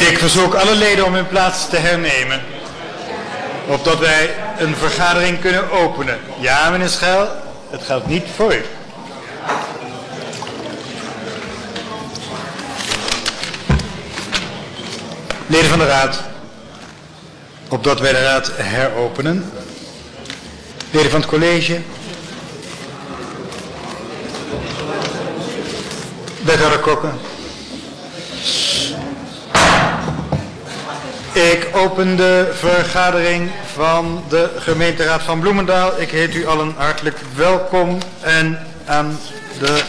Ik verzoek alle leden om hun plaats te hernemen. Opdat wij een vergadering kunnen openen. Ja, meneer Schuil, het geldt niet voor u. Leden van de Raad, opdat wij de Raad heropenen. Leden van het college. Wethouder Kokken. Ik open de vergadering van de gemeenteraad van Bloemendaal. Ik heet u allen hartelijk welkom en aan de...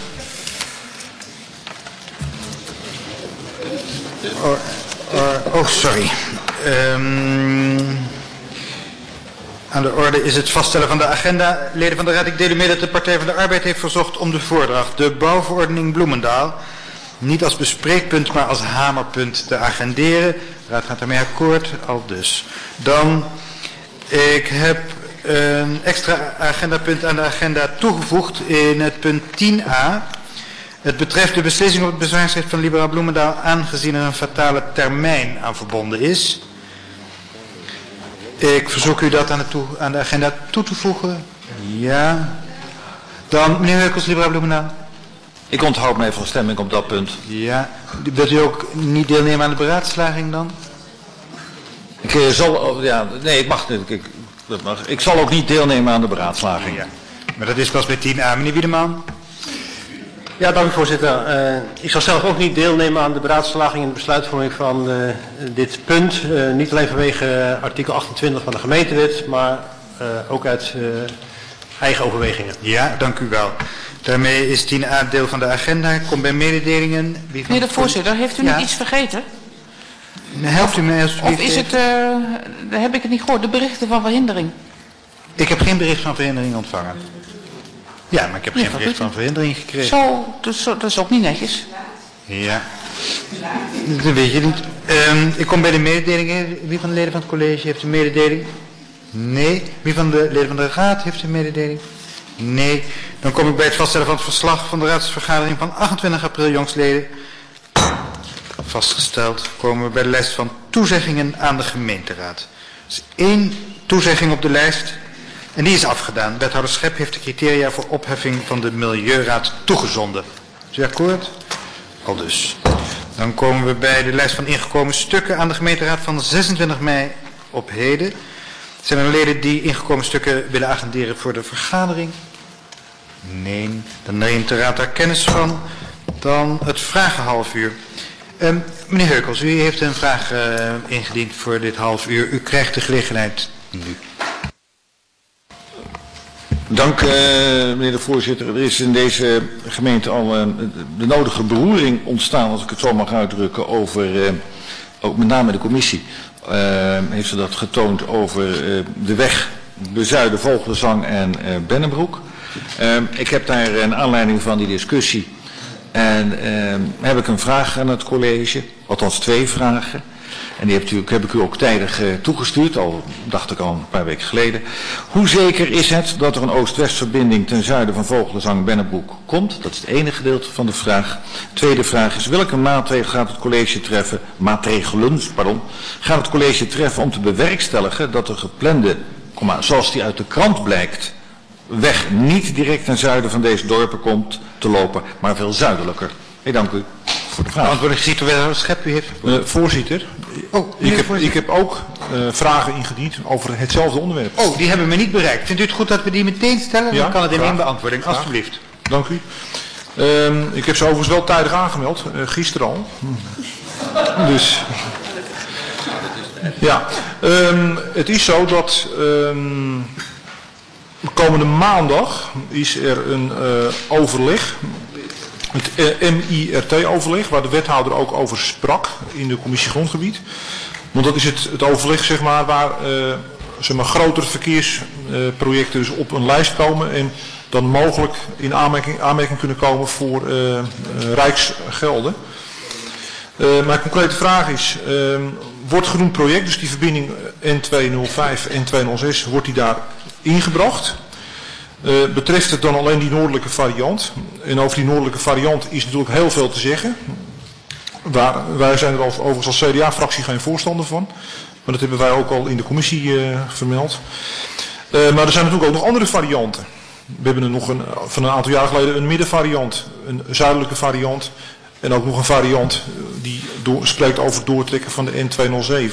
sorry. Aan de orde is het vaststellen van de agenda. Leden van de Raad, ik deel u mee dat de Partij van de Arbeid heeft verzocht om de voordracht, de bouwverordening Bloemendaal, niet als bespreekpunt, maar als hamerpunt te agenderen. De Raad gaat daarmee akkoord, al dus. Dan, ik heb een extra agendapunt aan de agenda toegevoegd in het punt 10a. Het betreft de beslissing op het bezwaarschrift van Liberaal Bloemendaal, aangezien er een fatale termijn aan verbonden is. Ik verzoek u dat aan de agenda toe te voegen. Ja. Dan, meneer Heukels, Liberaal Bloemendaal. Ik onthoud mij van stemming op dat punt. Ja. Wilt u ook niet deelnemen aan de beraadslaging dan? Ik zal, ja, nee, ik mag niet. Ik zal ook niet deelnemen aan de beraadslaging. Ja. Maar dat is pas bij 10a. Meneer Wiedeman. Ja, dank u voorzitter. Ik zal zelf ook niet deelnemen aan de beraadslaging en de besluitvorming van dit punt. Niet alleen vanwege artikel 28 van de gemeentewet, maar ook uit eigen overwegingen. Ja, dank u wel. Daarmee is 10a deel van de agenda. Ik kom bij mededelingen. Meneer de voorzitter, heeft u nog iets vergeten? Helpt u mij alsjeblieft. Of is het, heb ik het niet gehoord, de berichten van verhindering? Ik heb geen bericht van verhindering ontvangen. Ja, maar ik heb geen bericht van verhindering gekregen. Zo, dat is ook niet netjes. Ja, dat weet je niet. Ik kom bij de mededelingen. Wie van de leden van het college heeft een mededeling? Nee. Wie van de leden van de raad heeft een mededeling? Nee. Dan kom ik bij het vaststellen van het verslag van de raadsvergadering van 28 april jongstleden. Vastgesteld komen we bij de lijst van toezeggingen aan de gemeenteraad. Er is 1 toezegging op de lijst. En die is afgedaan. Wethouder Schep heeft de criteria voor opheffing van de Milieuraad toegezonden. Is u akkoord? Al dus. Dan komen we bij de lijst van ingekomen stukken aan de gemeenteraad van 26 mei op heden. Zijn er leden die ingekomen stukken willen agenderen voor de vergadering? Nee. Dan neemt de raad daar kennis van. Dan het vragenhalfuur. Meneer Heukels, u heeft een vraag ingediend voor dit half uur. U krijgt de gelegenheid nu. Dank meneer de voorzitter. Er is in deze gemeente al de nodige beroering ontstaan, als ik het zo mag uitdrukken, over, ook met name de commissie, heeft ze dat getoond over de weg Bezuiden-Vogelenzang en Bennebroek. Ik heb daar een aanleiding van die discussie en heb ik een vraag aan het college, althans 2 vragen. En die heb ik u ook tijdig toegestuurd, al dacht ik al een paar weken geleden. Hoe zeker is het dat er een oost-west-verbinding ten zuiden van Vogelenzang-Bennebroek komt? Dat is het ene gedeelte van de vraag. Tweede vraag is, welke maatregelen gaat het college treffen, gaat het college treffen om te bewerkstelligen dat de geplande, zoals die uit de krant blijkt, weg niet direct ten zuiden van deze dorpen komt te lopen, maar veel zuidelijker? Ik dank u voor de vraag. Antwoord gezien door wethouder Schep, u heeft... Voorzitter, ik heb ook vragen ingediend over hetzelfde onderwerp. Oh, die hebben me niet bereikt. Vindt u het goed dat we die meteen stellen? Ja, Dan kan het in graag. 1 beantwoording, Graag. alstublieft. Dank u. Ik heb ze overigens wel tijdig aangemeld, gisteren al. Dus... Ja, het is zo dat komende maandag is er een overleg, het MIRT-overleg, waar de wethouder ook over sprak in de commissie grondgebied. Want dat is het overleg, zeg maar, waar grotere verkeersprojecten dus op een lijst komen en dan mogelijk in aanmerking kunnen komen voor rijksgelden. Mijn concrete vraag is, wordt genoemd project, dus die verbinding N205 en N206, wordt die daar ingebracht? Betreft het dan alleen die noordelijke variant? En over die noordelijke variant is natuurlijk heel veel te zeggen. Wij zijn er overigens als CDA-fractie geen voorstander van. Maar dat hebben wij ook al in de commissie vermeld. Maar er zijn natuurlijk ook nog andere varianten. We hebben er nog van een aantal jaar geleden een middenvariant, een zuidelijke variant en ook nog een variant die spreekt over het doortrekken van de N207.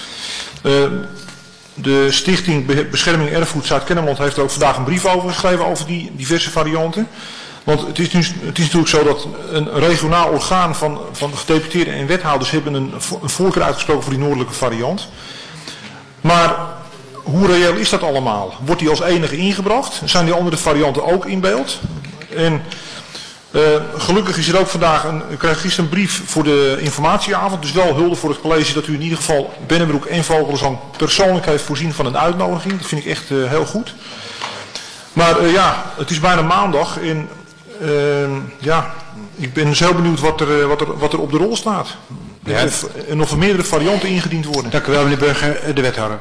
De Stichting Bescherming Erfgoed Zuid-Kennemerland heeft er ook vandaag een brief over geschreven over die diverse varianten. Want het is natuurlijk zo dat een regionaal orgaan van gedeputeerden en wethouders hebben een voorkeur uitgesproken voor die noordelijke variant. Maar hoe reëel is dat allemaal? Wordt die als enige ingebracht? Zijn die andere varianten ook in beeld? En gelukkig is er ook vandaag ik kreeg gisteren een brief voor de informatieavond. Dus wel hulde voor het college dat u in ieder geval Bennebroek en Vogelzang persoonlijk heeft voorzien van een uitnodiging. Dat vind ik echt heel goed. Maar het is bijna maandag en ik ben dus heel benieuwd wat er op de rol staat. Ja. Of er meerdere varianten ingediend worden. Dank u wel, meneer Burger. De wethouder.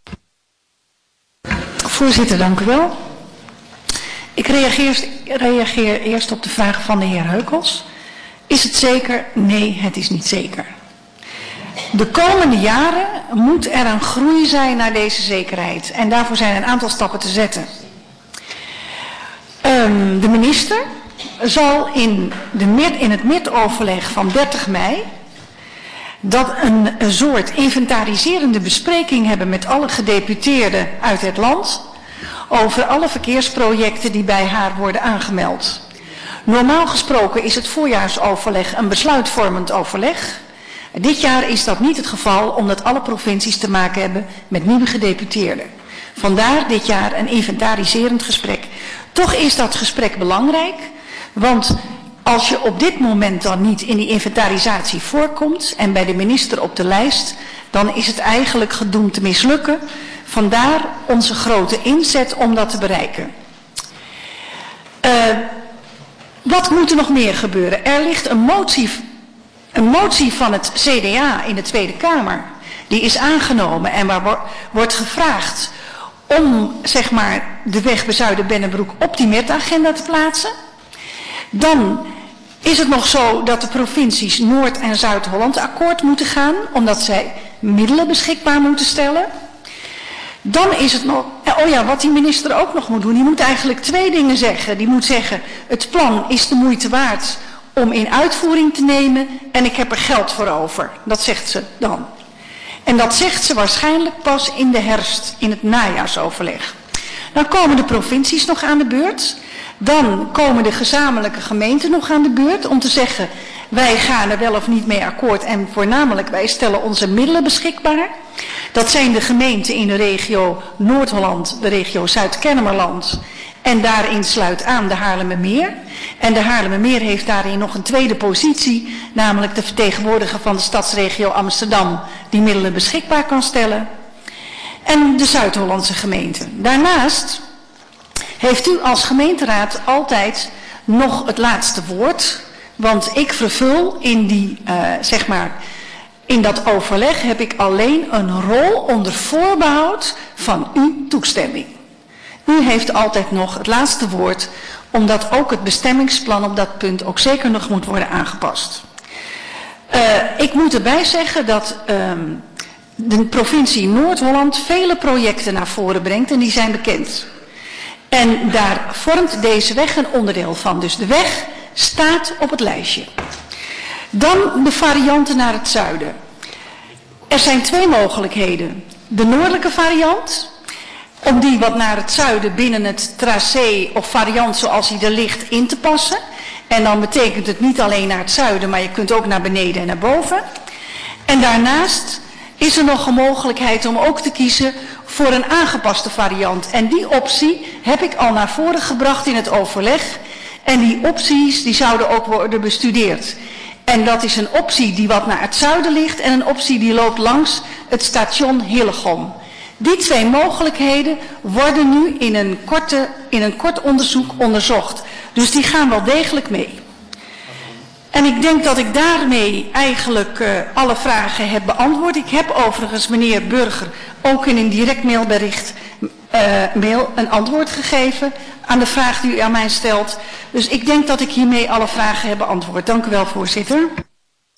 Voorzitter, dank u wel. Ik reageer eerst op de vraag van de heer Heukels. Is het zeker? Nee, het is niet zeker. De komende jaren moet er een groei zijn naar deze zekerheid. En daarvoor zijn een aantal stappen te zetten. De minister zal in het midoverleg van 30 mei... dat een soort inventariserende bespreking hebben met alle gedeputeerden uit het land over alle verkeersprojecten die bij haar worden aangemeld. Normaal gesproken is het voorjaarsoverleg een besluitvormend overleg. Dit jaar is dat niet het geval omdat alle provincies te maken hebben met nieuwe gedeputeerden. Vandaar dit jaar een inventariserend gesprek. Toch is dat gesprek belangrijk, want als je op dit moment dan niet in die inventarisatie voorkomt en bij de minister op de lijst, dan is het eigenlijk gedoemd te mislukken. Vandaar onze grote inzet om dat te bereiken. Wat moet er nog meer gebeuren? Er ligt een motie van het CDA in de Tweede Kamer. Die is aangenomen en waar wordt gevraagd om zeg maar, de weg Bezuiden-Bennebroek op die metagenda te plaatsen. Dan is het nog zo dat de provincies Noord- en Zuid-Holland akkoord moeten gaan, omdat zij middelen beschikbaar moeten stellen. Dan is het nog, wat die minister ook nog moet doen, die moet eigenlijk 2 dingen zeggen. Die moet zeggen, het plan is de moeite waard om in uitvoering te nemen en ik heb er geld voor over. Dat zegt ze dan. En dat zegt ze waarschijnlijk pas in de herfst, in het najaarsoverleg. Dan komen de provincies nog aan de beurt. Dan komen de gezamenlijke gemeenten nog aan de beurt om te zeggen, wij gaan er wel of niet mee akkoord en voornamelijk wij stellen onze middelen beschikbaar. Dat zijn de gemeenten in de regio Noord-Holland, de regio Zuid-Kennemerland en daarin sluit aan de Haarlemmermeer. En de Haarlemmermeer heeft daarin nog een tweede positie, namelijk de vertegenwoordiger van de stadsregio Amsterdam die middelen beschikbaar kan stellen. En de Zuid-Hollandse gemeenten. Daarnaast heeft u als gemeenteraad altijd nog het laatste woord, want ik vervul in dat overleg heb ik alleen een rol onder voorbehoud van uw toestemming. U heeft altijd nog het laatste woord, omdat ook het bestemmingsplan op dat punt ook zeker nog moet worden aangepast. Ik moet erbij zeggen dat de provincie Noord-Holland vele projecten naar voren brengt en die zijn bekend. En daar vormt deze weg een onderdeel van. Dus de weg staat op het lijstje. Dan de varianten naar het zuiden. Er zijn 2 mogelijkheden. De noordelijke variant, om die wat naar het zuiden binnen het tracé of variant zoals die er ligt in te passen. En dan betekent het niet alleen naar het zuiden, maar je kunt ook naar beneden en naar boven. En daarnaast is er nog een mogelijkheid om ook te kiezen voor een aangepaste variant. En die optie heb ik al naar voren gebracht in het overleg. En die opties die zouden ook worden bestudeerd. En dat is een optie die wat naar het zuiden ligt en een optie die loopt langs het station Hillegom. Die 2 mogelijkheden worden nu in een kort onderzoek onderzocht. Dus die gaan wel degelijk mee. En ik denk dat ik daarmee eigenlijk alle vragen heb beantwoord. Ik heb overigens meneer Burger ook in een direct mailbericht een antwoord gegeven aan de vraag die u aan mij stelt. Dus ik denk dat ik hiermee alle vragen heb beantwoord. Dank u wel, voorzitter.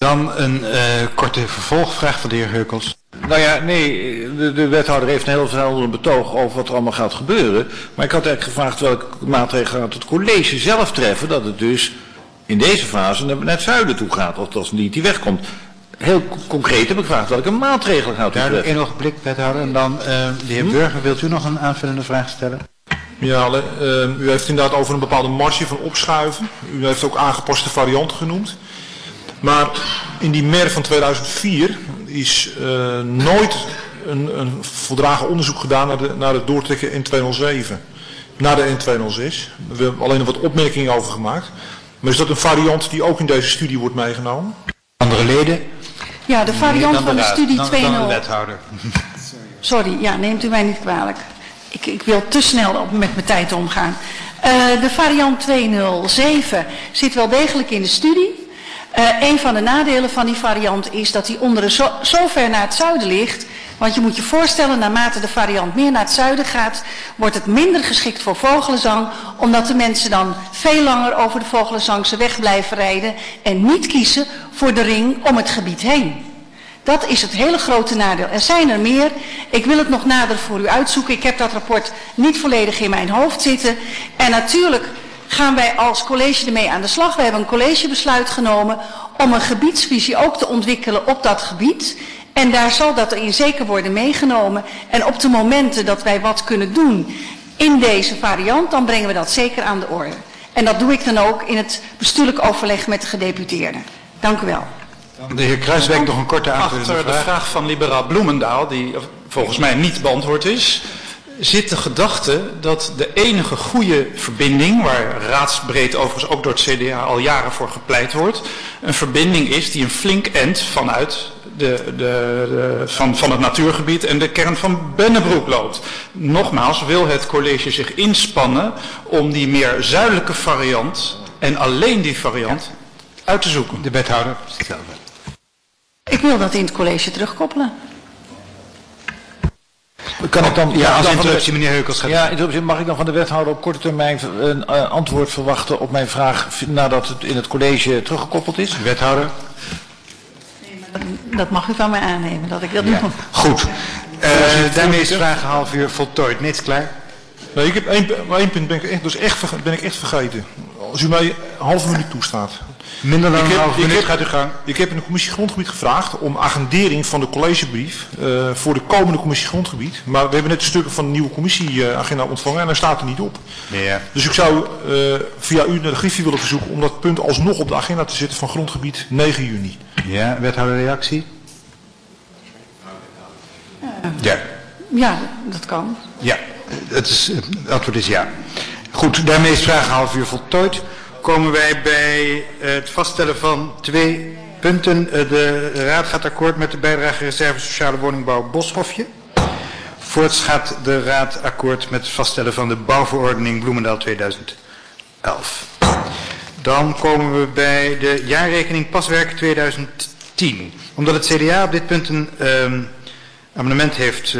Dan een korte vervolgvraag van de heer Heukels. Nou ja, nee, de wethouder heeft een heel verhelderend betoog over wat er allemaal gaat gebeuren. Maar ik had eigenlijk gevraagd welke maatregelen gaat het college zelf treffen, dat het dus in deze fase naar het zuiden toe gaat, of als niet die wegkomt. Heel concreet heb ik gevraagd welke maatregelen gaat u treffen. Duidelijk, één ogenblik, wethouder. En dan de heer Burger, wilt u nog een aanvullende vraag stellen? Ja, u heeft inderdaad over een bepaalde marge van opschuiven. U heeft ook aangepaste varianten genoemd. Maar in die MER van 2004 is nooit een voldragen onderzoek gedaan naar het doortrekken N207. Naar de N206. We hebben alleen nog wat opmerkingen over gemaakt. Maar is dat een variant die ook in deze studie wordt meegenomen? Andere leden? Ja, de variant van de studie 2.0. Dan de wethouder. Sorry, ja, neemt u mij niet kwalijk. Ik wil te snel met mijn tijd omgaan. De variant 207 zit wel degelijk in de studie. Een van de nadelen van die variant is dat die onderen zo ver naar het zuiden ligt. Want je moet je voorstellen, naarmate de variant meer naar het zuiden gaat, wordt het minder geschikt voor vogelenzang. Omdat de mensen dan veel langer over de Vogelenzangse weg blijven rijden en niet kiezen voor de ring om het gebied heen. Dat is het hele grote nadeel. Er zijn er meer. Ik wil het nog nader voor u uitzoeken. Ik heb dat rapport niet volledig in mijn hoofd zitten. En natuurlijk gaan wij als college ermee aan de slag. We hebben een collegebesluit genomen om een gebiedsvisie ook te ontwikkelen op dat gebied. En daar zal dat erin zeker worden meegenomen. En op de momenten dat wij wat kunnen doen in deze variant, dan brengen we dat zeker aan de orde. En dat doe ik dan ook in het bestuurlijk overleg met de gedeputeerden. Dank u wel. De heer Kruiswijk nog een korte aanvullende Achter de vraag van liberaal Bloemendaal, die volgens mij niet beantwoord is, zit de gedachte dat de enige goede verbinding, waar raadsbreed overigens ook door het CDA al jaren voor gepleit wordt, een verbinding is die een flink eind vanuit van het natuurgebied en de kern van Bennebroek loopt. Nogmaals, wil het college zich inspannen om die meer zuidelijke variant en alleen die variant uit te zoeken. De wethouder. Ik wil dat in het college terugkoppelen. Kan ik dan, Ja, als interruptie, meneer Heukels gaat. Ja, mag ik dan van de wethouder op korte termijn een antwoord verwachten op mijn vraag nadat het in het college teruggekoppeld is? Wethouder. Dat mag u van mij aannemen, dat ik dat doe. Goed. Daarmee is vragenhalf uur voltooid. Niets klaar? Nee, ik heb één punt ben ik echt vergeten. Als u mij een halve minuut toestaat. Minder dan een halve minuut gaat u gang. Ik heb in de commissie Grondgebied gevraagd om agendering van de collegebrief voor de komende commissie Grondgebied. Maar we hebben net de stukken van de nieuwe commissieagenda ontvangen en daar staat er niet op. Ja. Dus ik zou via u naar de Griffie willen verzoeken om dat punt alsnog op de agenda te zetten van Grondgebied 9 juni. Ja, wethouder reactie? Ja. Ja, dat kan. Ja, het antwoord is ja. Goed, daarmee is vragenhalf uur voltooid. Komen wij bij het vaststellen van 2 punten. De raad gaat akkoord met de bijdrage reserve sociale woningbouw Boshofje. Voorts gaat de raad akkoord met het vaststellen van de bouwverordening Bloemendaal 2011. Dan komen we bij de jaarrekening paswerk 2010. Omdat het CDA op dit punt een amendement heeft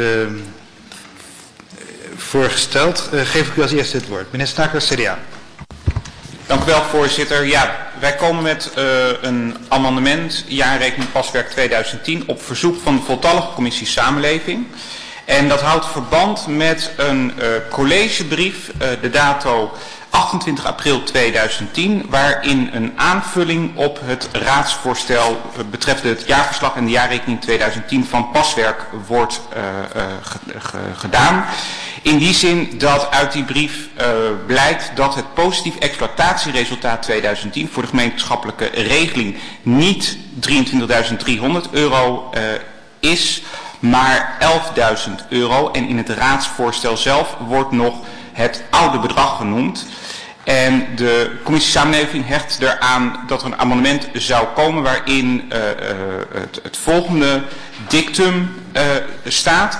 voorgesteld, geef ik u als eerste het woord. Meneer Staker, CDA. Dank u wel, voorzitter. Ja, wij komen met een amendement, jaarrekening paswerk 2010, op verzoek van de voltallige commissie Samenleving. En dat houdt verband met een collegebrief, de dato 28 april 2010, waarin een aanvulling op het raadsvoorstel betreffende het jaarverslag en de jaarrekening 2010 van paswerk wordt gedaan. In die zin dat uit die brief blijkt dat het positief exploitatieresultaat 2010 voor de gemeenschappelijke regeling niet €23.300 is, maar €11.000. En in het raadsvoorstel zelf wordt nog het oude bedrag genoemd. En de commissie Samenleving hecht eraan dat er een amendement zou komen waarin het volgende dictum staat.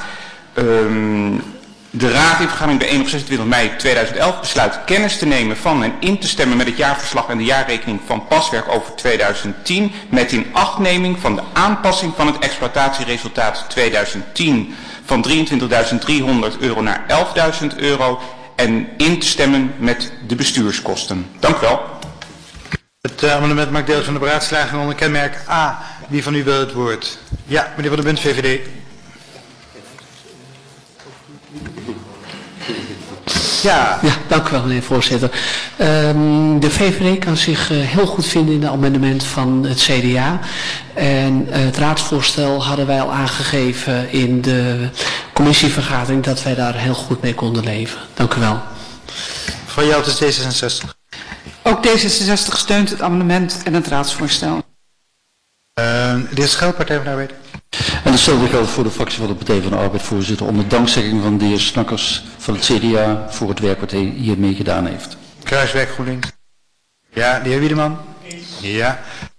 De Raad in vergadering bij 1 op 26 mei 2011 besluit kennis te nemen van en in te stemmen met het jaarverslag en de jaarrekening van paswerk over 2010 met inachtneming van de aanpassing van het exploitatieresultaat 2010 van €23.300 naar €11.000 en in te stemmen met de bestuurskosten. Dank u wel. Het amendement maakt deel van de beraadslaging onder kenmerk A. Wie van u wil het woord? Ja, meneer Van der Bunt, VVD. Ja. Ja, dank u wel, meneer voorzitter. De VVD kan zich heel goed vinden in het amendement van het CDA. En het raadsvoorstel hadden wij al aangegeven in de commissievergadering dat wij daar heel goed mee konden leven. Dank u wel. Mevrouw Jeltens, D66. Ook D66 steunt het amendement en het raadsvoorstel. De heer Schel, Partij van de Arbeid. En hetzelfde geldt voor de fractie van de Partij van de Arbeid, voorzitter, om de dankzegging van de heer Snakkers van het CDA voor het werk wat hij hiermee gedaan heeft. Kruiswijk, GroenLinks. Ja, de heer Wiedeman. Ja.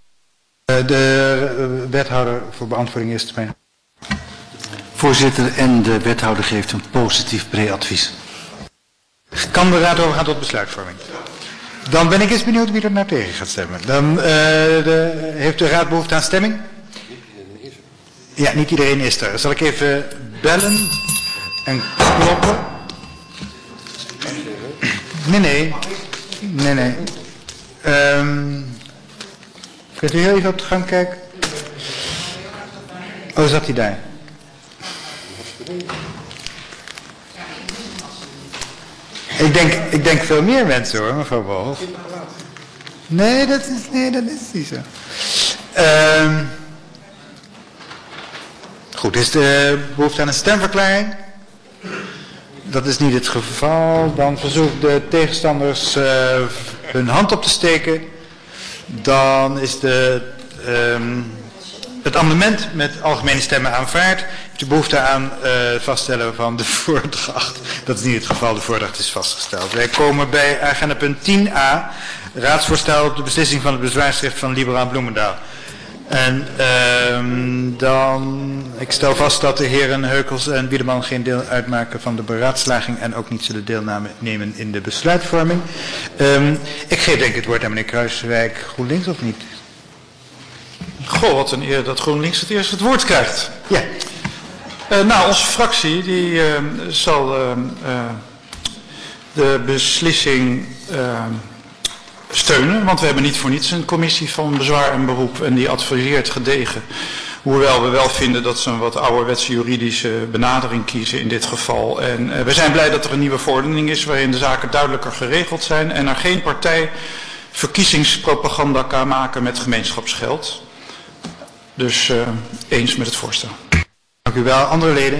De wethouder voor beantwoording is termijn. Voorzitter, en de wethouder geeft een positief pre-advies. Kan de raad overgaan tot besluitvorming? Dan ben ik eens benieuwd wie er nou tegen gaat stemmen. Dan heeft de raad behoefte aan stemming? Ja, niet iedereen is er. Zal ik even bellen en kloppen? Nee. Kunt u heel even op de gang kijken? Oh, zat hij daar? Ik denk veel meer mensen hoor, mevrouw Wolf. Nee, dat is niet zo. Goed, is de behoefte aan een stemverklaring? Dat is niet het geval. Dan verzoek ik de tegenstanders hun hand op te steken. Dan is het amendement met algemene stemmen aanvaard. Heeft u behoefte aan het vaststellen van de voordracht? Dat is niet het geval, de voordracht is vastgesteld. Wij komen bij agenda punt 10a. Raadsvoorstel op de beslissing van het bezwaarschrift van Liberaal Bloemendaal. En ik stel vast dat de heren Heukels en Wiedeman geen deel uitmaken van de beraadslaging en ook niet zullen deelnemen in de besluitvorming. Ik geef denk ik het woord aan meneer Kruiswijk, GroenLinks of niet? Goh, wat een eer dat GroenLinks het eerst het woord krijgt. Ja. Nou, onze fractie die zal de beslissing steunen, want we hebben niet voor niets een commissie van bezwaar en beroep en die adviseert gedegen. Hoewel we wel vinden dat ze een wat ouderwetse juridische benadering kiezen in dit geval. En we zijn blij dat er een nieuwe verordening is waarin de zaken duidelijker geregeld zijn en er geen partij verkiezingspropaganda kan maken met gemeenschapsgeld. Dus eens met het voorstel. Dank u wel. Andere leden?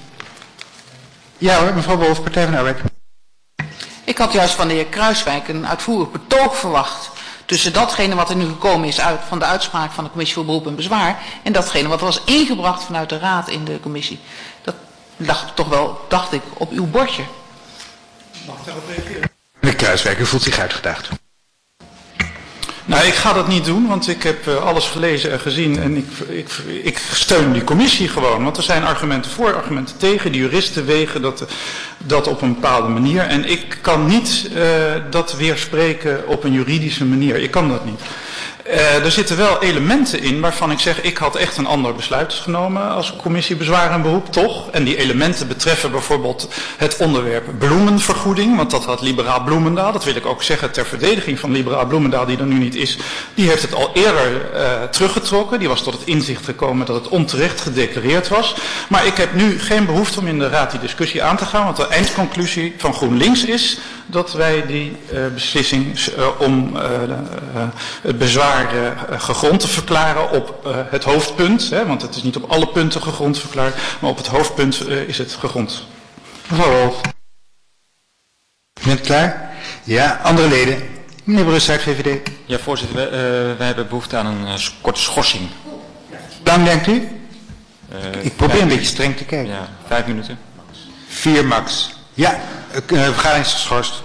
Ja hoor, mevrouw Wolf, Partij van de Arbeid. Ik had juist van de heer Kruiswijk een uitvoerig betoog verwacht tussen datgene wat er nu gekomen is van de uitspraak van de commissie voor beroep en bezwaar en datgene wat was ingebracht vanuit de raad in de commissie. Dat lag toch wel, dacht ik, op uw bordje. Mag ik daarop reageren? Meneer Kruiswijk, u voelt zich uitgedaagd. Nou, ik ga dat niet doen, want ik heb alles gelezen en gezien en ik steun die commissie gewoon. Want er zijn argumenten voor, argumenten tegen. De juristen wegen dat op een bepaalde manier. En ik kan niet dat weerspreken op een juridische manier. Ik kan dat niet. Er zitten wel elementen in waarvan ik zeg, ik had echt een ander besluit genomen als commissie bezwaar en beroep, toch? En die elementen betreffen bijvoorbeeld het onderwerp bloemenvergoeding, want dat had Liberaal Bloemendaal, dat wil ik ook zeggen ter verdediging van Liberaal Bloemendaal die er nu niet is, die heeft het al eerder teruggetrokken, die was tot het inzicht gekomen dat het onterecht gedeclareerd was. Maar ik heb nu geen behoefte om in de raad die discussie aan te gaan, want de eindconclusie van GroenLinks is dat wij die beslissing om het bezwaar gegrond te verklaren op het hoofdpunt, hè, want het is niet op alle punten gegrond verklaard, maar op het hoofdpunt is het gegrond. Mevrouw Wolf. U bent klaar? Ja, andere leden. Meneer Brussaert, VVD. Ja, voorzitter, wij hebben behoefte aan een korte schorsing. Hoe lang denkt u? Ik probeer een beetje streng te kijken. Ja, 5 minuten. 4 max. Ja, vergadering is geschorst.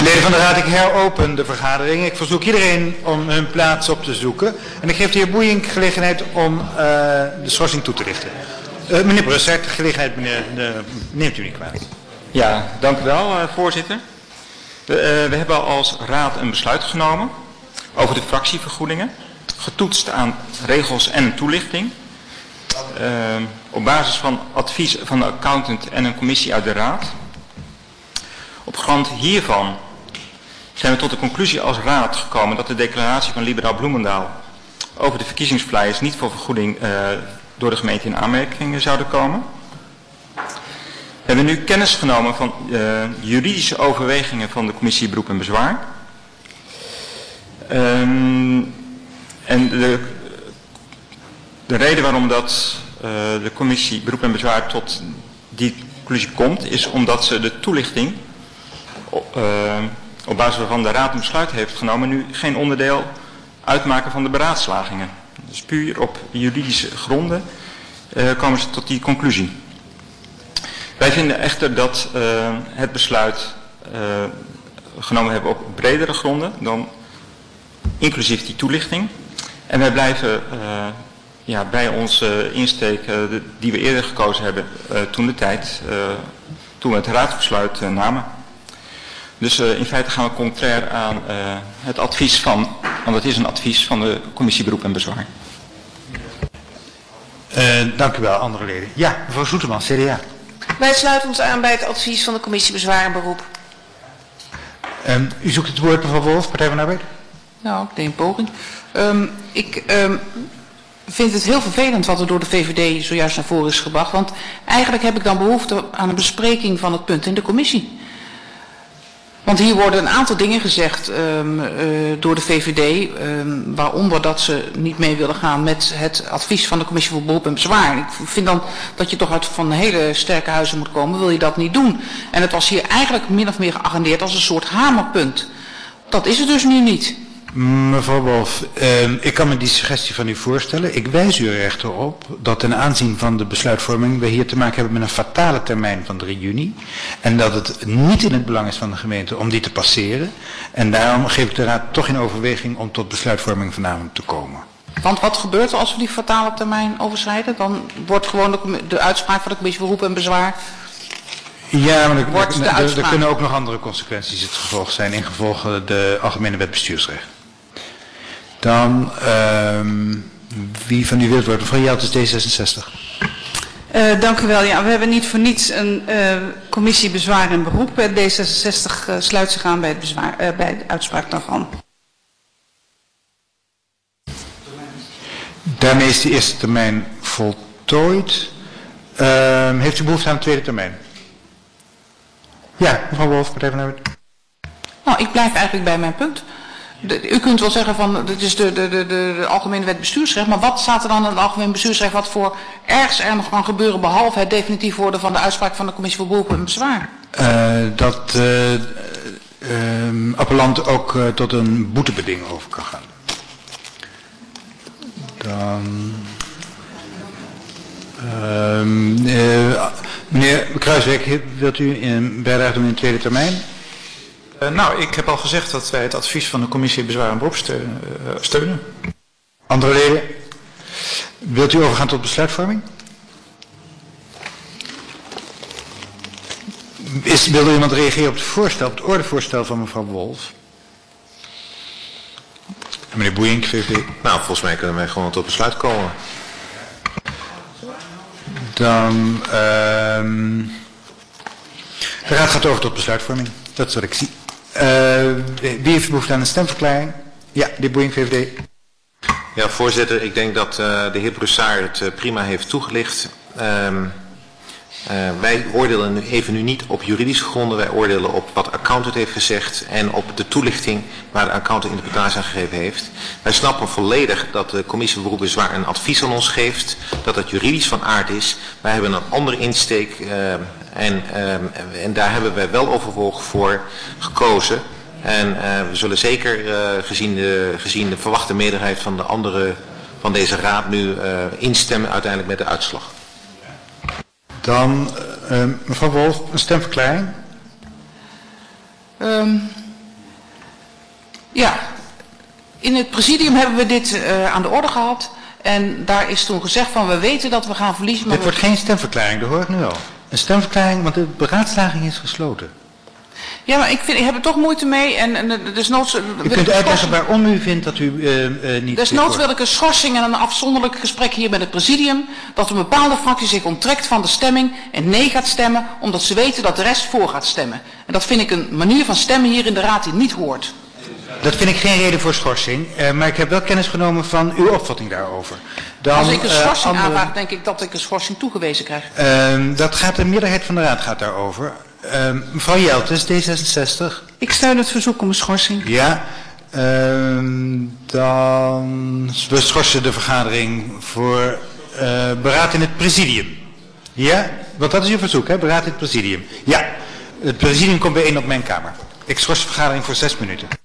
Leden van de Raad, ik heropen de vergadering. Ik verzoek iedereen om hun plaats op te zoeken. En ik geef de heer Boeijenk gelegenheid om de schorsing toe te lichten. Meneer Brussert, gelegenheid, neemt u niet kwalijk. Ja, dank u wel, voorzitter. We hebben als raad een besluit genomen over de fractievergoedingen, getoetst aan regels en toelichting. Op basis van advies van de accountant en een commissie uit de raad. Op grond hiervan zijn we tot de conclusie als raad gekomen dat de declaratie van Liberaal Bloemendaal over de verkiezingsflyers niet voor vergoeding door de gemeente in aanmerking zouden komen. We hebben nu kennis genomen van juridische overwegingen van de commissie Beroep en Bezwaar. En de reden waarom dat de commissie Beroep en Bezwaar tot die conclusie komt, is omdat ze de toelichting op basis waarvan de raad een besluit heeft genomen, nu geen onderdeel uitmaken van de beraadslagingen. Dus puur op juridische gronden komen ze tot die conclusie. Wij vinden echter dat het besluit genomen hebben op bredere gronden dan inclusief die toelichting. En wij blijven bij onze insteek die we eerder gekozen hebben toen we het raadsbesluit namen. Dus in feite gaan we contrair aan het advies want het is een advies van de commissie Beroep en Bezwaar. Dank u wel, andere leden. Ja, mevrouw Soeterman, CDA. Wij sluiten ons aan bij het advies van de commissie Bezwaar en Beroep. U zoekt het woord, mevrouw Wolf, Partij van de Arbeid? Nou, ik deed een poging. Ik vind het heel vervelend wat er door de VVD zojuist naar voren is gebracht. Want eigenlijk heb ik dan behoefte aan een bespreking van het punt in de commissie. Want hier worden een aantal dingen gezegd door de VVD, waaronder dat ze niet mee willen gaan met het advies van de commissie voor Beroep en Bezwaar. Ik vind dan dat je toch uit van hele sterke huizen moet komen, wil je dat niet doen. En het was hier eigenlijk min of meer geagendeerd als een soort hamerpunt. Dat is het dus nu niet. Mevrouw Wolf, ik kan me die suggestie van u voorstellen. Ik wijs u er echter op dat ten aanzien van de besluitvorming we hier te maken hebben met een fatale termijn van 3 juni. En dat het niet in het belang is van de gemeente om die te passeren. En daarom geef ik de raad toch in overweging om tot besluitvorming vanavond te komen. Want wat gebeurt er als we die fatale termijn overschrijden? Dan wordt gewoon de uitspraak van de commissie voor Beroep en Bezwaar. Ja, maar er kunnen ook nog andere consequenties het gevolg zijn, in gevolge de Algemene Wet Bestuursrecht. Dan, wie van u wil het woord? Mevrouw Jeltjes, D66. Dank u wel. Ja, we hebben niet voor niets een commissie Bezwaar en Beroep. D66 sluit zich aan bij, bij de uitspraak daarvan. Daarmee is de eerste termijn voltooid. Heeft u behoefte aan een tweede termijn? Ja, mevrouw Wolf, Partij van de Arbeid. Nou, ik blijf eigenlijk bij mijn punt. U kunt wel zeggen van, dit is de Algemene Wet Bestuursrecht, maar wat staat er dan in het Algemeen Bestuursrecht wat voor ergens er nog kan gebeuren, behalve het definitief worden van de uitspraak van de commissie voor Beroep en Bezwaar? Dat appellant ook tot een boetebeding over kan gaan. Dan... meneer Kruiswijk, wilt u een bijdrage doen in de tweede termijn? Nou, ik heb al gezegd dat wij het advies van de commissie Bezwaar en Beroep steunen. Andere leden? Wilt u overgaan tot besluitvorming? Wil er iemand reageren op het voorstel, op het ordevoorstel van mevrouw Wolf? Meneer Boeijenk, VVD. Nou, volgens mij kunnen wij gewoon tot besluit komen. Dan, de raad gaat over tot besluitvorming. Dat is wat ik zie. Wie heeft behoefte aan een stemverklaring? Ja, de heer Boeijenk, VVD. Ja, voorzitter, ik denk dat de heer Brussard het prima heeft toegelicht. Wij oordelen nu niet op juridische gronden, wij oordelen op wat de accountant heeft gezegd en op de toelichting waar de accountant interpretatie aan gegeven heeft. Wij snappen volledig dat de commissie Beroep en Bezwaar een advies aan ons geeft, dat het juridisch van aard is. Wij hebben een andere insteek en daar hebben wij wel overwogen voor gekozen. En we zullen zeker gezien de verwachte meerderheid van de andere van deze raad nu instemmen uiteindelijk met de uitslag. Dan, mevrouw Wolf, een stemverklaring. Ja, in het presidium hebben we dit aan de orde gehad. En daar is toen gezegd van we weten dat we gaan verliezen. Maar Dit wordt geen stemverklaring, dat hoor ik nu al. Een stemverklaring, want de beraadslaging is gesloten. Ja, maar ik heb er toch moeite mee. En desnoods... U kunt uitleggen waarom u vindt dat u niet... Desnoods wil ik een schorsing en een afzonderlijk gesprek hier met het presidium. Dat een bepaalde fractie zich onttrekt van de stemming en nee gaat stemmen. Omdat ze weten dat de rest voor gaat stemmen. En dat vind ik een manier van stemmen hier in de raad die niet hoort. Dat vind ik geen reden voor schorsing, maar ik heb wel kennis genomen van uw opvatting daarover. Dan, als ik een schorsing aanvraag, denk ik dat ik een schorsing toegewezen krijg. Dat gaat de meerderheid van de raad gaat daarover. Mevrouw Jeltes, D66. Ik steun het verzoek om een schorsing. Ja, dan we schorsen de vergadering voor beraad in het presidium. Ja, want dat is uw verzoek, hè? Beraad in het presidium. Ja, het presidium komt bijeen op mijn kamer. Ik schors de vergadering voor 6 minuten.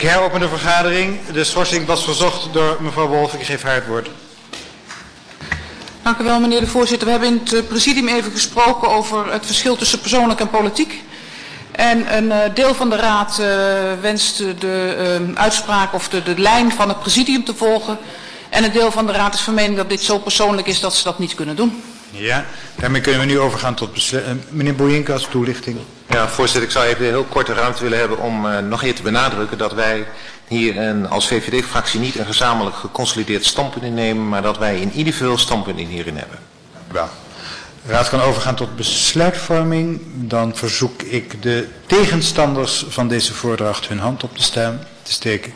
Ik heropen de vergadering. De schorsing was verzocht door mevrouw Wolf. Ik geef haar het woord. Dank u wel, meneer de voorzitter. We hebben in het presidium even gesproken over het verschil tussen persoonlijk en politiek. En een deel van de raad wenst de uitspraak of de lijn van het presidium te volgen. En een deel van de raad is van mening dat dit zo persoonlijk is dat ze dat niet kunnen doen. Ja, daarmee kunnen we nu overgaan tot besluit. Meneer Boyinka als toelichting. Ja, voorzitter, ik zou even heel kort de ruimte willen hebben om nog even te benadrukken dat wij hier als VVD-fractie niet een gezamenlijk geconsolideerd standpunt innemen, maar dat wij een individueel standpunt hierin hebben. Wel. De raad kan overgaan tot besluitvorming. Dan verzoek ik de tegenstanders van deze voordracht hun hand op te steken.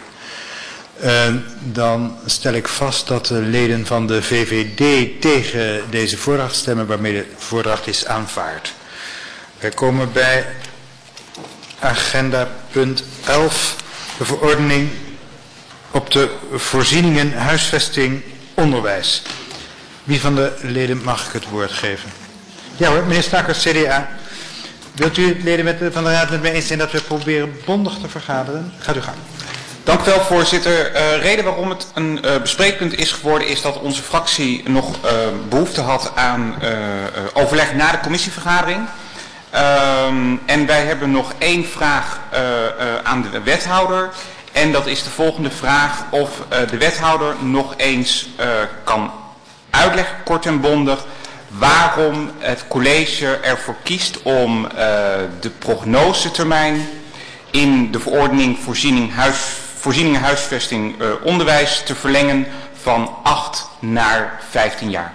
Dan stel ik vast dat de leden van de VVD tegen deze voordracht stemmen, waarmee de voordracht is aanvaard. Wij komen bij agenda punt 11, de verordening op de voorzieningen, huisvesting, onderwijs. Wie van de leden mag ik het woord geven? Ja hoor, meneer Snakkers, CDA. Wilt u het leden van de raad met mij eens zijn dat we proberen bondig te vergaderen? Gaat u gang. Dank u wel, voorzitter. Reden waarom het een bespreekpunt is geworden is dat onze fractie nog behoefte had aan overleg na de commissievergadering. En wij hebben nog één vraag aan de wethouder. En dat is de volgende vraag of de wethouder nog eens kan uitleggen, kort en bondig, waarom het college ervoor kiest om de prognosetermijn in de verordening voorzieningen huisvesting onderwijs te verlengen van 8 naar 15 jaar.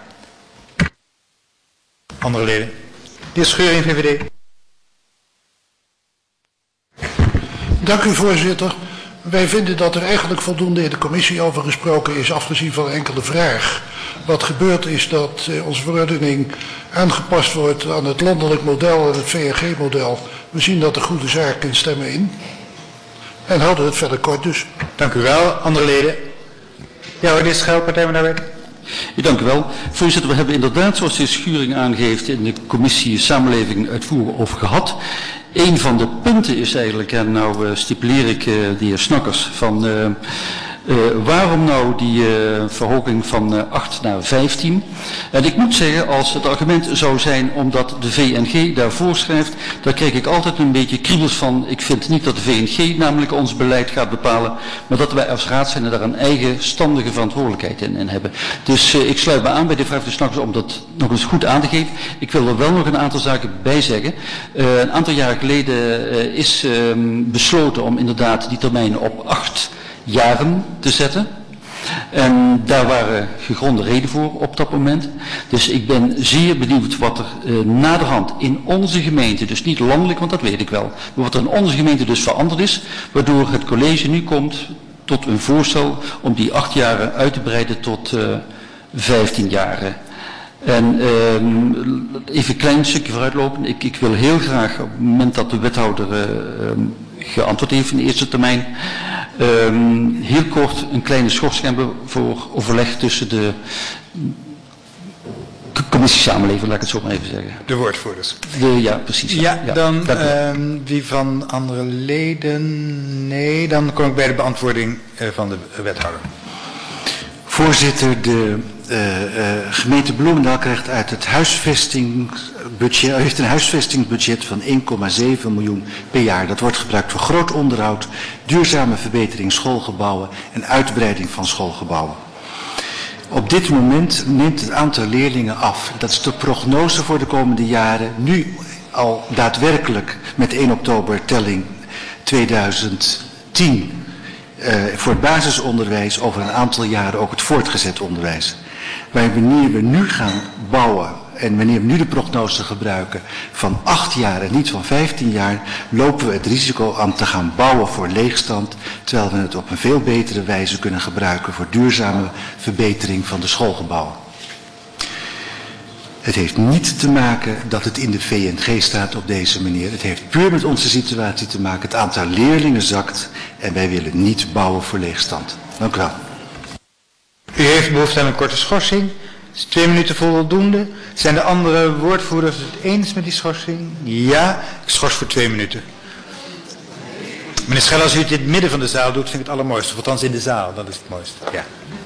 Andere leden. De heer Scheuring, VVD. Dank u, voorzitter. Wij vinden dat er eigenlijk voldoende in de commissie over gesproken is, afgezien van een enkele vraag. Wat gebeurt is dat onze verordening aangepast wordt aan het landelijk model en het VNG-model. We zien dat er goede zaken in stemmen in. En houden het verder kort dus. Dank u wel. Andere leden? Ja hoor, de heer Schel, Partij van de Arbeid. Ja, dank u wel. Voorzitter, we hebben inderdaad, zoals de heer Schuring aangeeft, in de commissie Samenleving uitvoeren over gehad. Een van de punten is eigenlijk, en nou stipuleer ik de heer Snakkers, van waarom nou die verhoging van 8 naar 15? En ik moet zeggen, als het argument zou zijn omdat de VNG daarvoor schrijft, dan krijg ik altijd een beetje kriebels van. Ik vind niet dat de VNG namelijk ons beleid gaat bepalen, maar dat wij als raad zijn daar een eigenstandige verantwoordelijkheid in hebben. Dus ik sluit me aan bij de vraag van Snakkers om dat nog eens goed aan te geven. Ik wil er wel nog een aantal zaken bij zeggen. Een aantal jaren geleden is besloten om inderdaad die termijn op 8 jaren te zetten. En daar waren gegronde redenen voor op dat moment. Dus ik ben zeer benieuwd wat er naderhand in onze gemeente, dus niet landelijk, want dat weet ik wel, maar wat er in onze gemeente dus veranderd is, waardoor het college nu komt tot een voorstel om die 8 jaren uit te breiden tot 15 jaren. En even een klein stukje vooruitlopen. Ik wil heel graag op het moment dat de wethouder geantwoord heeft in de eerste termijn, heel kort een kleine schorsing hebben voor overleg tussen de commissie Samenleving, laat ik het zo maar even zeggen. De woordvoerders. Ja, precies. Ja, dan wie van andere leden? Nee, dan kom ik bij de beantwoording van de wethouder. Voorzitter, de gemeente Bloemendaal krijgt uit het huisvestingsbudget, heeft een huisvestingsbudget van 1,7 miljoen per jaar. Dat wordt gebruikt voor groot onderhoud, duurzame verbetering schoolgebouwen en uitbreiding van schoolgebouwen. Op dit moment neemt het aantal leerlingen af. Dat is de prognose voor de komende jaren. Nu al daadwerkelijk met 1 oktober telling 2010 voor het basisonderwijs, over een aantal jaren ook het voortgezet onderwijs. Wanneer we nu gaan bouwen en wanneer we nu de prognose gebruiken van 8 jaar en niet van 15 jaar, lopen we het risico aan te gaan bouwen voor leegstand, terwijl we het op een veel betere wijze kunnen gebruiken voor duurzame verbetering van de schoolgebouwen. Het heeft niet te maken dat het in de VNG staat op deze manier. Het heeft puur met onze situatie te maken. Het aantal leerlingen zakt en wij willen niet bouwen voor leegstand. Dank u wel. U heeft behoefte aan een korte schorsing. Is 2 minuten voldoende? Zijn de andere woordvoerders het eens met die schorsing? Ja, ik schors voor 2 minuten. Meneer Scheller, als u het in het midden van de zaal doet, vind ik het allermooiste. Althans in de zaal, dat is het mooiste. Ja.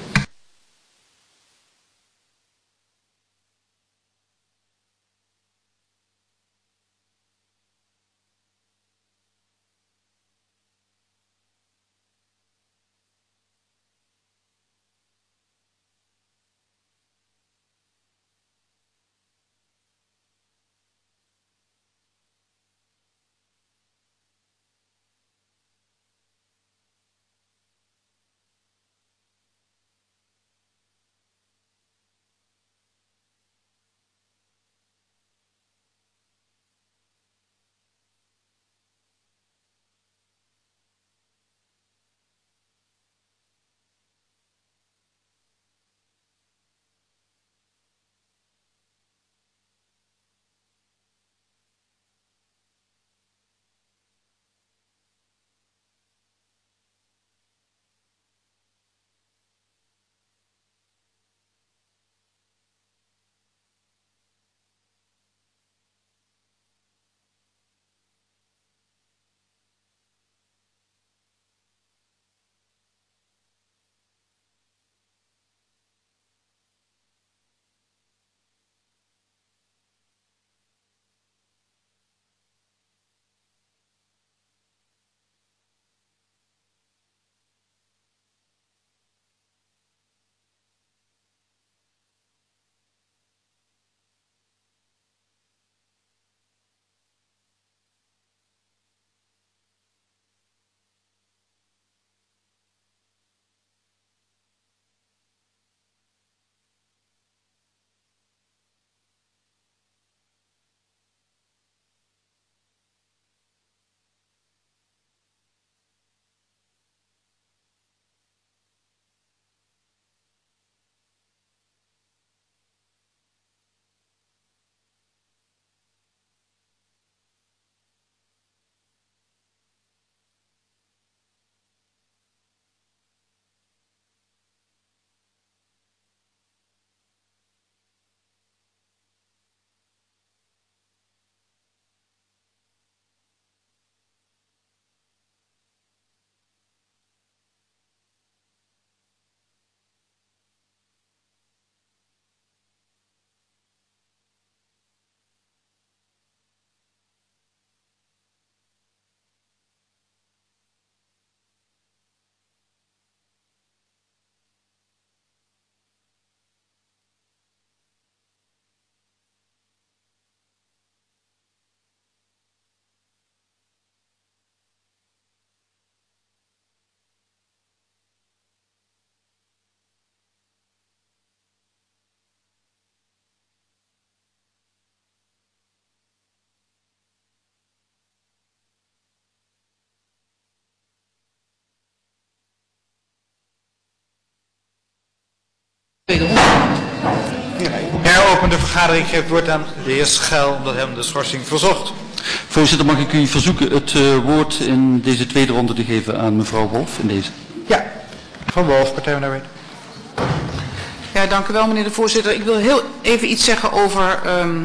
Heropen de vergadering. Ik geef het woord aan de heer Schuil, omdat hij hem de schorsing verzocht. Voorzitter, mag ik u verzoeken het woord in deze tweede ronde te geven aan mevrouw Wolf in deze? Ja, mevrouw Wolf, Partij van de Arbeid. Ja, dank u wel, meneer de voorzitter. Ik wil heel even iets zeggen over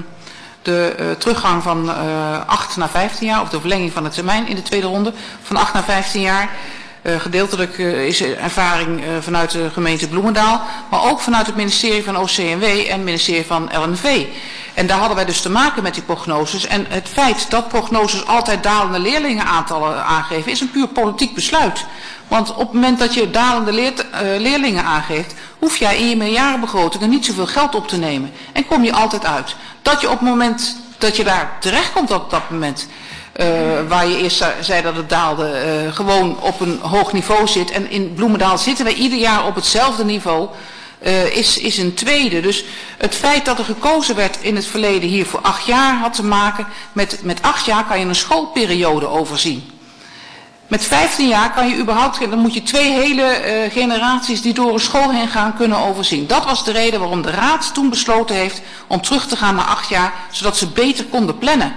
de teruggang van 8 naar 15 jaar, of de verlenging van de termijn in de tweede ronde, van 8 naar 15 jaar. Gedeeltelijk is er ervaring vanuit de gemeente Bloemendaal, maar ook vanuit het ministerie van OCMW en het ministerie van LNV. En daar hadden wij dus te maken met die prognoses. En het feit dat prognoses altijd dalende leerlingenaantallen aangeven, is een puur politiek besluit. Want op het moment dat je dalende leerlingen aangeeft, hoef jij in je meerjarenbegrotingen niet zoveel geld op te nemen. En kom je altijd uit. Dat je op het moment dat je daar terechtkomt op dat moment, waar je eerst zei dat het daalde, gewoon op een hoog niveau zit. En in Bloemendaal zitten wij ieder jaar op hetzelfde niveau, is een tweede. Dus het feit dat er gekozen werd in het verleden hier voor 8 jaar had te maken met 8 jaar kan je een schoolperiode overzien. Met 15 jaar kan je überhaupt, dan moet je 2 hele generaties die door een school heen gaan kunnen overzien. Dat was de reden waarom de Raad toen besloten heeft om terug te gaan naar 8 jaar, zodat ze beter konden plannen.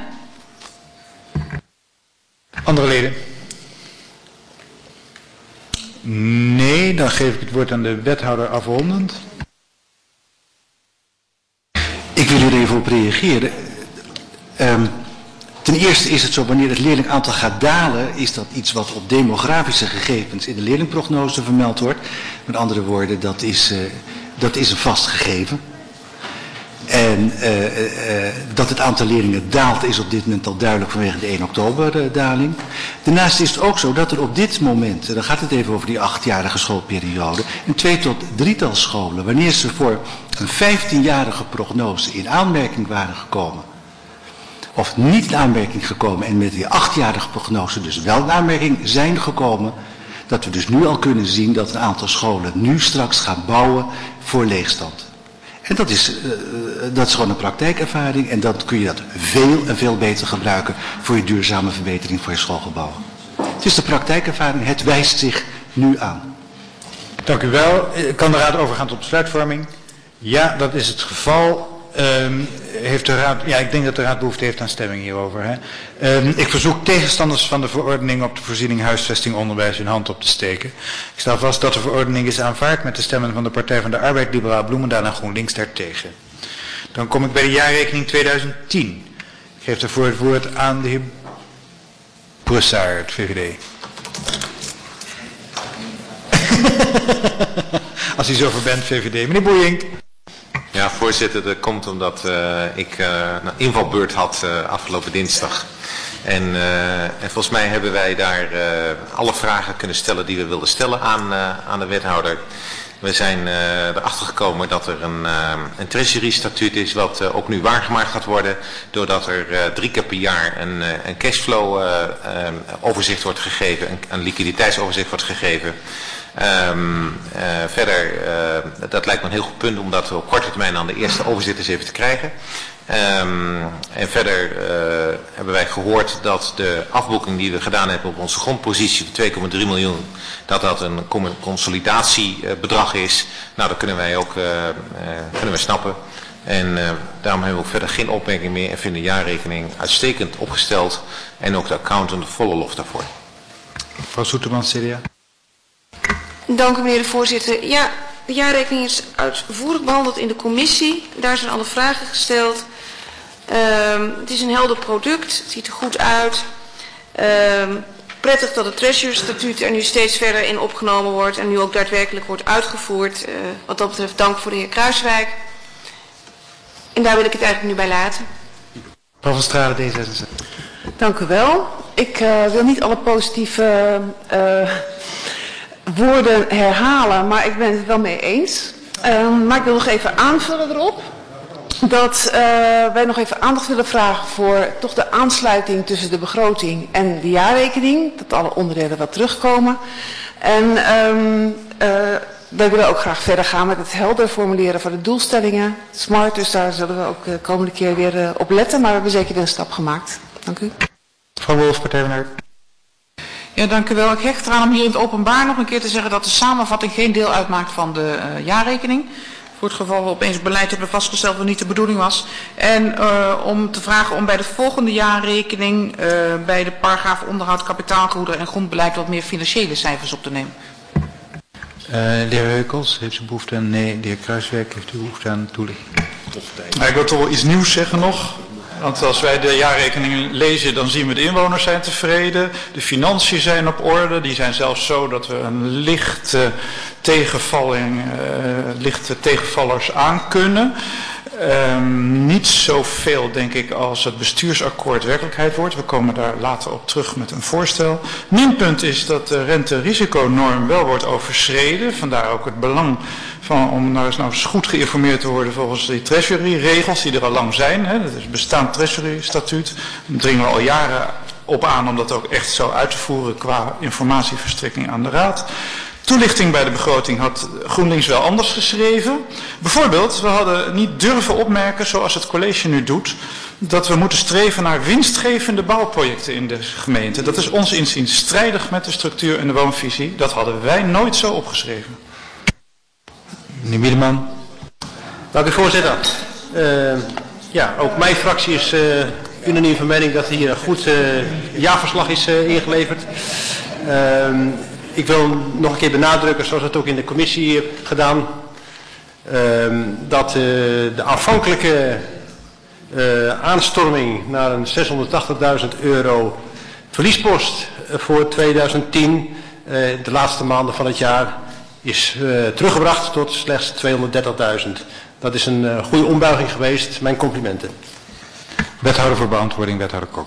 Andere leden? Nee, dan geef ik het woord aan de wethouder afrondend. Ik wil hier even op reageren. Ten eerste is het zo, wanneer het leerlingaantal gaat dalen, is dat iets wat op demografische gegevens in de leerlingprognose vermeld wordt. Met andere woorden, dat is een vast gegeven. En dat het aantal leerlingen daalt is op dit moment al duidelijk vanwege de 1 oktober daling. Daarnaast is het ook zo dat er op dit moment, dan gaat het even over die 8-jarige schoolperiode, een 2 tot 3-tal scholen, wanneer ze voor een 15-jarige prognose in aanmerking waren gekomen, of niet in aanmerking gekomen en met die 8-jarige prognose dus wel in aanmerking zijn gekomen, dat we dus nu al kunnen zien dat een aantal scholen nu straks gaan bouwen voor leegstand. En dat is gewoon een praktijkervaring en dan kun je dat veel en veel beter gebruiken voor je duurzame verbetering van je schoolgebouwen. Het is de praktijkervaring, het wijst zich nu aan. Dank u wel. Kan de Raad overgaan tot besluitvorming? Ja, dat is het geval. Heeft de Raad, ja, ik denk dat de Raad behoefte heeft aan stemming hierover. Hè. Ik verzoek tegenstanders van de verordening op de voorziening huisvesting onderwijs hun hand op te steken. Ik stel vast dat de verordening is aanvaard met de stemmen van de Partij van de Arbeid, Liberaal Bloemendaal en GroenLinks daartegen. Dan kom ik bij de jaarrekening 2010. Ik geef daarvoor het woord aan de heer Broussard, VVD. Als u zover bent, VVD. Meneer Boeink. Ja, voorzitter, dat komt omdat ik een invalbeurt had afgelopen dinsdag. En volgens mij hebben wij daar alle vragen kunnen stellen die we wilden stellen aan de wethouder. We zijn erachter gekomen dat er een treasury statuut is wat ook nu waargemaakt gaat worden. Doordat er 3 keer per jaar een cashflow overzicht wordt gegeven, een liquiditeitsoverzicht wordt gegeven. Verder, dat lijkt me een heel goed punt om dat op korte termijn aan de eerste overzicht eens even te krijgen. En verder hebben wij gehoord dat de afboeking die we gedaan hebben op onze grondpositie van 2,3 miljoen, dat een consolidatiebedrag is. Nou, dat kunnen wij ook snappen. En daarom hebben we ook verder geen opmerking meer en vinden de jaarrekening uitstekend opgesteld. En ook de accountant de volle lof daarvoor. Mevrouw Soeterman, CDA. Dank u, meneer de voorzitter. Ja, de jaarrekening is uitvoerig behandeld in de commissie. Daar zijn alle vragen gesteld. Het is een helder product. Het ziet er goed uit. Prettig dat het treasury statuut er nu steeds verder in opgenomen wordt en nu ook daadwerkelijk wordt uitgevoerd. Wat dat betreft dank voor de heer Kruiswijk. En daar wil ik het eigenlijk nu bij laten. Mevrouw van Stralen, D66. Dank u wel. Ik wil niet alle positieve woorden herhalen, maar ik ben het wel mee eens. Maar ik wil nog even aanvullen erop dat wij nog even aandacht willen vragen voor toch de aansluiting tussen de begroting en de jaarrekening. Dat alle onderdelen wel terugkomen. En wij willen ook graag verder gaan met het helder formuleren van de doelstellingen. Smart, dus daar zullen we ook de komende keer weer op letten. Maar we hebben zeker een stap gemaakt. Dank u. Mevrouw Wolf, Partij van de Arbeid. Ja, dank u wel. Ik hecht eraan om hier in het openbaar nog een keer te zeggen dat de samenvatting geen deel uitmaakt van de jaarrekening. Voor het geval we opeens beleid hebben vastgesteld wat niet de bedoeling was. En om te vragen om bij de volgende jaarrekening bij de paragraaf onderhoud, kapitaalgoederen en grondbeleid wat meer financiële cijfers op te nemen. De heer Heukels, heeft u behoefte aan? Nee, de heer Kruiswijk, heeft u behoefte aan toelichting? Nou, ik wil toch wel iets nieuws zeggen nog. Want als wij de jaarrekening lezen, dan zien we de inwoners zijn tevreden. De financiën zijn op orde. Die zijn zelfs zo dat we een lichte tegenvallers aan kunnen. Niet zoveel, denk ik, als het bestuursakkoord werkelijkheid wordt. We komen daar later op terug met een voorstel. Minpunt is dat de rente-risiconorm wel wordt overschreden. Vandaar ook het belang om nou eens goed geïnformeerd te worden volgens die treasury-regels die er al lang zijn. Hè. Dat is bestaand treasury-statuut. Daar dringen we al jaren op aan om dat ook echt zo uit te voeren qua informatieverstrekking aan de Raad. Toelichting bij de begroting had GroenLinks wel anders geschreven. Bijvoorbeeld, we hadden niet durven opmerken, zoals het college nu doet, dat we moeten streven naar winstgevende bouwprojecten in de gemeente. Dat is ons inziens strijdig met de structuur en de woonvisie. Dat hadden wij nooit zo opgeschreven. Meneer Wiedeman. Dank u, voorzitter. Ja, ook mijn fractie is unaniem van mening dat hier een goed jaarverslag is ingeleverd. Ik wil nog een keer benadrukken, zoals we het ook in de commissie hebben gedaan, dat de aanvankelijke aanstorming naar een €680.000 verliespost voor 2010. De laatste maanden van het jaar is teruggebracht tot slechts 230.000. Dat is een goede ombuiging geweest. Mijn complimenten. Wethouder voor beantwoording, wethouder Kok.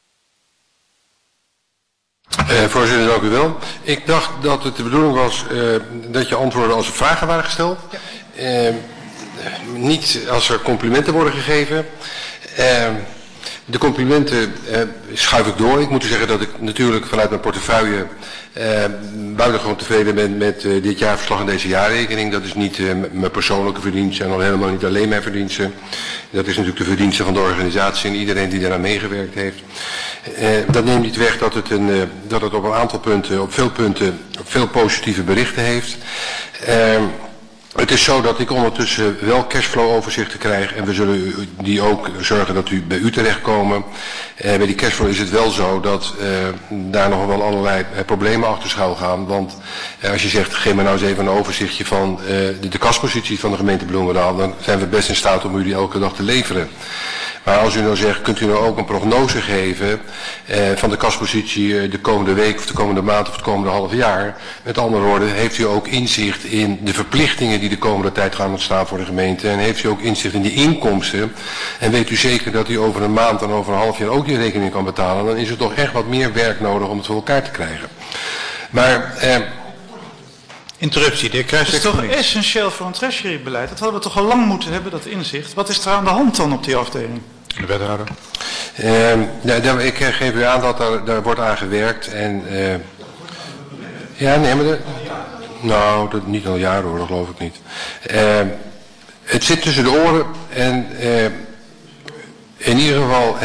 Voorzitter, dank u wel. Ik dacht dat het de bedoeling was dat je antwoorden als er vragen waren gesteld. Ja. Niet als er complimenten worden gegeven. De complimenten schuif ik door. Ik moet u zeggen dat ik natuurlijk vanuit mijn portefeuille buitengewoon tevreden ben met dit jaarverslag en deze jaarrekening. Dat is niet mijn persoonlijke verdienste en al helemaal niet alleen mijn verdienste. Dat is natuurlijk de verdienste van de organisatie en iedereen die daaraan meegewerkt heeft. Dat neemt niet weg dat het op een aantal punten, op veel punten, veel positieve berichten heeft. Het is zo dat ik ondertussen wel cashflow-overzichten krijg en we zullen die ook zorgen dat bij u terechtkomen. Bij die cashflow is het wel zo dat daar nog wel allerlei problemen achter schuil gaan. Want als je zegt, geef me nou eens even een overzichtje van de kaspositie van de gemeente Bloemendaal, dan zijn we best in staat om u die elke dag te leveren. Maar als u nou zegt, kunt u nou ook een prognose geven van de kaspositie de komende week of de komende maand of het komende half jaar. Met andere woorden, heeft u ook inzicht in de verplichtingen die de komende tijd gaan ontstaan voor de gemeente. En heeft u ook inzicht in die inkomsten. En weet u zeker dat u over een maand en over een half jaar ook die rekening kan betalen. Dan is er toch echt wat meer werk nodig om het voor elkaar te krijgen. Maar... Interruptie, de heer Kruijs. Dat is toch essentieel voor een treasury-beleid? Dat hadden we toch al lang moeten hebben, dat inzicht. Wat is er aan de hand dan op die afdeling? De wethouder. Ik geef u aan dat daar wordt aan gewerkt. En, ja, nee, maar nou, dat niet al jaren hoor, dat geloof ik niet. Het zit tussen de oren en in ieder geval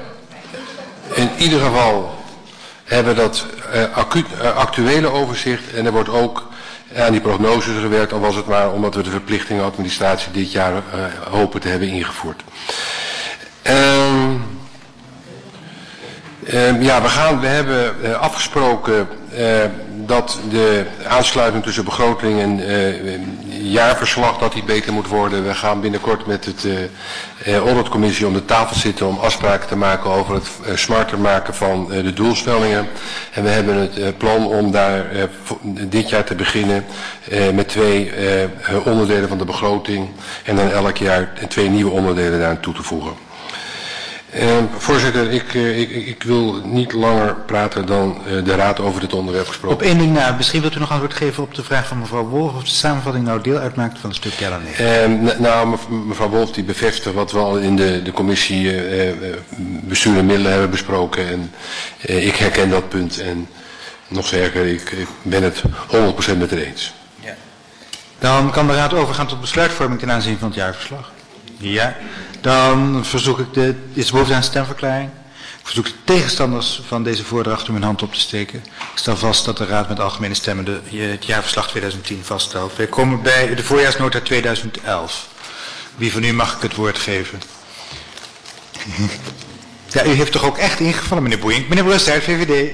hebben dat actuele overzicht en er wordt ook aan die prognoses gewerkt, al was het maar omdat we de verplichtingen administratie dit jaar hopen te hebben ingevoerd. We hebben afgesproken dat de aansluiting tussen begroting en jaarverslag dat die beter moet worden. We gaan binnenkort met het auditcommissie om de tafel zitten om afspraken te maken over het smarter maken van de doelstellingen. En we hebben het plan om daar dit jaar te beginnen met 2 onderdelen van de begroting en dan elk jaar 2 nieuwe onderdelen daaraan toe te voegen. Voorzitter, ik wil niet langer praten dan de raad over dit onderwerp gesproken. Op één ding na, misschien wilt u nog antwoord geven op de vraag van mevrouw Wolf of de samenvatting nou deel uitmaakt van het stuk ja dan nee. Mevrouw Wolf die bevestigt wat we al in de commissie bestuur en middelen hebben besproken en ik herken dat punt en nog sterker, ik ben het 100% met haar eens. Ja. Dan kan de raad overgaan tot besluitvorming ten aanzien van het jaarverslag. Ja. Dan verzoek ik is bovenaan stemverklaring. Ik verzoek de tegenstanders van deze voordracht om hun hand op te steken. Ik stel vast dat de raad met algemene stemmen het jaarverslag 2010 vaststelt. Wij komen bij de voorjaarsnota 2011. Wie van u mag ik het woord geven? Ja, u heeft toch ook echt ingevallen, meneer Boeink. Meneer Brussaert, VVD.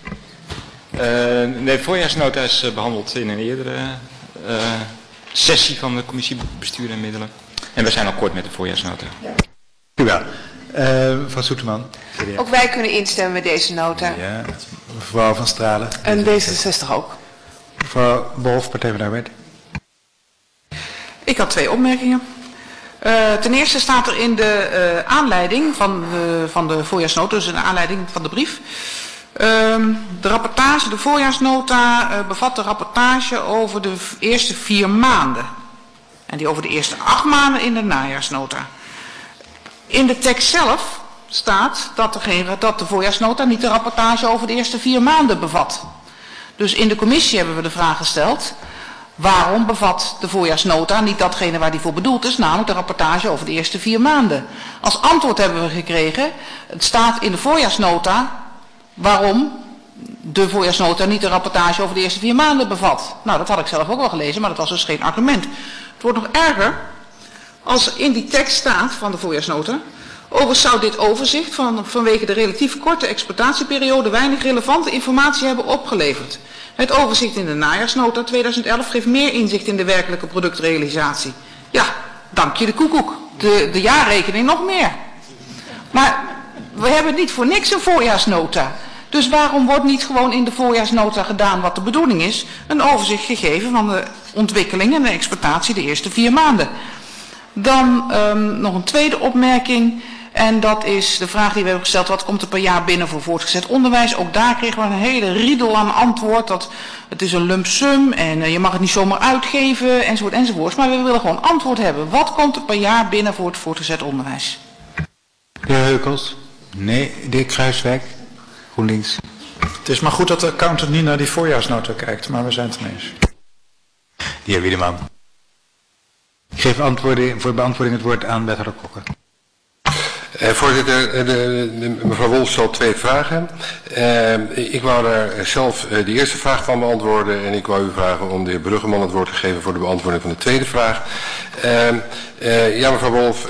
De voorjaarsnota is behandeld in een eerdere sessie van de commissie Bestuur en Middelen. En we zijn al kort met de voorjaarsnota. U wel. Mevrouw Soeterman. Ook wij kunnen instemmen met deze nota. Ja, mevrouw Van Stralen. En D66 ook. Mevrouw Wolf, Partij van de Arbeid. Ik had 2 opmerkingen. Ten eerste staat er in de aanleiding van de voorjaarsnota, dus in de aanleiding van de brief. De rapportage, de voorjaarsnota bevat de rapportage over de eerste 4 maanden. En die over de eerste 8 maanden in de najaarsnota. In de tekst zelf staat dat de voorjaarsnota niet de rapportage over de eerste 4 maanden bevat. Dus in de commissie hebben we de vraag gesteld, waarom bevat de voorjaarsnota niet datgene waar die voor bedoeld is, namelijk de rapportage over de eerste 4 maanden. Als antwoord hebben we gekregen, het staat in de voorjaarsnota waarom de voorjaarsnota niet de rapportage over de eerste 4 maanden bevat. Nou, dat had ik zelf ook wel gelezen, maar dat was dus geen argument. Het wordt nog erger als in die tekst staat van de voorjaarsnota. Overigens zou dit overzicht vanwege de relatief korte exploitatieperiode weinig relevante informatie hebben opgeleverd. Het overzicht in de najaarsnota 2011 geeft meer inzicht in de werkelijke productrealisatie. Ja, dank je de koekoek. De jaarrekening nog meer. Maar we hebben niet voor niks een voorjaarsnota. Dus waarom wordt niet gewoon in de voorjaarsnota gedaan wat de bedoeling is? Een overzicht gegeven van de ontwikkeling en de exploitatie de eerste 4 maanden. Dan nog een tweede opmerking. En dat is de vraag die we hebben gesteld. Wat komt er per jaar binnen voor voortgezet onderwijs? Ook daar kregen we een hele riedel aan antwoord. Dat het is een lump sum en je mag het niet zomaar uitgeven enzovoort enzovoort. Maar we willen gewoon antwoord hebben. Wat komt er per jaar binnen voor het voortgezet onderwijs? De heer Heukels? Nee. De heer Kruiswijk? GroenLinks? Het is maar goed dat de accountant niet naar die voorjaarsnota kijkt, maar we zijn het mee eens. De heer Wiedeman. Ik geef voor beantwoording het woord aan wethouder Kokke. Voorzitter, mevrouw Wolf stelt 2 vragen. Ik wou daar zelf de eerste vraag van beantwoorden en ik wou u vragen om de heer Bruggeman het woord te geven voor de beantwoording van de tweede vraag. Ja, mevrouw Wolf,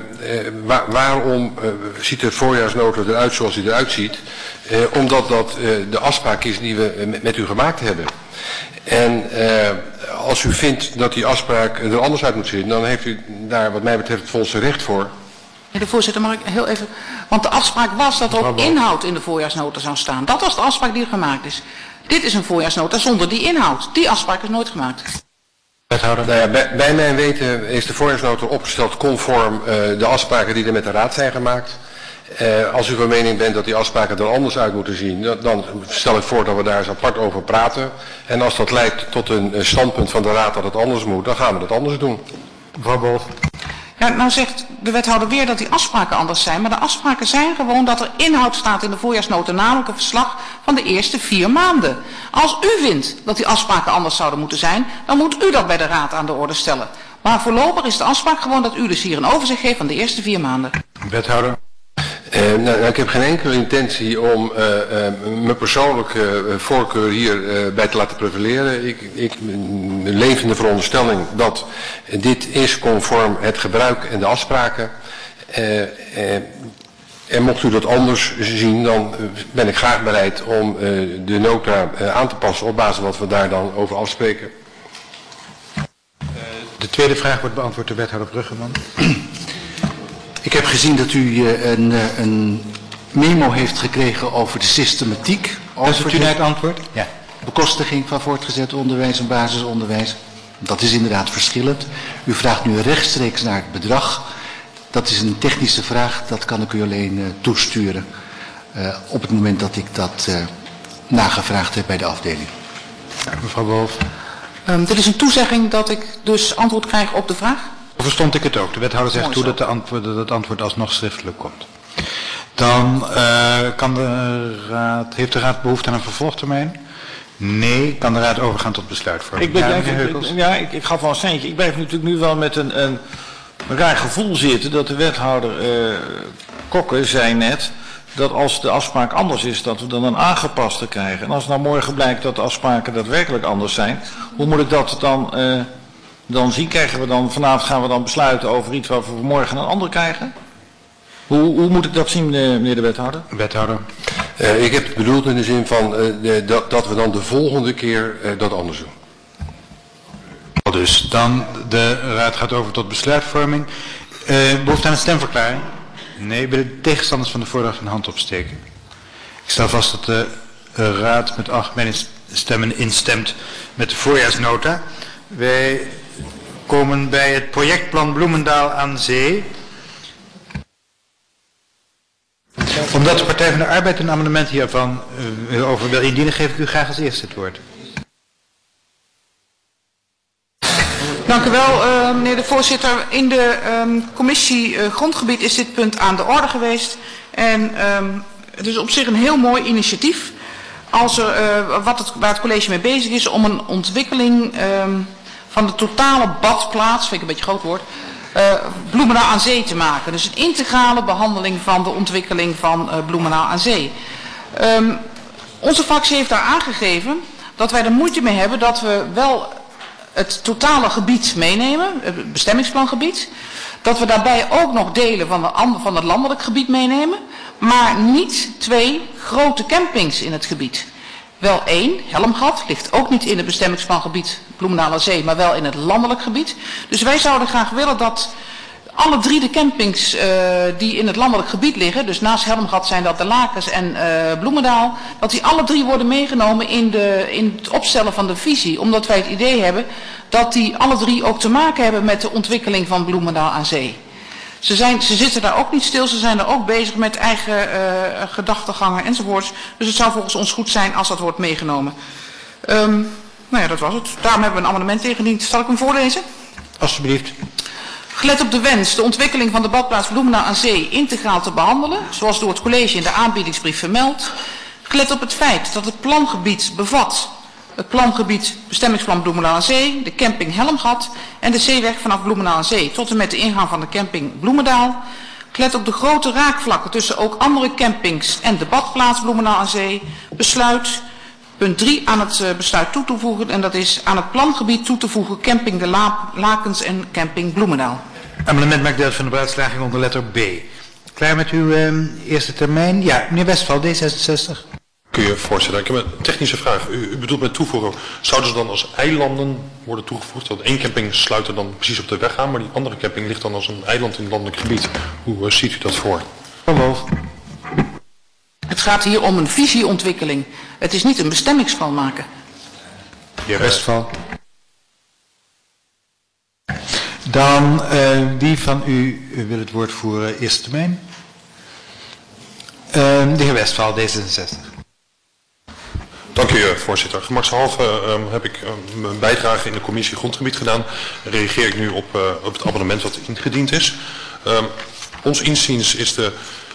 waarom ziet de voorjaarsnota eruit zoals die eruit ziet? Omdat dat de afspraak is die we met u gemaakt hebben. En als u vindt dat die afspraak er anders uit moet zien, dan heeft u daar wat mij betreft het volste recht voor. Meneer de voorzitter, mag ik heel even... Want de afspraak was dat er ook inhoud in de voorjaarsnota zou staan. Dat was de afspraak die er gemaakt is. Dit is een voorjaarsnota zonder die inhoud. Die afspraak is nooit gemaakt. Nou ja, bij mijn weten is de voorjaarsnota opgesteld conform de afspraken die er met de raad zijn gemaakt. Als u van mening bent dat die afspraken er anders uit moeten zien, dan stel ik voor dat we daar eens apart over praten. En als dat leidt tot een standpunt van de raad dat het anders moet, dan gaan we dat anders doen. Mevrouw Wolf. Ja, nou zegt de wethouder weer dat die afspraken anders zijn. Maar de afspraken zijn gewoon dat er inhoud staat in de voorjaarsnota, namelijk een verslag van de eerste 4 maanden. Als u vindt dat die afspraken anders zouden moeten zijn, dan moet u dat bij de raad aan de orde stellen. Maar voorlopig is de afspraak gewoon dat u dus hier een overzicht geeft van de eerste 4 maanden. Wethouder. Ik heb geen enkele intentie om mijn persoonlijke voorkeur hierbij te laten prevaleren. Ik leef in de veronderstelling dat dit is conform het gebruik en de afspraken. En mocht u dat anders zien, dan ben ik graag bereid om de nota aan te passen op basis van wat we daar dan over afspreken. De tweede vraag wordt beantwoord door wethouder Bruggeman. Ik heb gezien dat u een memo heeft gekregen over de systematiek. Over u het antwoord? Ja. Bekostiging van voortgezet onderwijs en basisonderwijs. Dat is inderdaad verschillend. U vraagt nu rechtstreeks naar het bedrag. Dat is een technische vraag. Dat kan ik u alleen toesturen. Op het moment dat ik dat nagevraagd heb bij de afdeling. Mevrouw Wolf. Dit is een toezegging dat ik dus antwoord krijg op de vraag. Of verstond ik het ook? De wethouder zegt toe dat het antwoord alsnog schriftelijk komt. Dan heeft de raad behoefte aan een vervolgtermijn? Nee. Kan de raad overgaan tot besluitvorming? Ik gaf wel een centje. Ik blijf natuurlijk nu wel met een raar gevoel zitten dat de wethouder Kokke zei net dat als de afspraak anders is, dat we dan een aangepaste krijgen. En als nou morgen blijkt dat de afspraken daadwerkelijk anders zijn, hoe moet ik dat dan zien? Vanavond gaan we dan besluiten over iets waar we morgen een ander krijgen? Hoe moet ik dat zien, meneer de wethouder? Wethouder. Ik heb het bedoeld in de zin van dat we dan de volgende keer dat anders doen. Dus dan de raad gaat over tot besluitvorming. Behoefte aan een stemverklaring? Nee. Willen de tegenstanders van de voordracht hun hand opsteken? Ik stel vast dat de raad met algemene stemmen instemt met de voorjaarsnota. Wij komen bij het projectplan Bloemendaal aan Zee. Omdat de Partij van de Arbeid een amendement hiervan over wil indienen, geef ik u graag als eerste het woord. Dank u wel, meneer de voorzitter. In de commissie Grondgebied is dit punt aan de orde geweest. En het is op zich een heel mooi initiatief. Waar het college mee bezig is om een ontwikkeling van de totale badplaats, vind ik een beetje groot woord, Bloemendaal aan Zee te maken. Dus een integrale behandeling van de ontwikkeling van Bloemendaal aan Zee. Onze fractie heeft daar aangegeven dat wij er moeite mee hebben dat we wel het totale gebied meenemen, het bestemmingsplangebied. Dat we daarbij ook nog delen van het landelijk gebied meenemen, maar niet 2 grote campings in het gebied. Wel 1, Helmgat, ligt ook niet in het bestemmingsplangebied Bloemendaal aan Zee, maar wel in het landelijk gebied. Dus wij zouden graag willen dat alle 3 de campings die in het landelijk gebied liggen, dus naast Helmgat zijn dat de Lakens en Bloemendaal, dat die alle 3 worden meegenomen in het opstellen van de visie. Omdat wij het idee hebben dat die alle 3 ook te maken hebben met de ontwikkeling van Bloemendaal aan zee. Ze zitten daar ook niet stil, ze zijn daar ook bezig met eigen gedachtegangen enzovoorts. Dus het zou volgens ons goed zijn als dat wordt meegenomen. Nou ja, dat was het. Daarom hebben we een amendement ingediend. Zal ik hem voorlezen? Alsjeblieft. Gelet op de wens de ontwikkeling van de badplaats Bloemendaal aan zee integraal te behandelen, zoals door het college in de aanbiedingsbrief vermeld. Gelet op het feit dat het plangebied bevat het plangebied bestemmingsplan Bloemendaal aan zee, de camping Helmgat en de zeeweg vanaf Bloemendaal aan zee tot en met de ingang van de camping Bloemendaal. Gelet op de grote raakvlakken tussen ook andere campings en de badplaats Bloemendaal aan zee, besluit punt 3 aan het besluit toe te voegen en dat is aan het plangebied toe te voegen camping de Lakens en camping Bloemendaal. Amendement maakt deel van de beraadslaging onder letter B. Klaar met uw eerste termijn? Ja, meneer Westphal, D66. Kun je voorstellen, ik heb een technische vraag. U bedoelt met toevoegen, zouden ze dan als eilanden worden toegevoegd? Dat één camping sluit er dan precies op de weg aan, maar die andere camping ligt dan als een eiland in het landelijk gebied. Hoe ziet u dat voor? Het gaat hier om een visieontwikkeling. Het is niet een bestemmingsplan maken. Heer Westphal. Dan wie van u wil het woord voeren eerste termijn? De heer Westphal, D66. Dank u, voorzitter. Gemakshalve heb ik mijn bijdrage in de commissie grondgebied gedaan. Reageer ik nu op het amendement wat ingediend is. Ons inziens is de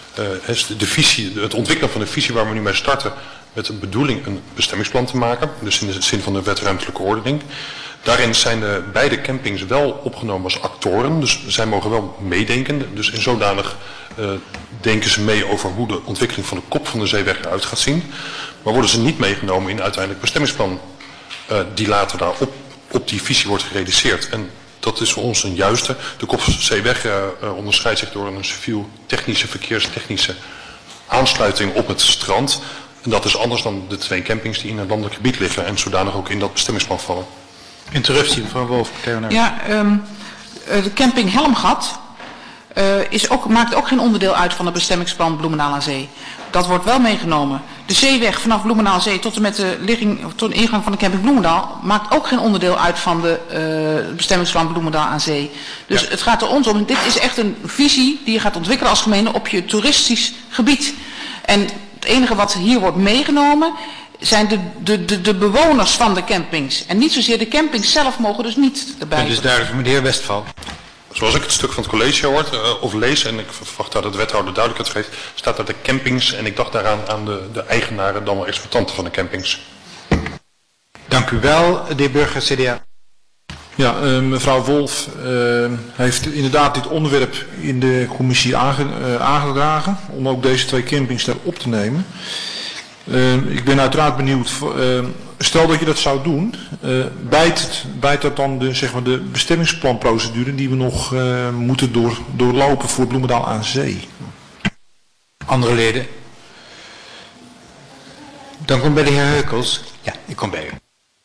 visie, het ontwikkelen van de visie waar we nu mee starten, met de bedoeling een bestemmingsplan te maken. Dus in de zin van de wet ruimtelijke ordening. Daarin zijn de beide campings wel opgenomen als actoren. Dus zij mogen wel meedenken. Dus in zodanig denken ze mee over hoe de ontwikkeling van de kop van de zeeweg eruit gaat zien. Maar worden ze niet meegenomen in uiteindelijk bestemmingsplan die later daar op die visie wordt gerealiseerd. En dat is voor ons een juiste. De kop van de zeeweg onderscheidt zich door een civiel-technische, verkeerstechnische aansluiting op het strand. En dat is anders dan de 2 campings die in het landelijk gebied liggen en zodanig ook in dat bestemmingsplan vallen. Interruptie, mevrouw Wolf. Ja, de camping Helmgat maakt ook geen onderdeel uit van het bestemmingsplan Bloemendaal aan zee. Dat wordt wel meegenomen. De zeeweg vanaf Bloemendaal aan zee tot en met de ingang van de camping Bloemendaal maakt ook geen onderdeel uit van de bestemmingsplan Bloemendaal aan zee. Dus ja. Het gaat er ons om, dit is echt een visie die je gaat ontwikkelen als gemeente op je toeristisch gebied. En het enige wat hier wordt meegenomen zijn de bewoners van de campings. En niet zozeer de campings zelf mogen dus niet erbij. Dat is duidelijk, meneer Westphal. Zoals ik het stuk van het college hoort of lees, en ik verwacht dat de wethouder duidelijkheid geeft, staat er de campings en ik dacht daaraan aan de eigenaren, dan wel exploitanten van de campings. Dank u wel, de heer Burger, CDA. Ja, mevrouw Wolf heeft inderdaad dit onderwerp in de commissie aangedragen, om ook deze 2 campings daar op te nemen. Ik ben uiteraard benieuwd, stel dat je dat zou doen, bijt dat dan de bestemmingsplanprocedure die we nog moeten doorlopen voor Bloemendaal aan zee? Andere leden? Dan komt bij de heer Heukels. Ja, ik kom bij u.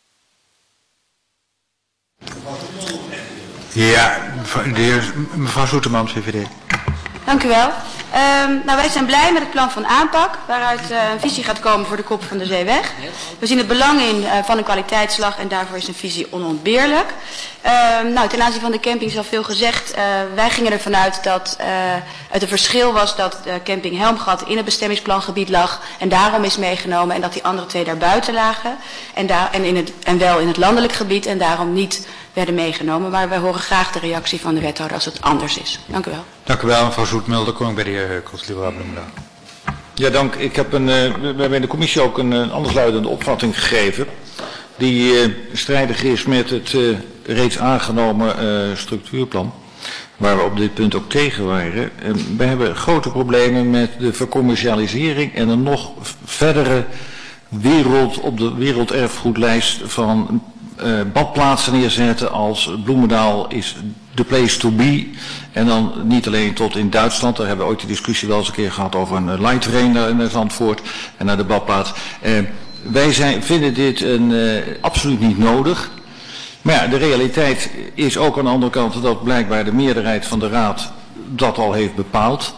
Ja, mevrouw Soeterman, VVD. Dank u wel. Wij zijn blij met het plan van aanpak, waaruit een visie gaat komen voor de kop van de zeeweg. We zien het belang in van een kwaliteitsslag en daarvoor is een visie onontbeerlijk. Ten aanzien van de camping is al veel gezegd. Wij gingen ervan uit dat het een verschil was dat camping Helmgat in het bestemmingsplangebied lag en daarom is meegenomen en dat die andere 2 daarbuiten lagen en wel in het landelijk gebied en daarom niet werden meegenomen. Maar wij horen graag de reactie van de wethouder als het anders is. Dank u wel. Dank u wel, mevrouw Zoetmulder. Kom ik bij de heer Heukels, liberaal Bloemendaal. Ja, dank. We hebben in de commissie ook een andersluidende opvatting gegeven, die strijdig is met het reeds aangenomen structuurplan, waar we op dit punt ook tegen waren. We hebben grote problemen met de vercommercialisering en een nog verdere op de werelderfgoedlijst van badplaatsen neerzetten als Bloemendaal is the place to be. En dan niet alleen tot in Duitsland, daar hebben we ooit de discussie wel eens een keer gehad over een light train in Zandvoort en naar de badplaats. Wij vinden dit absoluut niet nodig. Maar ja, de realiteit is ook aan de andere kant dat blijkbaar de meerderheid van de Raad dat al heeft bepaald.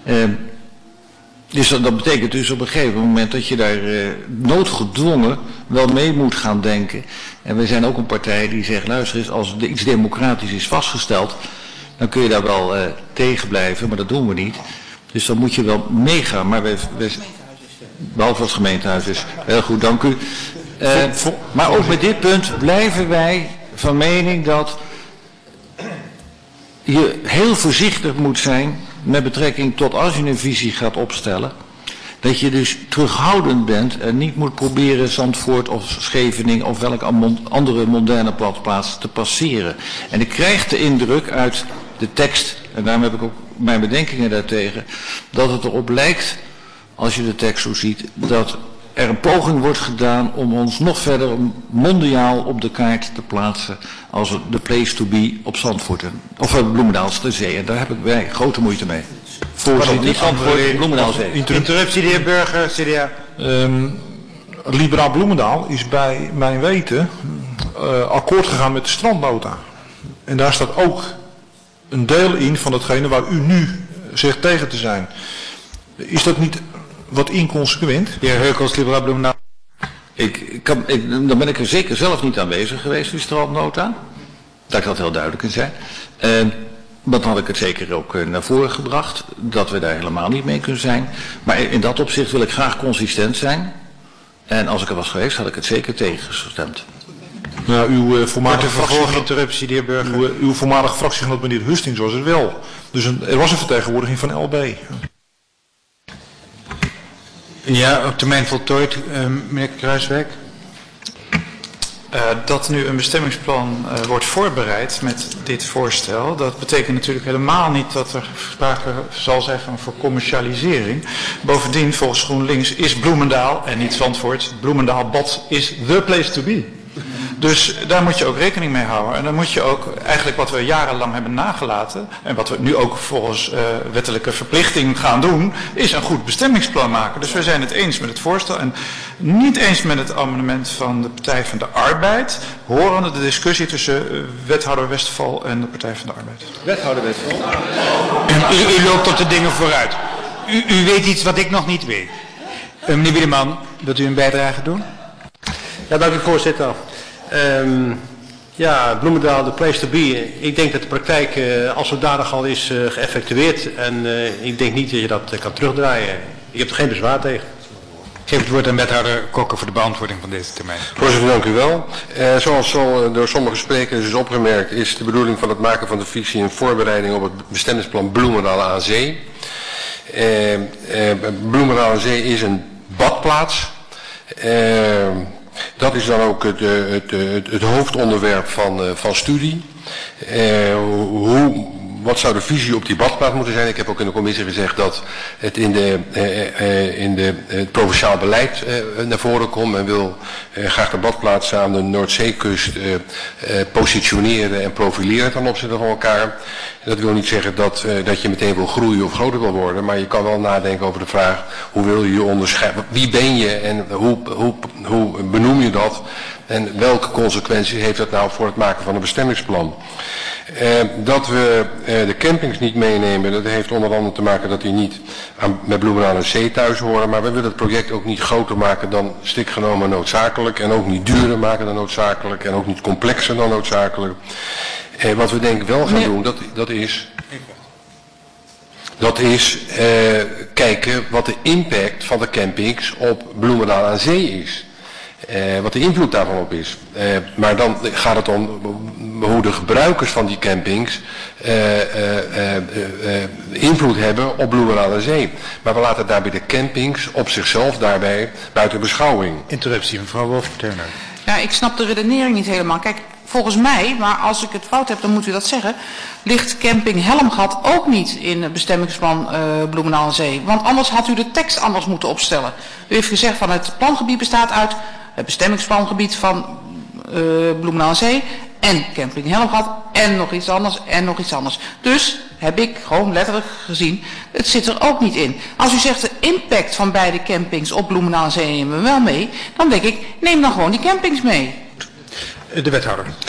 Dus dat betekent dus op een gegeven moment dat je daar noodgedwongen wel mee moet gaan denken. En we zijn ook een partij die zegt, luister eens, als er iets democratisch is vastgesteld, dan kun je daar wel tegen blijven, maar dat doen we niet. Dus dan moet je wel meegaan. Maar behalve als het gemeentehuis is. Heel goed, dank u. Maar ook met dit punt blijven wij van mening dat je heel voorzichtig moet zijn met betrekking tot als je een visie gaat opstellen. Dat je dus terughoudend bent en niet moet proberen Zandvoort of Scheveningen of welke andere moderne plaats te passeren. En ik krijg de indruk uit de tekst, en daarom heb ik ook mijn bedenkingen daartegen, dat het erop lijkt, als je de tekst zo ziet, dat er een poging wordt gedaan om ons nog verder mondiaal op de kaart te plaatsen als de place to be op Zandvoort, of Bloemendaalse Zee. En daar heb ik grote moeite mee. Voorzitter, niet Zandvoort, Bloemendaalse Zee. Interruptie, de heer Burger, CDA. Liberaal Bloemendaal is bij mijn weten akkoord gegaan met de strandnota. En daar staat ook een deel in van datgene waar u nu zegt tegen te zijn. Is dat niet wat inconsequent? De heer Heukels, Liberaal Bloemendaal. Dan ben ik er zeker zelf niet aanwezig geweest, die strandnota. Dat ik dat heel duidelijk in zei. Dan had ik het zeker ook naar voren gebracht, dat we daar helemaal niet mee kunnen zijn. Maar in dat opzicht wil ik graag consistent zijn. En als ik er was geweest, had ik het zeker tegengestemd. Nou, uw voormalige vervolginterruptie, de heer Burger. Uw voormalige fractiegenoot meneer Hustings was er wel. Dus er was een vertegenwoordiging van LB. Ja, op termijn voltooid, meneer Kruiswijk. Dat nu een bestemmingsplan wordt voorbereid met dit voorstel, dat betekent natuurlijk helemaal niet dat er sprake zal zijn van commercialisering. Bovendien, volgens GroenLinks is Bloemendaal en niet Zandvoort, Bloemendaal-Bad is the place to be. Dus daar moet je ook rekening mee houden. En dan moet je ook eigenlijk wat we jarenlang hebben nagelaten, en wat we nu ook volgens wettelijke verplichting gaan doen, is een goed bestemmingsplan maken. Dus we zijn het eens met het voorstel en niet eens met het amendement van de Partij van de Arbeid, horende de discussie tussen wethouder Westphal en de Partij van de Arbeid. Wethouder Westphal. U loopt op de dingen vooruit. U weet iets wat ik nog niet weet. Meneer Wiedeman, wilt u een bijdrage doen? Ja, dank u voorzitter. Bloemendaal, de place to be. Ik denk dat de praktijk als zodanig al is geëffectueerd. En ik denk niet dat je dat kan terugdraaien. Ik heb er geen bezwaar tegen. Ik geef het woord aan wethouder Kokker voor de beantwoording van deze termijn. Voorzitter, dank u wel. Zoals al door sommige sprekers is opgemerkt, is de bedoeling van het maken van de visie een voorbereiding op het bestemmingsplan Bloemendaal aan Zee. Bloemendaal aan Zee is een badplaats. Dat is dan ook het hoofdonderwerp van studie. Wat zou de visie op die badplaats moeten zijn? Ik heb ook in de commissie gezegd dat het in het provinciaal beleid naar voren komt. Men wil graag de badplaatsen aan de Noordzeekust positioneren en profileren ten opzichte van elkaar. Dat wil niet zeggen dat je meteen wil groeien of groter wil worden, maar je kan wel nadenken over de vraag hoe wil je je onderscheiden, wie ben je en hoe benoem je dat en welke consequenties heeft dat nou voor het maken van een bestemmingsplan. Dat we de campings niet meenemen, dat heeft onder andere te maken dat die niet met Bloemendaal en Zee thuis horen, maar we willen het project ook niet groter maken dan strikt genomen noodzakelijk en ook niet duurder maken dan noodzakelijk en ook niet complexer dan noodzakelijk. Wat we denk ik wel gaan doen, dat is kijken wat de impact van de campings op Bloemendaal aan Zee is. Wat de invloed daarvan op is. Maar dan gaat het om hoe de gebruikers van die campings invloed hebben op Bloemendaal aan Zee. Maar we laten daarbij de campings op zichzelf daarbij buiten beschouwing. Interruptie, mevrouw Wolf-Turner. Ja, ik snap de redenering niet helemaal. Kijk, volgens mij, maar als ik het fout heb, dan moet u dat zeggen, ligt camping Helmgat ook niet in het bestemmingsplan Bloemendaal aan Zee. Want anders had u de tekst anders moeten opstellen. U heeft gezegd van het plangebied bestaat uit het bestemmingsplangebied van Bloemendaal aan Zee en camping Helmgat en nog iets anders en nog iets anders. Dus heb ik gewoon letterlijk gezien, het zit er ook niet in. Als u zegt de impact van beide campings op Bloemendaal aan Zee nemen we wel mee, dan denk ik, neem dan gewoon die campings mee. De wethouder.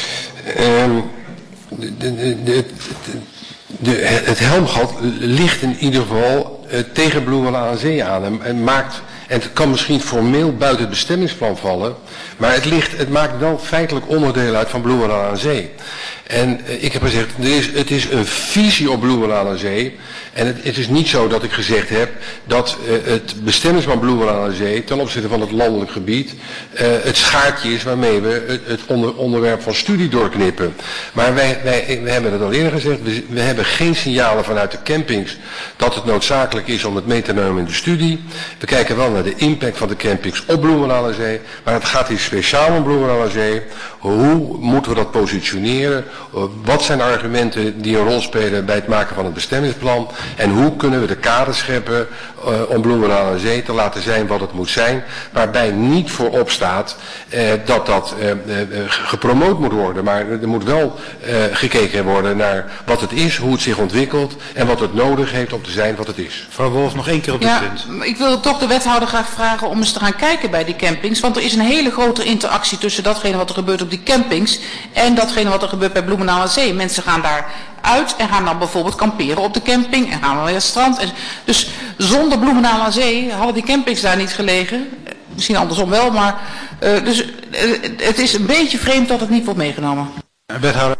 Het helmgat ligt in ieder geval tegen Bloemendaal aan Zee aan. En het kan misschien formeel buiten het bestemmingsplan vallen, maar het maakt wel feitelijk onderdeel uit van Bloemendaal aan Zee. En ik heb gezegd, het is een visie op Bloemendaal aan Zee. En het is niet zo dat ik gezegd heb dat het bestemmingsplan Bloemendaal aan Zee ten opzichte van het landelijk gebied het schaartje is waarmee we het onderwerp van studie doorknippen. Maar we hebben het al eerder gezegd, we hebben geen signalen vanuit de campings dat het noodzakelijk is om het mee te nemen in de studie. We kijken wel naar de impact van de campings op Bloemendaal aan Zee, maar het gaat hier speciaal om Bloemendaal aan Zee. Hoe moeten we dat positioneren? Wat zijn de argumenten die een rol spelen bij het maken van het bestemmingsplan? En hoe kunnen we de kaders scheppen om Bloemendaal aan Zee te laten zijn wat het moet zijn, waarbij niet voorop staat dat gepromoot moet worden, maar er moet wel gekeken worden naar wat het is, hoe het zich ontwikkelt en wat het nodig heeft om te zijn wat het is. Mevrouw Wolf, nog één keer op dit punt. Ik wil toch de wethouder graag vragen om eens te gaan kijken bij die campings, want er is een hele grote interactie tussen datgene wat er gebeurt op die campings en datgene wat er gebeurt bij Bloemendaal aan Zee. Mensen gaan daar uit en gaan dan bijvoorbeeld kamperen op de camping en gaan dan naar het strand. Dus zonder Bloemendaal aan Zee hadden die campings daar niet gelegen. Misschien andersom wel, maar dus het is een beetje vreemd dat het niet wordt meegenomen. Wethouder.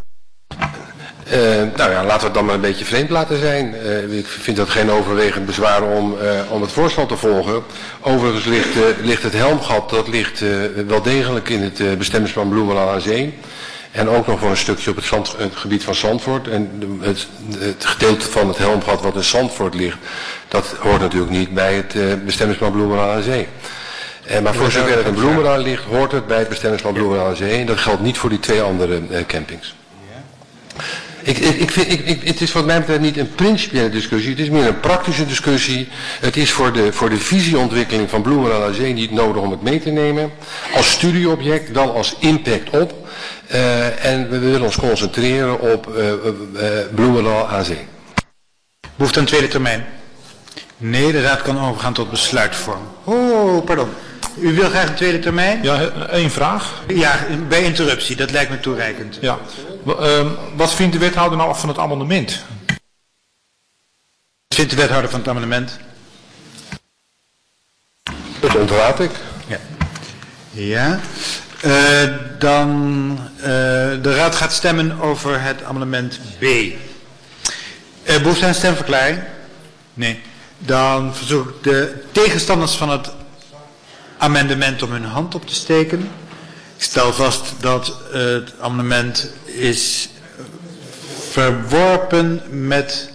Nou ja, laten we het dan maar een beetje vreemd laten zijn. Ik vind dat geen overwegend bezwaar om het voorstel te volgen. Overigens ligt het helmgat, dat ligt wel degelijk in het bestemmingsplan Bloemendaal aan Zee. En ook nog voor een stukje op het gebied van Zandvoort. En het gedeelte van het helmgat wat in Zandvoort ligt, dat hoort natuurlijk niet bij het bestemmingsplan Bloemendaal aan Zee. Maar voor zover het in Bloemendaal ligt, hoort het bij het bestemmingsplan Bloemendaal aan Zee. En dat geldt niet voor die twee andere campings. Het is wat mij betreft niet een principiële discussie, het is meer een praktische discussie. Het is voor de visieontwikkeling van Bloemendaal aan Zee niet nodig om het mee te nemen. Als studieobject, dan als impact op. En we willen ons concentreren op Bloemendaal aan Zee. Behoefte aan tweede termijn? Nee, de raad kan overgaan tot besluitvorm. Oh, pardon. U wil graag een tweede termijn? Ja, één vraag. Ja, bij interruptie, dat lijkt me toereikend. Ja. Wat vindt de wethouder nou van het amendement? Wat vindt de wethouder van het amendement? Dat ontraad ik. Ja. Ja. De raad gaat stemmen over het amendement B. Behoefte aan stemverklaring? Nee. Dan verzoek ik de tegenstanders van het amendement om hun hand op te steken. Ik stel vast dat het amendement is verworpen met...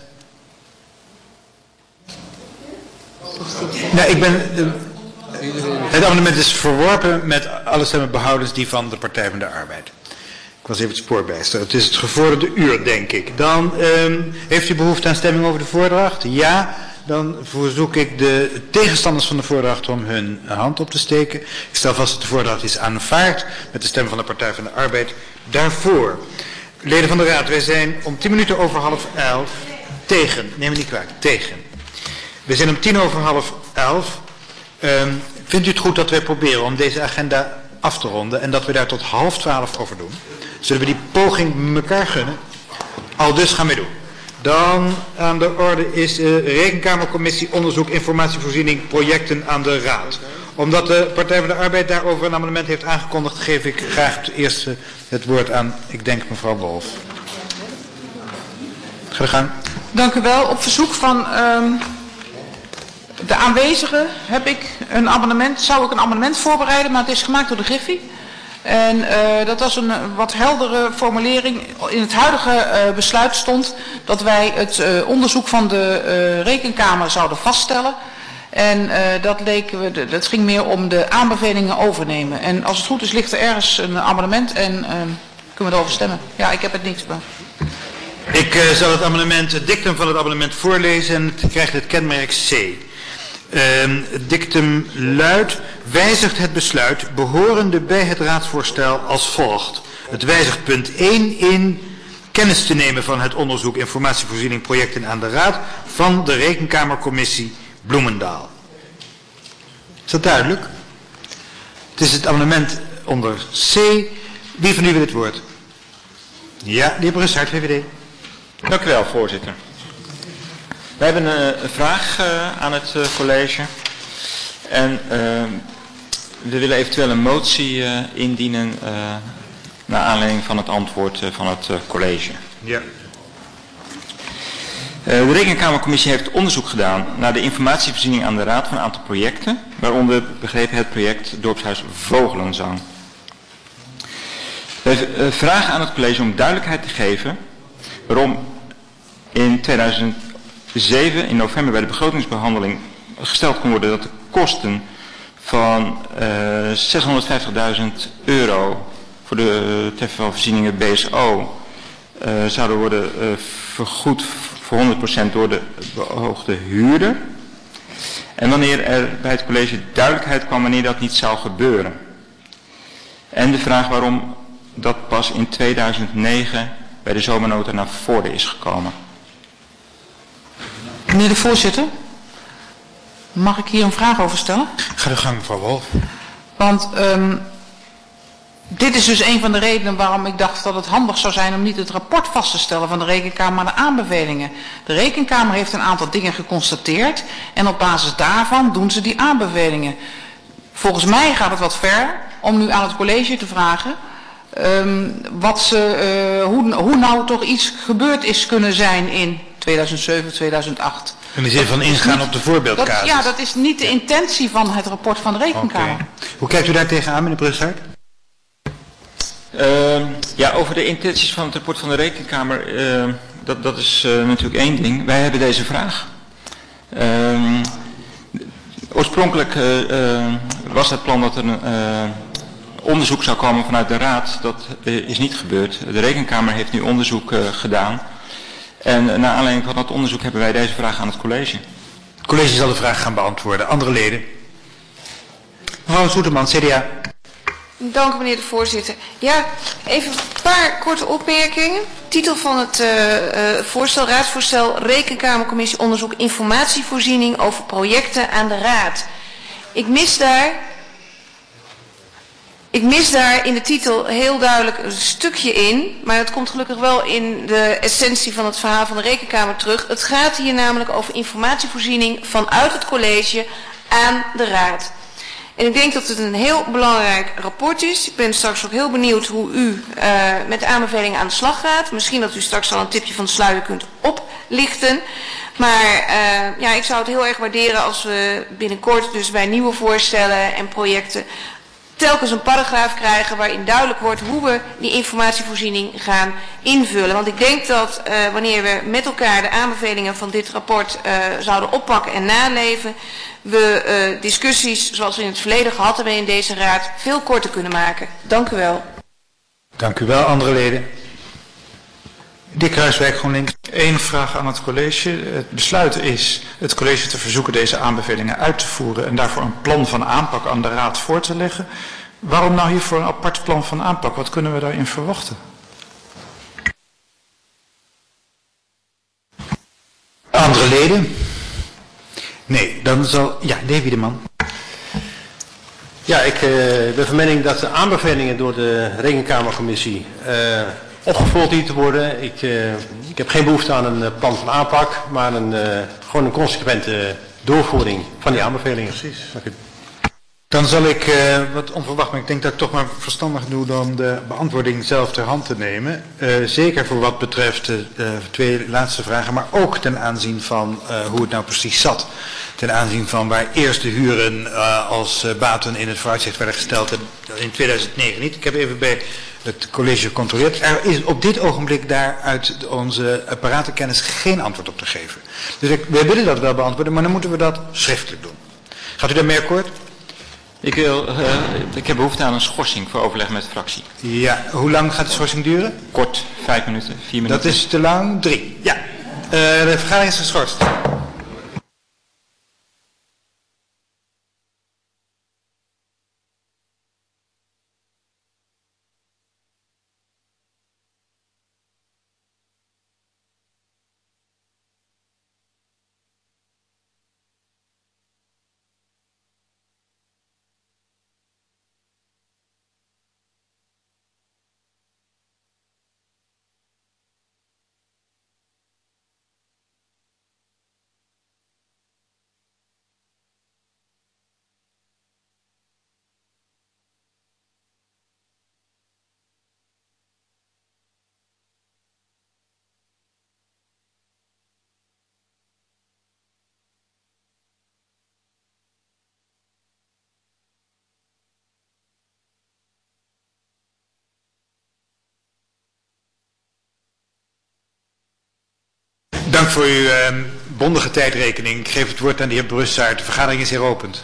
Nee, het amendement is verworpen met alle stemmen behoudens die van de Partij van de Arbeid. Ik was even het spoorbijster. Het is het gevorderde uur, denk ik. Dan heeft u behoefte aan stemming over de voordracht? Ja. Dan verzoek ik de tegenstanders van de voordracht om hun hand op te steken. Ik stel vast dat de voordracht is aanvaard met de stem van de Partij van de Arbeid. Daarvoor, leden van de Raad, wij zijn om 10 minuten over 10:30 tegen. Neem me niet kwalijk, tegen. We zijn om 11:10. Vindt u het goed dat wij proberen om deze agenda af te ronden en dat we daar tot 11:30 over doen? Zullen we die poging elkaar gunnen? Al dus gaan we doen. Dan aan de orde is de Rekenkamercommissie Onderzoek Informatievoorziening Projecten aan de Raad. Omdat de Partij van de Arbeid daarover een amendement heeft aangekondigd, geef ik graag het eerste het woord aan, ik denk mevrouw Wolf. Ga er gaan. Dank u wel. Op verzoek van de aanwezigen heb ik zou ik een amendement voorbereiden, maar het is gemaakt door de Griffie. En dat was een wat heldere formulering. In het huidige besluit stond dat wij het onderzoek van de Rekenkamer zouden vaststellen. En dat ging meer om de aanbevelingen overnemen. En als het goed is ligt er ergens een amendement en kunnen we erover stemmen. Ja, ik heb het niet. Maar... Ik zal het dictum van het amendement voorlezen en het krijgt het kenmerk C. Het dictum luidt: wijzigt het besluit behorende bij het raadsvoorstel als volgt. Het wijzigt punt 1 in kennis te nemen van het onderzoek informatievoorziening projecten aan de Raad van de Rekenkamercommissie Bloemendaal. Is dat duidelijk? Het is het amendement onder C. Wie van u wil het woord? Ja, de heer Brussaert, VVD. Dank u wel, voorzitter. We hebben een vraag aan het college. En we willen eventueel een motie indienen naar aanleiding van het antwoord van het college. Ja. De Rekenkamercommissie heeft onderzoek gedaan naar de informatievoorziening aan de Raad van een aantal projecten, waaronder begrepen het project Dorpshuis Vogelenzang. Wij vragen aan het college om duidelijkheid te geven waarom in 2007 in november bij de begrotingsbehandeling gesteld kon worden dat de kosten van €650.000 voor de TFL-voorzieningen BSO zouden worden vergoed voor 100% door de beoogde huurder. En wanneer er bij het college duidelijkheid kwam wanneer dat niet zou gebeuren. En de vraag waarom dat pas in 2009 bij de zomernota naar voren is gekomen. Meneer de voorzitter, mag ik hier een vraag over stellen? Ga de gang, mevrouw Wolf. Want dit is dus een van de redenen waarom ik dacht dat het handig zou zijn om niet het rapport vast te stellen van de Rekenkamer, maar de aanbevelingen. De Rekenkamer heeft een aantal dingen geconstateerd en op basis daarvan doen ze die aanbevelingen. Volgens mij gaat het wat ver om nu aan het college te vragen hoe nou toch iets gebeurd is kunnen zijn in 2007, 2008. In de zin van ingaan op de voorbeeldcasus. Ja, dat is niet de intentie van het rapport van de Rekenkamer. Okay. Hoe kijkt u daar tegenaan, meneer Brussaert? Ja, over de intenties van het rapport van de Rekenkamer, dat is natuurlijk één ding. Wij hebben deze vraag. Oorspronkelijk was het plan dat er een onderzoek zou komen vanuit de Raad. Dat is niet gebeurd. De Rekenkamer heeft nu onderzoek gedaan. En naar aanleiding van dat onderzoek hebben wij deze vraag aan het college. Het college zal de vraag gaan beantwoorden. Andere leden? Mevrouw Soeterman, CDA. Dank u, meneer de voorzitter. Ja, even een paar korte opmerkingen. Titel van het voorstel, raadsvoorstel, Rekenkamercommissie onderzoek informatievoorziening over projecten aan de Raad. Ik mis daar in de titel heel duidelijk een stukje in, maar dat komt gelukkig wel in de essentie van het verhaal van de Rekenkamer terug. Het gaat hier namelijk over informatievoorziening vanuit het college aan de Raad. En ik denk dat het een heel belangrijk rapport is. Ik ben straks ook heel benieuwd hoe u met de aanbevelingen aan de slag gaat. Misschien dat u straks al een tipje van de sluier kunt oplichten. Maar ja, ik zou het heel erg waarderen als we binnenkort dus bij nieuwe voorstellen en projecten telkens een paragraaf krijgen waarin duidelijk wordt hoe we die informatievoorziening gaan invullen. Want ik denk dat wanneer we met elkaar de aanbevelingen van dit rapport zouden oppakken en naleven, we discussies zoals we in het verleden gehad hebben in deze raad veel korter kunnen maken. Dank u wel. Dank u wel. Andere leden? De heer Kruiswijk, GroenLinks. Eén vraag aan het college. Het besluit is het college te verzoeken deze aanbevelingen uit te voeren en daarvoor een plan van aanpak aan de Raad voor te leggen. Waarom nou hiervoor een apart plan van aanpak? Wat kunnen we daarin verwachten? Andere leden? Nee, dan zal... Ja, de heer Wiedeman. Ja, ik ben van mening dat de aanbevelingen door de Rekenkamercommissie opgevolgd dienen te worden. Ik heb geen behoefte aan een plan van aanpak, maar gewoon een consequente doorvoering van die aanbevelingen. Precies. Dan zal ik, wat onverwacht, maar ik denk dat ik toch maar verstandig doe om de beantwoording zelf ter hand te nemen. Zeker voor wat betreft de twee laatste vragen, maar ook ten aanzien van hoe het nou precies zat. Ten aanzien van waar eerst de huren als baten in het vooruitzicht werden gesteld en in 2009 niet. Ik heb even bij het college gecontroleerd. Er is op dit ogenblik daar uit onze apparatenkennis geen antwoord op te geven. Dus wij willen dat wel beantwoorden, maar dan moeten we dat schriftelijk doen. Gaat u daarmee akkoord? Ik heb behoefte aan een schorsing voor overleg met de fractie. Ja, hoe lang gaat de schorsing duren? Kort, 5 minuten, 4 minuten. Dat is te lang, 3. Ja, de vergadering is geschorst. Dank voor uw bondige tijdrekening. Ik geef het woord aan de heer Brussaert. De vergadering is heropend.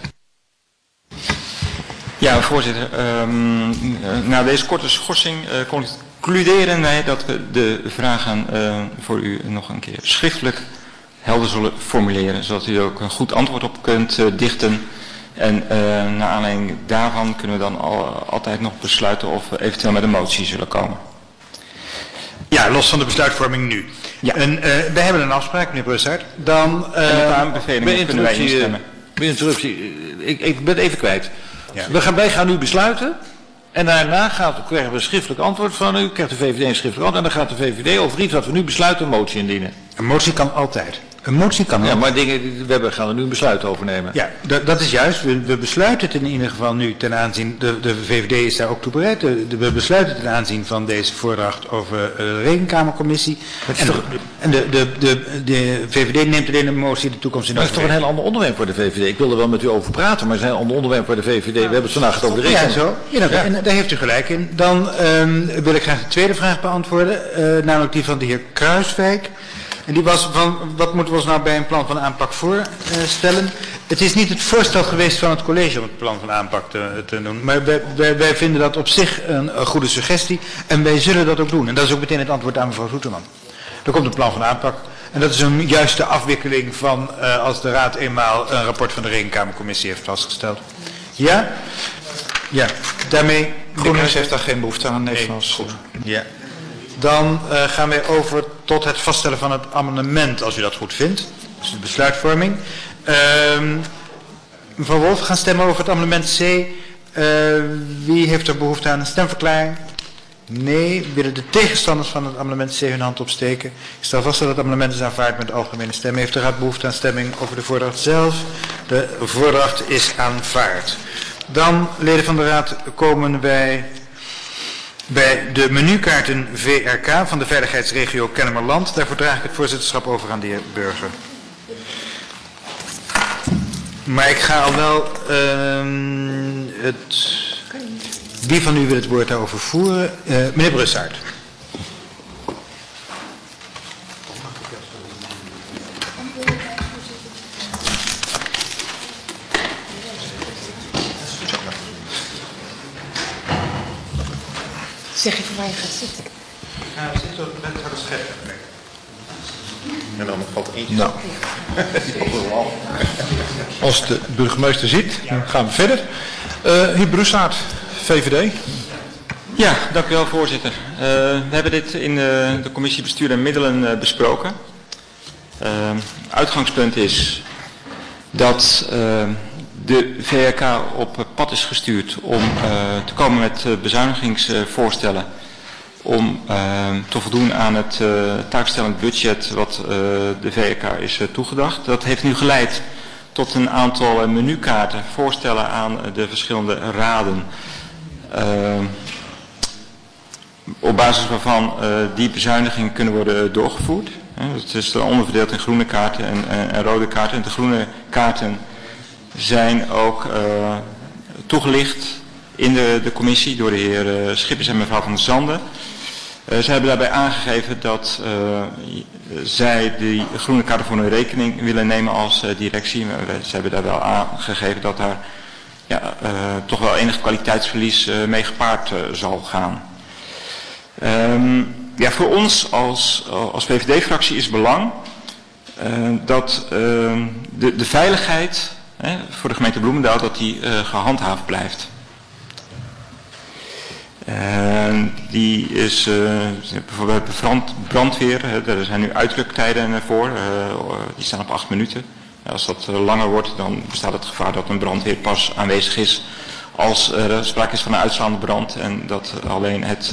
Ja, voorzitter. Na deze korte schorsing concluderen wij dat we de vragen voor u nog een keer schriftelijk helder zullen formuleren, zodat u er ook een goed antwoord op kunt dichten. En naar aanleiding daarvan kunnen we dan altijd nog besluiten of we eventueel met een motie zullen komen. Ja, los van de besluitvorming nu. Ja. En wij hebben een afspraak, meneer Brussaert. Dan en met de aanbevelingen kunnen wij instemmen. Bij interruptie, ik ben even kwijt. Ja. Wij gaan nu besluiten. En daarna krijgen we een schriftelijk antwoord van u. Krijgt de VVD een schriftelijk antwoord. En dan gaat de VVD over iets wat we nu besluiten een motie indienen. Een motie kan altijd. Een motie kan ja, maar we gaan er nu een besluit over nemen. Ja, dat is juist. We besluiten het in ieder geval nu ten aanzien, de VVD is daar ook toe bereid. We besluiten ten aanzien van deze voordracht over de Rekenkamercommissie. En de VVD neemt alleen een motie in de toekomst in. Dat is toch een heel ander onderwerp voor de VVD. Ik wil er wel met u over praten, maar het is een heel ander onderwerp voor de VVD. We hebben het vandaag over de rekening. Ja, zo. Ja, en daar heeft u gelijk in. Dan wil ik graag de tweede vraag beantwoorden, namelijk die van de heer Kruiswijk. En die was van, wat moeten we ons nou bij een plan van aanpak voorstellen? Het is niet het voorstel geweest van het college om het plan van aanpak te doen. Maar wij vinden dat op zich een goede suggestie. En wij zullen dat ook doen. En dat is ook meteen het antwoord aan mevrouw Zoeterman. Er komt een plan van aanpak. En dat is een juiste afwikkeling van als de raad eenmaal een rapport van de Rekenkamercommissie heeft vastgesteld. Ja? Ja. Daarmee... GroenLinks heeft daar geen behoefte aan. Nee, goed. Ja. Dan gaan wij over tot het vaststellen van het amendement, als u dat goed vindt. Dus de besluitvorming. Mevrouw Wolf, we gaan stemmen over het amendement C. Wie heeft er behoefte aan een stemverklaring? Nee. Willen de tegenstanders van het amendement C hun hand opsteken? Ik stel vast dat het amendement is aanvaard met algemene stem. Heeft de raad behoefte aan stemming over de voordracht zelf? De voordracht is aanvaard. Dan, leden van de raad, komen wij bij de menukaarten VRK van de veiligheidsregio Kennemerland. Daarvoor draag ik het voorzitterschap over aan de heer Burger. Maar ik ga al wel wie van u wil het woord daarover voeren? Meneer Brussaert. Zeg even waar je gaat zitten. Ik ga zitten met het scherp. En dan valt eentje. Nou. Als de burgemeester ziet, dan gaan we verder. Heer Brussaert, VVD. Ja, dank u wel, voorzitter. We hebben dit in de commissie Bestuur en Middelen besproken. Uitgangspunt is dat de VRK op pad is gestuurd om te komen met bezuinigingsvoorstellen om te voldoen aan het taakstellend budget wat de VRK is toegedacht. Dat heeft nu geleid tot een aantal menukaarten, voorstellen aan de verschillende raden. Op basis waarvan die bezuinigingen kunnen worden doorgevoerd. Het is dan onderverdeeld in groene kaarten en rode kaarten. En de groene kaarten zijn ook toegelicht in de commissie door de heer Schippers en mevrouw van der Zanden. Zij hebben daarbij aangegeven dat zij die groene kaarten voor hun rekening willen nemen als directie. Ze hebben daar wel aangegeven dat daar toch wel enig kwaliteitsverlies mee gepaard zal gaan. Voor ons als VVD-fractie is belang dat de veiligheid voor de gemeente Bloemendaal dat die gehandhaafd blijft. Die is bijvoorbeeld brandweer, er zijn nu uitruktijden voor, die staan op 8 minuten. Als dat langer wordt, dan bestaat het gevaar dat een brandweer pas aanwezig is als er sprake is van een uitslaande brand en dat alleen het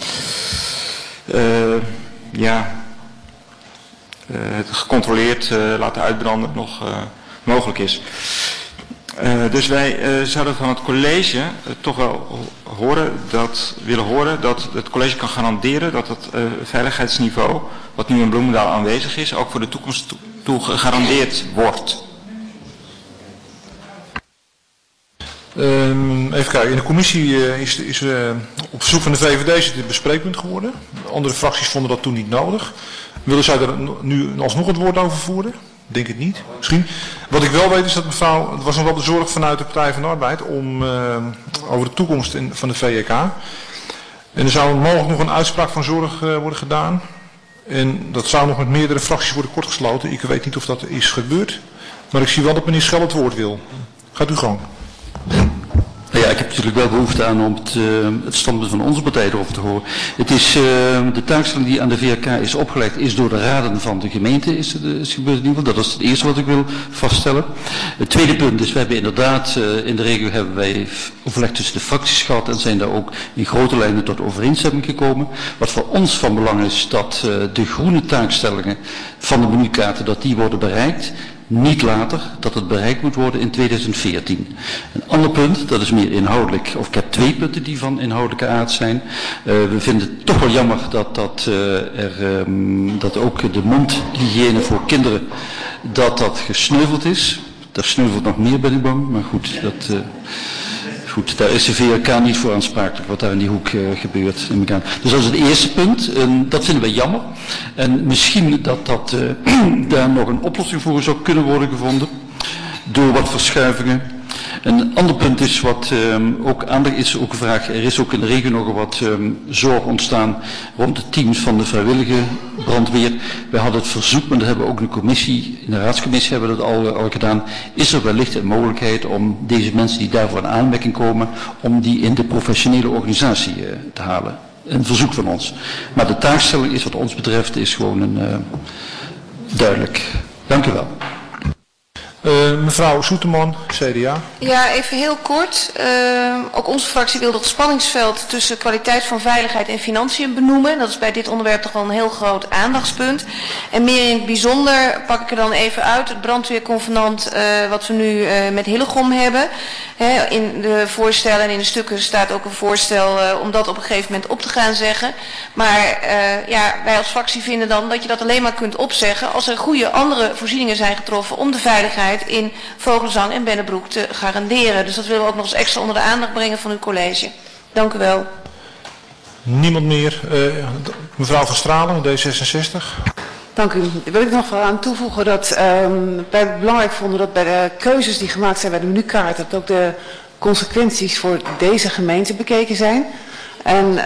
gecontroleerd laten uitbranden nog mogelijk is. Dus wij zouden van het college toch wel willen horen dat het college kan garanderen dat het veiligheidsniveau wat nu in Bloemendaal aanwezig is ook voor de toekomst toe gegarandeerd wordt. Even kijken, in de commissie is op verzoek van de VVD is dit een bespreekpunt geworden. Andere fracties vonden dat toen niet nodig. Willen zij er nu alsnog het woord over voeren? Denk het niet. Misschien. Wat ik wel weet is dat mevrouw, het was nog wel de zorg vanuit de Partij van de Arbeid over de toekomst van de VJK. En er zou mogelijk nog een uitspraak van zorg worden gedaan. En dat zou nog met meerdere fracties worden kortgesloten. Ik weet niet of dat is gebeurd. Maar ik zie wel dat meneer Schell het woord wil. Gaat u gang. Ja, ik heb natuurlijk wel behoefte aan om het standpunt van onze partij erover te horen. Het is de taakstelling die aan de VRK is opgelegd, is door de raden van de gemeente is gebeurd in ieder geval. Dat is het eerste wat ik wil vaststellen. Het tweede punt is, we hebben inderdaad in de regio hebben wij overleg tussen de fracties gehad en zijn daar ook in grote lijnen tot overeenstemming gekomen. Wat voor ons van belang is dat de groene taakstellingen van de menukaarten, dat die worden bereikt. Niet later, dat het bereikt moet worden in 2014. Een ander punt, dat is meer inhoudelijk, of ik heb 2 punten die van inhoudelijke aard zijn. We vinden het toch wel jammer dat ook de mondhygiëne voor kinderen, dat gesneuveld is. Daar sneuvelt nog meer, ben ik bang, maar goed, daar is de VRK niet voor aansprakelijk wat daar in die hoek gebeurt. Dus dat is het eerste punt. Dat vinden wij jammer. En misschien dat daar nog een oplossing voor zou kunnen worden gevonden. Door wat verschuivingen. Een ander punt is wat ook aandacht is, ook gevraagd. Er is ook in de regio nog wat zorg ontstaan rond de teams van de vrijwillige brandweer. Wij hadden het verzoek, maar dat hebben we ook in de commissie, in de raadscommissie hebben we dat al gedaan. Is er wellicht een mogelijkheid om deze mensen die daarvoor in aanmerking komen, om die in de professionele organisatie te halen? Een verzoek van ons. Maar de taakstelling is wat ons betreft is gewoon duidelijk. Dank u wel. Mevrouw Soeterman, CDA. Ja, even heel kort. Ook onze fractie wil dat spanningsveld tussen kwaliteit van veiligheid en financiën benoemen. Dat is bij dit onderwerp toch wel een heel groot aandachtspunt. En meer in het bijzonder pak ik er dan even uit het brandweerconvenant wat we nu met Hillegom hebben. In de voorstellen en in de stukken staat ook een voorstel om dat op een gegeven moment op te gaan zeggen. Maar wij als fractie vinden dan dat je dat alleen maar kunt opzeggen als er goede andere voorzieningen zijn getroffen om de veiligheid in Vogelzang en Bennebroek te garanderen. Dus dat willen we ook nog eens extra onder de aandacht brengen van uw college. Dank u wel. Niemand meer. Mevrouw van Stralen, D66. Dank u. Daar wil ik nog wel aan toevoegen dat wij het belangrijk vonden dat bij de keuzes die gemaakt zijn bij de menukaart, dat ook de consequenties voor deze gemeente bekeken zijn. En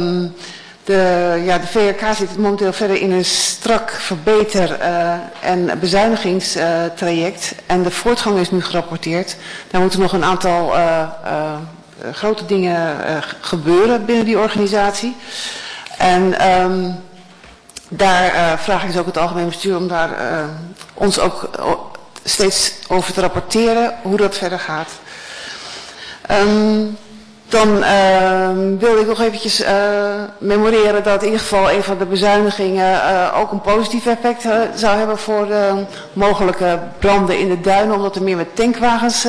de VRK zit momenteel verder in een strak verbeter- en bezuinigingstraject. En de voortgang is nu gerapporteerd. Daar moeten nog een aantal grote dingen gebeuren binnen die organisatie. En daar vraag ik dus ook het algemeen bestuur om daar ons ook steeds over te rapporteren hoe dat verder gaat. Dan wilde ik nog eventjes memoreren dat in ieder geval een van de bezuinigingen ook een positief effect zou hebben voor mogelijke branden in de duinen, omdat er meer tankwagens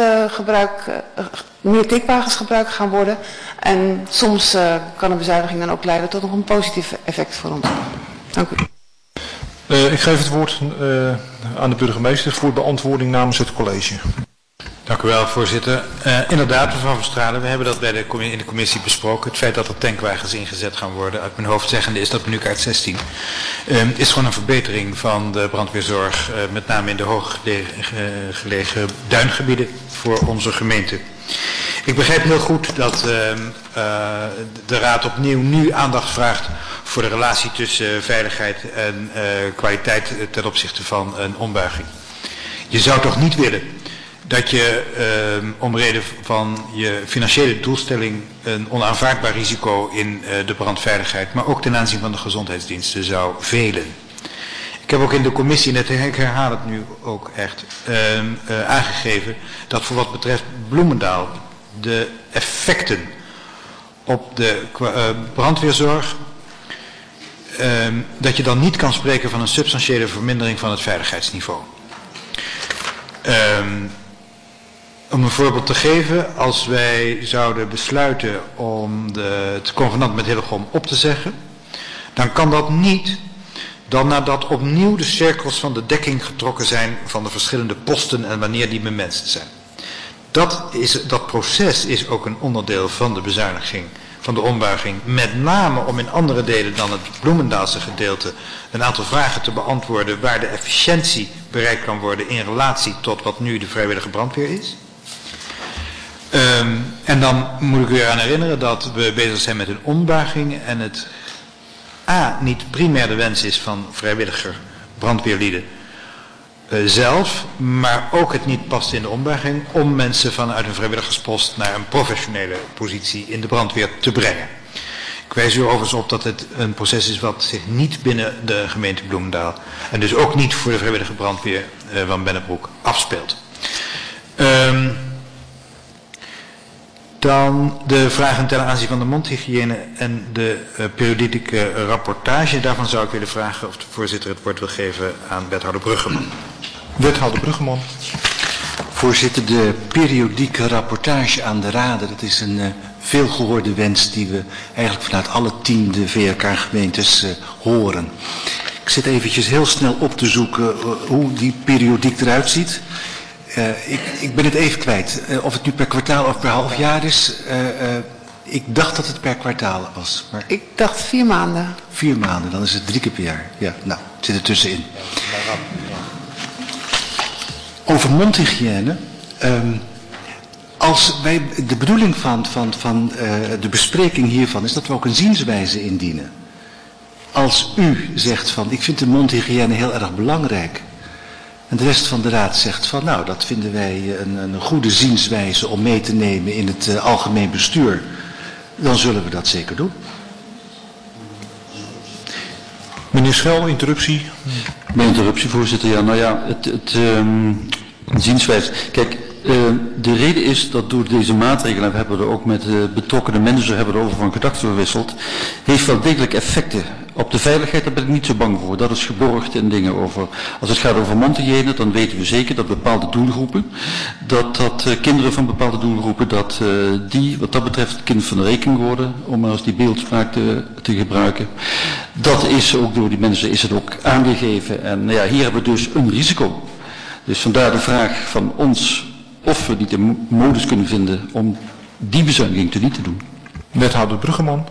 gebruikt gaan worden. En soms kan een bezuiniging dan ook leiden tot nog een positief effect voor ons. Dank u. Ik geef het woord aan de burgemeester voor beantwoording namens het college. Dank u wel, voorzitter. Inderdaad, mevrouw van Stralen, we hebben dat in de commissie besproken. Het feit dat er tankwagens ingezet gaan worden, uit mijn hoofd zeggende is dat menukaart 16, is gewoon een verbetering van de brandweerzorg, met name in de hoog gelegen duingebieden voor onze gemeente. Ik begrijp heel goed dat de Raad opnieuw nu aandacht vraagt voor de relatie tussen veiligheid en kwaliteit ten opzichte van een ombuiging. Je zou toch niet willen dat je om reden van je financiële doelstelling een onaanvaardbaar risico in de brandveiligheid, maar ook ten aanzien van de gezondheidsdiensten zou velen. Ik heb ook in de commissie, en ik herhaal het nu ook echt, aangegeven dat voor wat betreft Bloemendaal de effecten op de brandweerzorg, dat je dan niet kan spreken van een substantiële vermindering van het veiligheidsniveau. Om een voorbeeld te geven, als wij zouden besluiten om het convenant met Hillegom op te zeggen, dan kan dat niet dan nadat opnieuw de cirkels van de dekking getrokken zijn van de verschillende posten en wanneer die bemenst zijn. Dat proces is ook een onderdeel van de bezuiniging van de ombuiging, met name om in andere delen dan het Bloemendaalse gedeelte een aantal vragen te beantwoorden waar de efficiëntie bereikt kan worden in relatie tot wat nu de vrijwillige brandweer is. En dan moet ik u eraan herinneren dat we bezig zijn met een ombuiging en het niet primair de wens is van vrijwilliger brandweerlieden zelf, maar ook het niet past in de ombuiging om mensen vanuit een vrijwilligerspost naar een professionele positie in de brandweer te brengen. Ik wijs u overigens op dat het een proces is wat zich niet binnen de gemeente Bloemendaal en dus ook niet voor de vrijwillige brandweer van Bennebroek afspeelt. Dan de vragen ten aanzien van de mondhygiëne en de periodieke rapportage. Daarvan zou ik willen vragen of de voorzitter het woord wil geven aan wethouder Bruggeman. Wethouder Bruggeman. Voorzitter, de periodieke rapportage aan de raden, dat is een veelgehoorde wens die we eigenlijk vanuit alle 10 VRK-gemeentes horen. Ik zit eventjes heel snel op te zoeken hoe die periodiek eruit ziet. Ik ben het even kwijt. Of het nu per kwartaal of per half jaar is. Ik dacht dat het per kwartaal was. Maar Ik dacht 4 maanden. 4 maanden, dan is het 3 keer per jaar. Ja, nou, het zit er tussenin. Over mondhygiëne. Als wij, de bedoeling van de bespreking hiervan is dat we ook een zienswijze indienen. Als u zegt van, ik vind de mondhygiëne heel erg belangrijk. En de rest van de raad zegt van, nou, dat vinden wij een goede zienswijze om mee te nemen in het algemeen bestuur. Dan zullen we dat zeker doen. Meneer Schel, interruptie. Mijn interruptie, voorzitter. Ja, nou ja, zienswijze. Kijk, de reden is dat door deze maatregelen, we hebben er ook met betrokkenen mensen hebben er over van gedachten verwisseld, heeft wel degelijk effecten. Op de veiligheid, daar ben ik niet zo bang voor. Dat is geborgd en dingen over. Als het gaat over mondhygiëne, dan weten we zeker dat bepaalde doelgroepen, dat kinderen van bepaalde doelgroepen, dat die wat dat betreft kind van de rekening worden, om maar eens die beeldspraak te gebruiken. Dat is ook door die mensen is het ook aangegeven. En ja, hier hebben we dus een risico. Dus vandaar de vraag van ons of we niet een modus kunnen vinden om die bezuiniging teniet te doen. Wethouder Bruggeman.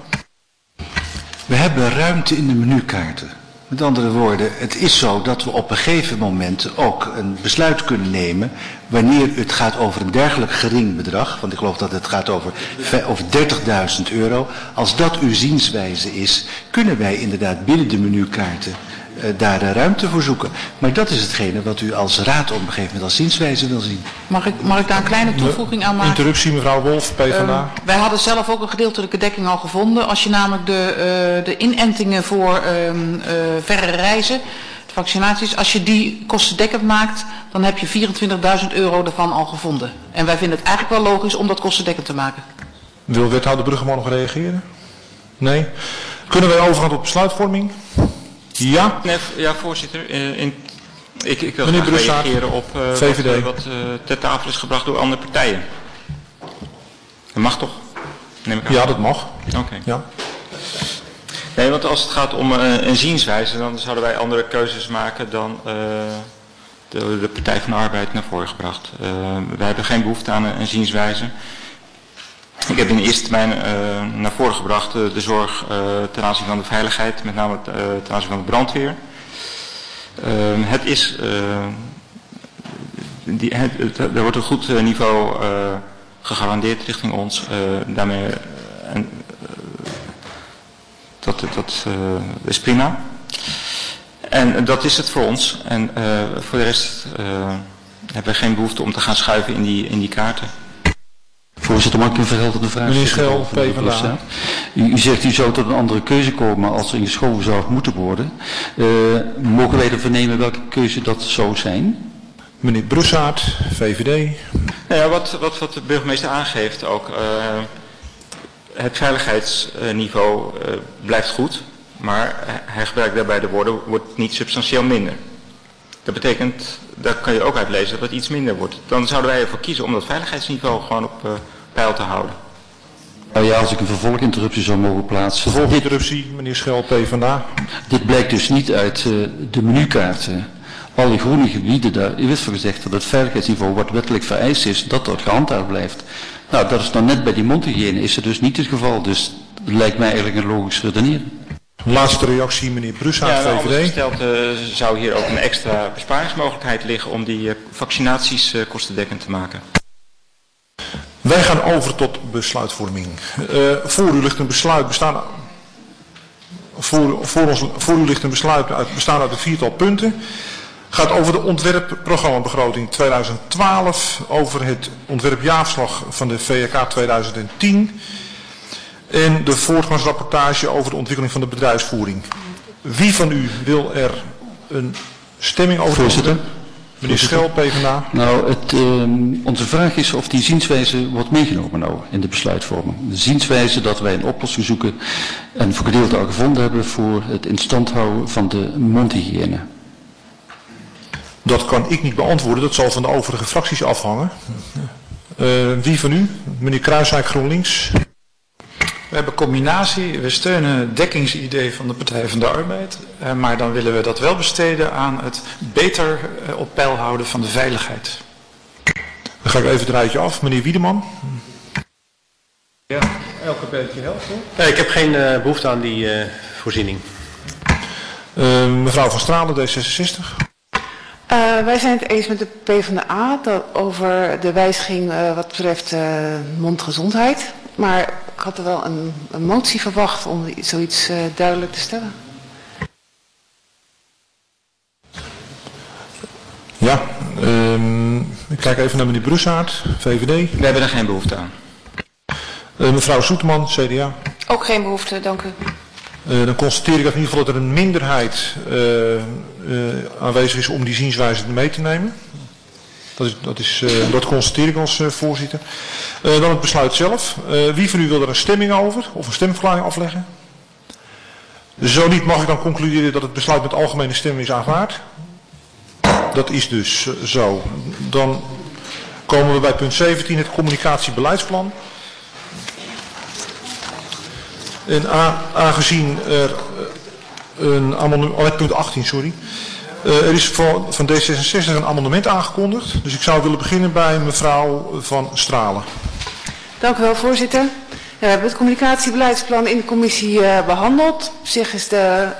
We hebben ruimte in de menukaarten. Met andere woorden, het is zo dat we op een gegeven moment ook een besluit kunnen nemen wanneer het gaat over een dergelijk gering bedrag, want ik geloof dat het gaat over 30.000 euro. Als dat uw zienswijze is, kunnen wij inderdaad binnen de menukaarten daar ruimte voor zoeken. Maar dat is hetgene wat u als raad op een gegeven moment als zienswijze wil zien. Mag ik daar een kleine toevoeging aan maken? Interruptie, mevrouw Wolf, PvdA. Wij hadden zelf ook een gedeeltelijke dekking al gevonden. Als je namelijk de inentingen voor verre reizen, de vaccinaties, als je die kostendekkend maakt, dan heb je 24.000 euro ervan al gevonden. En wij vinden het eigenlijk wel logisch om dat kostendekkend te maken. Wil wethouder Bruggeman nog reageren? Nee. Kunnen wij overgaan tot besluitvorming? Ja? Nee, ja, voorzitter. Ik wil Meneer graag Brussaert, reageren op wat ter tafel is gebracht door andere partijen. Dat mag toch? Neem ik aan. Ja, dat mag. Oké. Ja. Nee, want als het gaat om een zienswijze, dan zouden wij andere keuzes maken dan de Partij van de Arbeid naar voren gebracht. Wij hebben geen behoefte aan een zienswijze. Ik heb in de eerste termijn naar voren gebracht de zorg ten aanzien van de veiligheid, met name ten aanzien van de brandweer. Het is, er wordt een goed niveau gegarandeerd richting ons. Daarmee, dat is prima. En dat is het voor ons. En voor de rest hebben we geen behoefte om te gaan schuiven in die kaarten. Voorzitter, mag ik een verhelderde vraag Meneer stellen? Schel, PvdA. U zegt u zou tot een andere keuze komen als er ingeschoven zou moeten worden. Mogen wij er vernemen welke keuze dat zou zijn? Meneer Brussaert, VVD. Nou ja, wat de burgemeester aangeeft ook. Het veiligheidsniveau blijft goed, maar hij gebruikt daarbij de woorden wordt niet substantieel minder. Dat betekent, daar kan je ook uit lezen dat het iets minder wordt. Dan zouden wij ervoor kiezen om dat veiligheidsniveau gewoon op peil te houden. Nou ja, als ik een vervolginterruptie zou mogen plaatsen. Vervolginterruptie, meneer Schel, PvdA. Dit blijkt dus niet uit de menukaarten. alle groene gebieden, daar is van gezegd dat het veiligheidsniveau wat wettelijk vereist is, dat gehandhaafd blijft. Nou, dat is dan net bij die mondhygiëne, is het dus niet het geval. Dus dat lijkt mij eigenlijk een logisch redeneren. Laatste reactie, meneer Brussaert, ja, anders VVD. gesteld zou hier ook een extra besparingsmogelijkheid liggen om die vaccinaties kostendekkend te maken. Wij gaan over tot besluitvorming. Voor u ligt een besluit bestaande uit een viertal punten. Gaat over de ontwerpprogrammabegroting 2012, over het ontwerpjaarverslag van de VK 2010 en de voortgangsrapportage over de ontwikkeling van de bedrijfsvoering. Wie van u wil er een stemming over? Voorzitter. Meneer Schel, PvdA. Nou, onze vraag is of die zienswijze wordt meegenomen nou in de besluitvorming. De zienswijze dat wij een oplossing zoeken en voor gedeelte al gevonden hebben voor het in stand houden van de mondhygiëne. Dat kan ik niet beantwoorden, dat zal van de overige fracties afhangen. Wie van u? Meneer Kruiswijk, GroenLinks. We hebben combinatie, we steunen het dekkingsidee van de Partij van de Arbeid, maar dan willen we dat wel besteden aan het beter op peil houden van de veiligheid. Dan ga ik even het rijtje af. Meneer Wiedeman. Ja, elke beetje helpen. Nee, ik heb geen behoefte aan die voorziening. Mevrouw van Stralen, D66. Wij zijn het eens met de PvdA over de wijziging wat betreft mondgezondheid. Maar ik had er wel een motie verwacht om zoiets duidelijk te stellen. Ja, ik kijk even naar meneer Brussaert, VVD. We hebben er geen behoefte aan. Mevrouw Soeterman, CDA. Ook geen behoefte, dank u. Dan constateer ik in ieder geval dat er een minderheid aanwezig is om die zienswijze mee te nemen. Dat constateer ik als voorzitter. Dan het besluit zelf. Wie van u wil er een stemming over of een stemverklaring afleggen? Zo niet, mag ik dan concluderen dat het besluit met algemene stemming is aanvaard? Dat is dus zo. Dan komen we bij punt 17, het communicatiebeleidsplan. En aangezien er een amendement, punt 18, sorry. Er is van D66 een amendement aangekondigd. Dus ik zou willen beginnen bij mevrouw Van Stralen. Dank u wel, voorzitter. We hebben het communicatiebeleidsplan in de commissie behandeld. Op zich is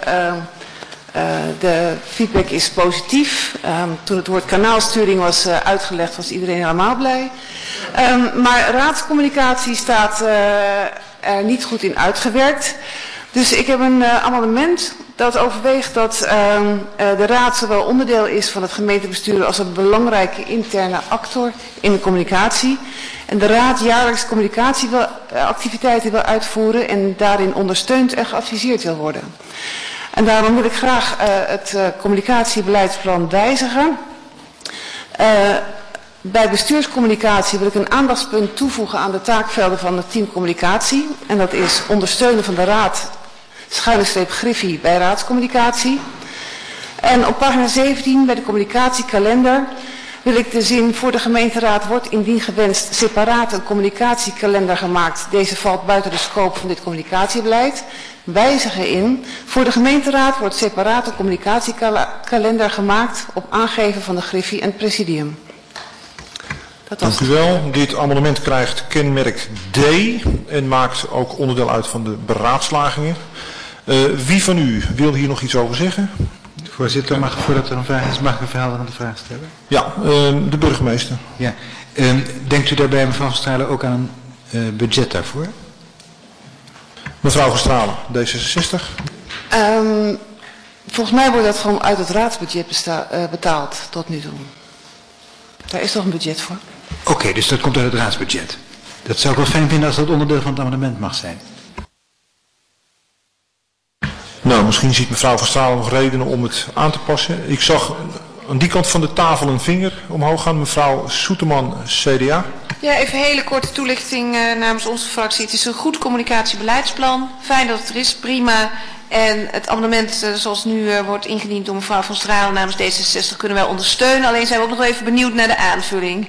de feedback is positief. Toen het woord kanaalsturing was uitgelegd, was iedereen helemaal blij. Maar raadscommunicatie staat er niet goed in uitgewerkt. Dus ik heb een amendement dat overweegt dat de raad zowel onderdeel is van het gemeentebestuur als een belangrijke interne actor in de communicatie. En de raad jaarlijks communicatieactiviteiten wil uitvoeren en daarin ondersteund en geadviseerd wil worden. En daarom wil ik graag het communicatiebeleidsplan wijzigen. Bij bestuurscommunicatie wil ik een aandachtspunt toevoegen aan de taakvelden van het team communicatie. En dat is ondersteunen van de raad, /Griffie bij raadscommunicatie. En op pagina 17 bij de communicatiekalender wil ik de zin voor de gemeenteraad wordt indien gewenst separaat een communicatiekalender gemaakt. Deze valt buiten de scope van dit communicatiebeleid. Wijzigen in, voor de gemeenteraad wordt separaat een communicatiekalender gemaakt op aangeven van de Griffie en het presidium. Dank u wel. Dit amendement krijgt kenmerk D en maakt ook onderdeel uit van de beraadslagingen. Wie van u wil hier nog iets over zeggen? Voorzitter, voordat er een vraag is, mag ik een verhelderende vraag stellen? Ja, de burgemeester. Ja. Denkt u daarbij, mevrouw Van Stralen, ook aan een budget daarvoor? Mevrouw Van Stralen, D66. Volgens mij wordt dat gewoon uit het raadsbudget betaald tot nu toe. Daar is toch een budget voor? Oké, dus dat komt uit het raadsbudget. Dat zou ik wel fijn vinden als dat onderdeel van het amendement mag zijn. Nou, misschien ziet mevrouw Van Stralen nog redenen om het aan te passen. Ik zag aan die kant van de tafel een vinger omhoog gaan. Mevrouw Soeterman, CDA. Ja, even een hele korte toelichting namens onze fractie. Het is een goed communicatiebeleidsplan. Fijn dat het er is, prima. En het amendement zoals nu wordt ingediend door mevrouw Van Stralen namens D66 kunnen wij ondersteunen. Alleen zijn we ook nog even benieuwd naar de aanvulling.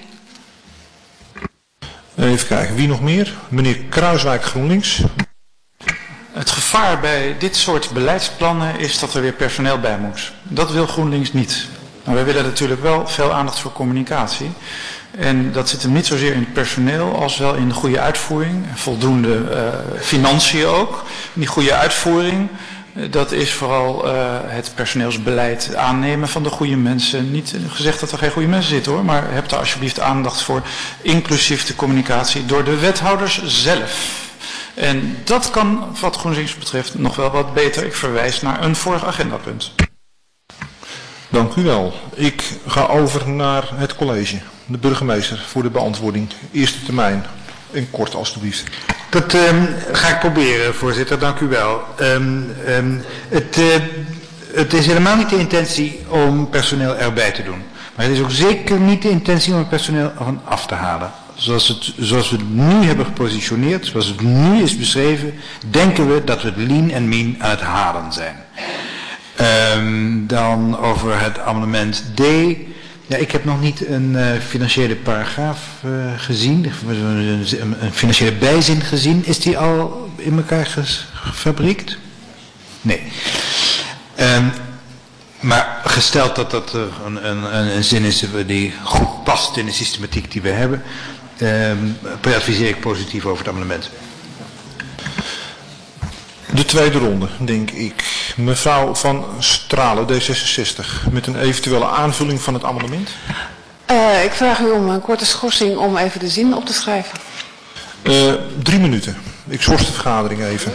Even kijken, wie nog meer? Meneer Kruiswijk, GroenLinks. Het gevaar bij dit soort beleidsplannen is dat er weer personeel bij moet. Dat wil GroenLinks niet. Nou, wij willen natuurlijk wel veel aandacht voor communicatie. En dat zit hem niet zozeer in het personeel als wel in de goede uitvoering. Voldoende financiën ook. Die goede uitvoering, dat is vooral het personeelsbeleid aannemen van de goede mensen. Niet gezegd dat er geen goede mensen zitten hoor, maar heb daar alsjeblieft aandacht voor. Inclusief de communicatie door de wethouders zelf. En dat kan wat GroenLinks betreft nog wel wat beter. Ik verwijs naar een vorig agendapunt. Dank u wel. Ik ga over naar het college. De burgemeester voor de beantwoording. Eerste termijn. En kort alstublieft. Dat ga ik proberen, voorzitter. Dank u wel. Het is helemaal niet de intentie om personeel erbij te doen. Maar het is ook zeker niet de intentie om het personeel ervan af te halen. Zoals we het nu hebben gepositioneerd, zoals het nu is beschreven, denken we dat we het lean en mean aan het halen zijn. Dan over het amendement D. Ja, ik heb nog niet een financiële paragraaf gezien, een financiële bijzin gezien. Is die al in elkaar gefabriekt? Nee. Maar gesteld dat dat een zin is die goed past in de systematiek die we hebben, adviseer ik positief over het amendement. De tweede ronde, denk ik. Mevrouw Van Stralen, D66, met een eventuele aanvulling van het amendement. Ik vraag u om een korte schorsing om even de zin op te schrijven. 3 minuten. Ik schors de vergadering even.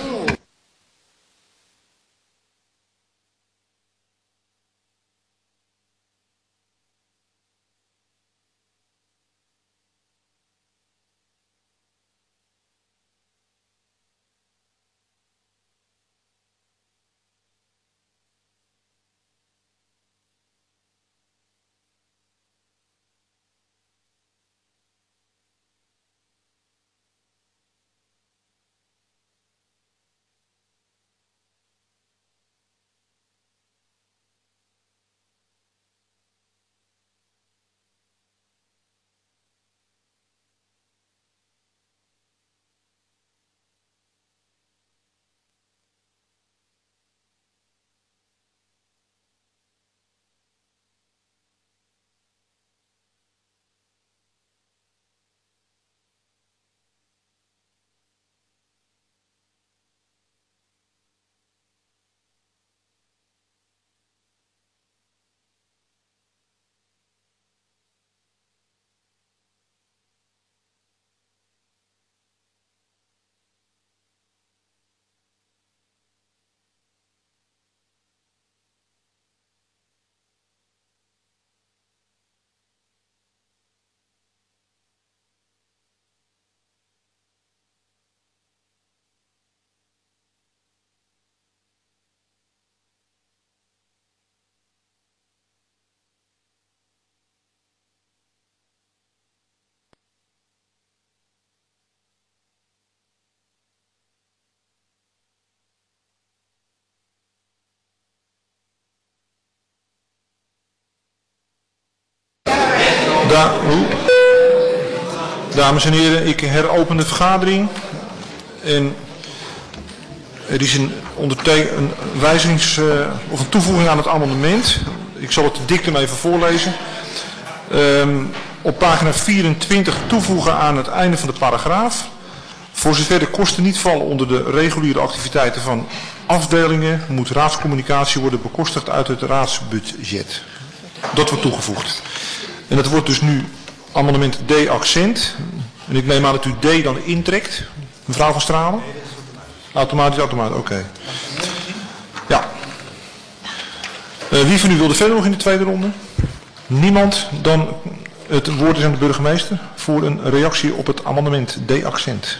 Dames en heren, ik heropen de vergadering. En er is een wijzigings- of een toevoeging aan het amendement. Ik zal het dictum even voorlezen. Op pagina 24 toevoegen aan het einde van de paragraaf. Voor zover de kosten niet vallen onder de reguliere activiteiten van afdelingen, moet raadscommunicatie worden bekostigd uit het raadsbudget. Dat wordt toegevoegd. En dat wordt dus nu amendement D accent. En ik neem aan dat u D dan intrekt. Mevrouw Van Stralen? Automatisch, oké. Ja. Wie van u wilde verder nog in de tweede ronde? Niemand? Dan het woord is aan de burgemeester voor een reactie op het amendement D accent.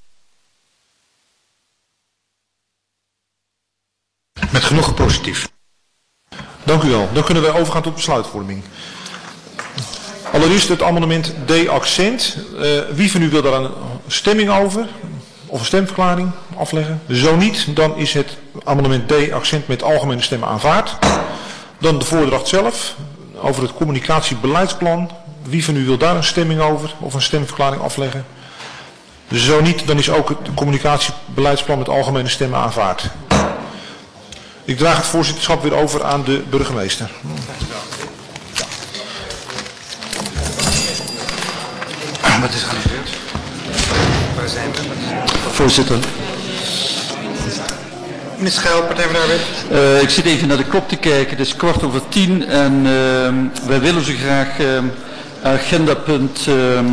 Met genoegen positief. Dank u wel. Dan kunnen wij overgaan tot besluitvorming. Allereerst het amendement D accent. Wie van u wil daar een stemming over? Of een stemverklaring afleggen? Zo niet, dan is het amendement D accent met algemene stemmen aanvaard. Dan de voordracht zelf over het communicatiebeleidsplan. Wie van u wil daar een stemming over of een stemverklaring afleggen? Zo niet, dan is ook het communicatiebeleidsplan met algemene stemmen aanvaard. Ik draag het voorzitterschap weer over aan de burgemeester. Wat is aan de beurt? Waar zijn we? Voorzitter. Meneer Schel, Partij van de Arbeid. Ik zit even naar de klok te kijken. Het is 9:15 en wij willen zo graag agendapunt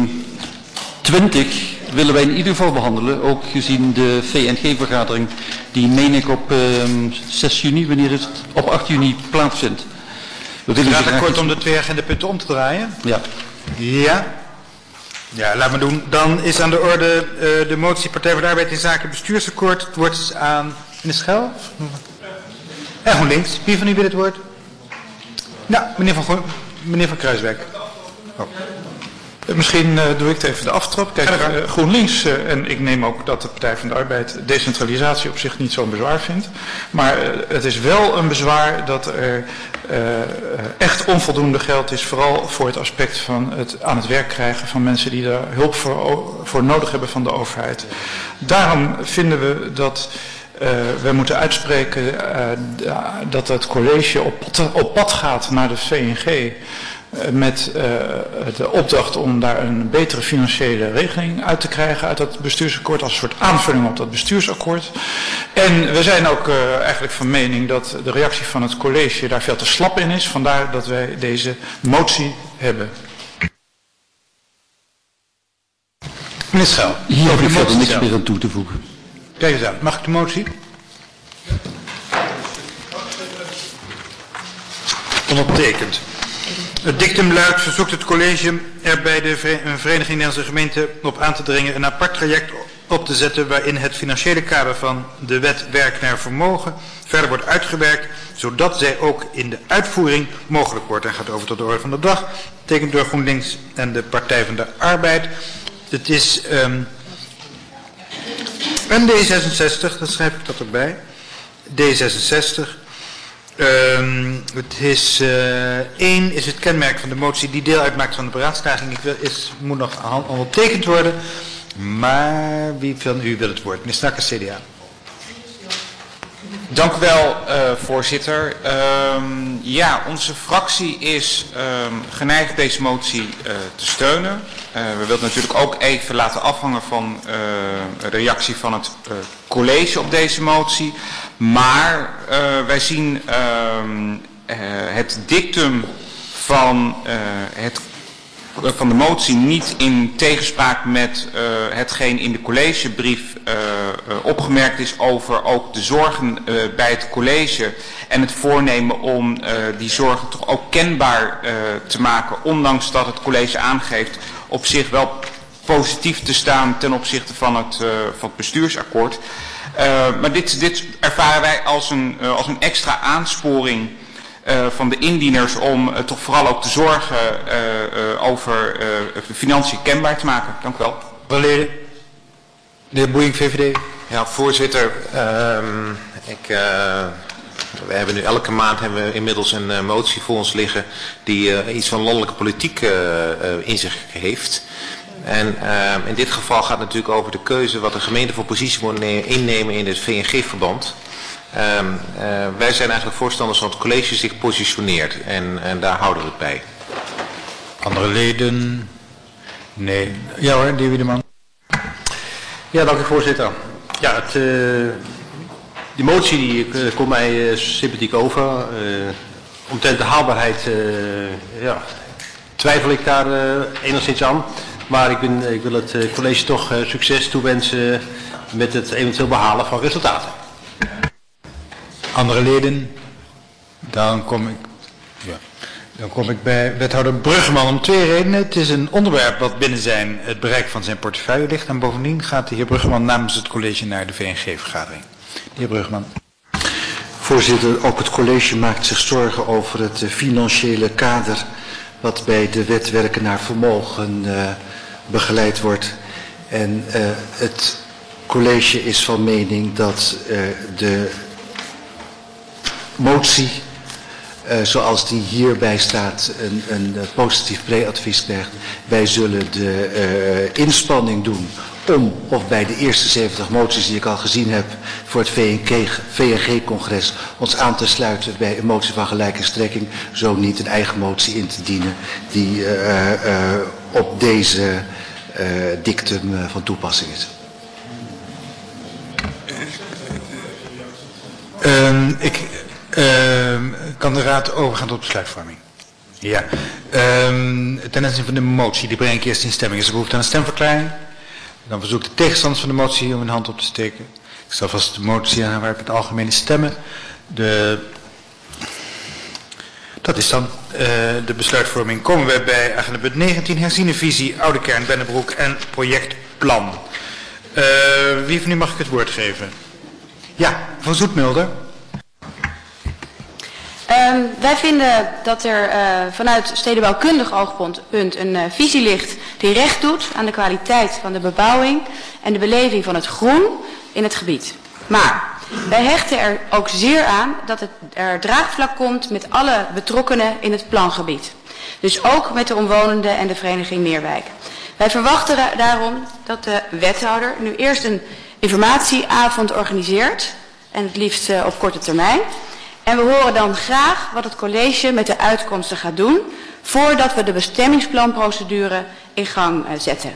20 willen wij in ieder geval behandelen. Ook gezien de VNG-vergadering die meen ik op 6 juni, wanneer is het? Op 8 juni plaatsvindt. We willen het kort om de 2 agendapunten om te draaien. Ja. Ja. Ja, laat maar doen. Dan is aan de orde de motie Partij van de Arbeid in zaken bestuursakkoord. Het woord is aan meneer Schel. En GroenLinks. Wie van u wil het woord? Nou, meneer van Kruiswijk. Oh. Misschien doe ik het even de aftrap. Kijk, GroenLinks, en ik neem ook dat de Partij van de Arbeid decentralisatie op zich niet zo'n bezwaar vindt. Maar het is wel een bezwaar dat er echt onvoldoende geld is, vooral voor het aspect van het aan het werk krijgen van mensen die daar hulp voor nodig hebben van de overheid. Daarom vinden we dat we moeten uitspreken dat het college op pad gaat naar de VNG met de opdracht om daar een betere financiële regeling uit te krijgen uit dat bestuursakkoord als een soort aanvulling op dat bestuursakkoord. En we zijn ook eigenlijk van mening dat de reactie van het college daar veel te slap in is. Vandaar dat wij deze motie hebben. Meneer Schel. Hier heb ik verder niks meer aan toe te voegen. Kijk eens aan. Mag ik de motie? Ondertekend. Het dictum luidt: verzoekt het college er bij de Vereniging Nederlandse Gemeenten op aan te dringen een apart traject op te zetten waarin het financiële kader van de wet werk naar vermogen verder wordt uitgewerkt, zodat zij ook in de uitvoering mogelijk wordt. En gaat over tot de orde van de dag, tekend door GroenLinks en de Partij van de Arbeid. Het is een D66, dan schrijf ik dat erbij. D66. Het is 1 is het kenmerk van de motie die deel uitmaakt van de beraadslaging. Moet nog ondertekend worden. Maar wie van u wil het woord? Meneer Snakker, CDA. Dank u wel, voorzitter. Ja, onze fractie is geneigd deze motie te steunen. We willen natuurlijk ook even laten afhangen van de reactie van het college op deze motie. Maar wij zien het dictum van de motie niet in tegenspraak met hetgeen in de collegebrief opgemerkt is over ook de zorgen bij het college en het voornemen om die zorgen toch ook kenbaar te maken, ondanks dat het college aangeeft op zich wel positief te staan ten opzichte van het bestuursakkoord. Maar dit ervaren wij als een extra aansporing van de indieners om toch vooral ook de zorgen over de financiën kenbaar te maken. Dank u wel. De heer Boeing, VVD. Ja, voorzitter. We hebben nu elke maand inmiddels een motie voor ons liggen die iets van landelijke politiek in zich heeft. En in dit geval gaat het natuurlijk over de keuze wat de gemeente voor positie moet innemen in het VNG-verband. Wij zijn eigenlijk voorstanders van het college zich positioneert en daar houden we het bij. Andere leden? Nee. Ja hoor, de heer Wiedeman. Ja, dank u voorzitter. Ja, die motie die komt mij sympathiek over. Omtrent de haalbaarheid twijfel ik daar enigszins aan. Maar ik wil het college toch succes toewensen met het eventueel behalen van resultaten. Andere leden? Dan kom ik bij wethouder Bruggeman om 2 redenen. Het is een onderwerp wat binnen het bereik van zijn portefeuille ligt. En bovendien gaat de heer Bruggeman namens het college naar de VNG-vergadering. De heer Bruggeman. Voorzitter, ook het college maakt zich zorgen over het financiële kader wat bij de wet werken naar vermogen begeleid wordt. En het college is van mening dat de motie zoals die hierbij staat een positief pre-advies krijgt. Wij zullen de inspanning doen om, of bij de eerste 70 moties die ik al gezien heb voor het VNG-congres, ons aan te sluiten bij een motie van gelijke strekking, zo niet een eigen motie in te dienen die op deze dictum van toepassing is. Kan de Raad overgaan tot besluitvorming? Ja. Ten aanzien van de motie, die breng ik eerst in stemming. Is er behoefte aan een stemverklaring? Dan verzoek de tegenstanders van de motie om hun hand op te steken. Ik stel vast de motie aanvaard met algemene stemmen. Dat is dan de besluitvorming. Komen we bij agenda punt 19, herziene visie, Oude Kern, Bennebroek en projectplan. Wie van u mag ik het woord geven? Ja, van Zoetmulder. Wij vinden dat er vanuit stedenbouwkundig oogpunt een visie ligt die recht doet aan de kwaliteit van de bebouwing en de beleving van het groen in het gebied. Maar wij hechten er ook zeer aan dat er draagvlak komt met alle betrokkenen in het plangebied. Dus ook met de omwonenden en de vereniging Meerwijk. Wij verwachten daarom dat de wethouder nu eerst een informatieavond organiseert en het liefst op korte termijn. En we horen dan graag wat het college met de uitkomsten gaat doen voordat we de bestemmingsplanprocedure in gang zetten.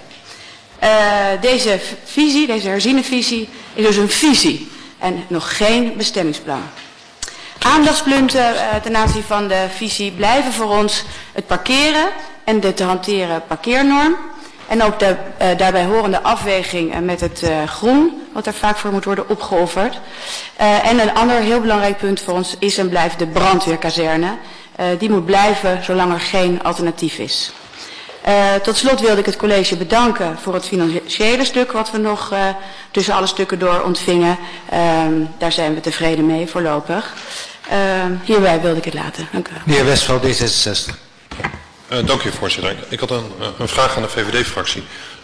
Deze visie, deze herziene visie, is dus een visie en nog geen bestemmingsplan. Aandachtspunten ten aanzien van de visie blijven voor ons het parkeren en de te hanteren parkeernorm. En ook de daarbij horende afweging met het groen, wat er vaak voor moet worden opgeofferd. En een ander heel belangrijk punt voor ons is en blijft de brandweerkazerne. Die moet blijven zolang er geen alternatief is. Tot slot wilde ik het college bedanken voor het financiële stuk wat we nog tussen alle stukken door ontvingen. Daar zijn we tevreden mee voorlopig. Hierbij wilde ik het laten. Dank u wel. Meneer Westphal, D66. Dank u, voorzitter. Ik had een vraag aan de VVD-fractie.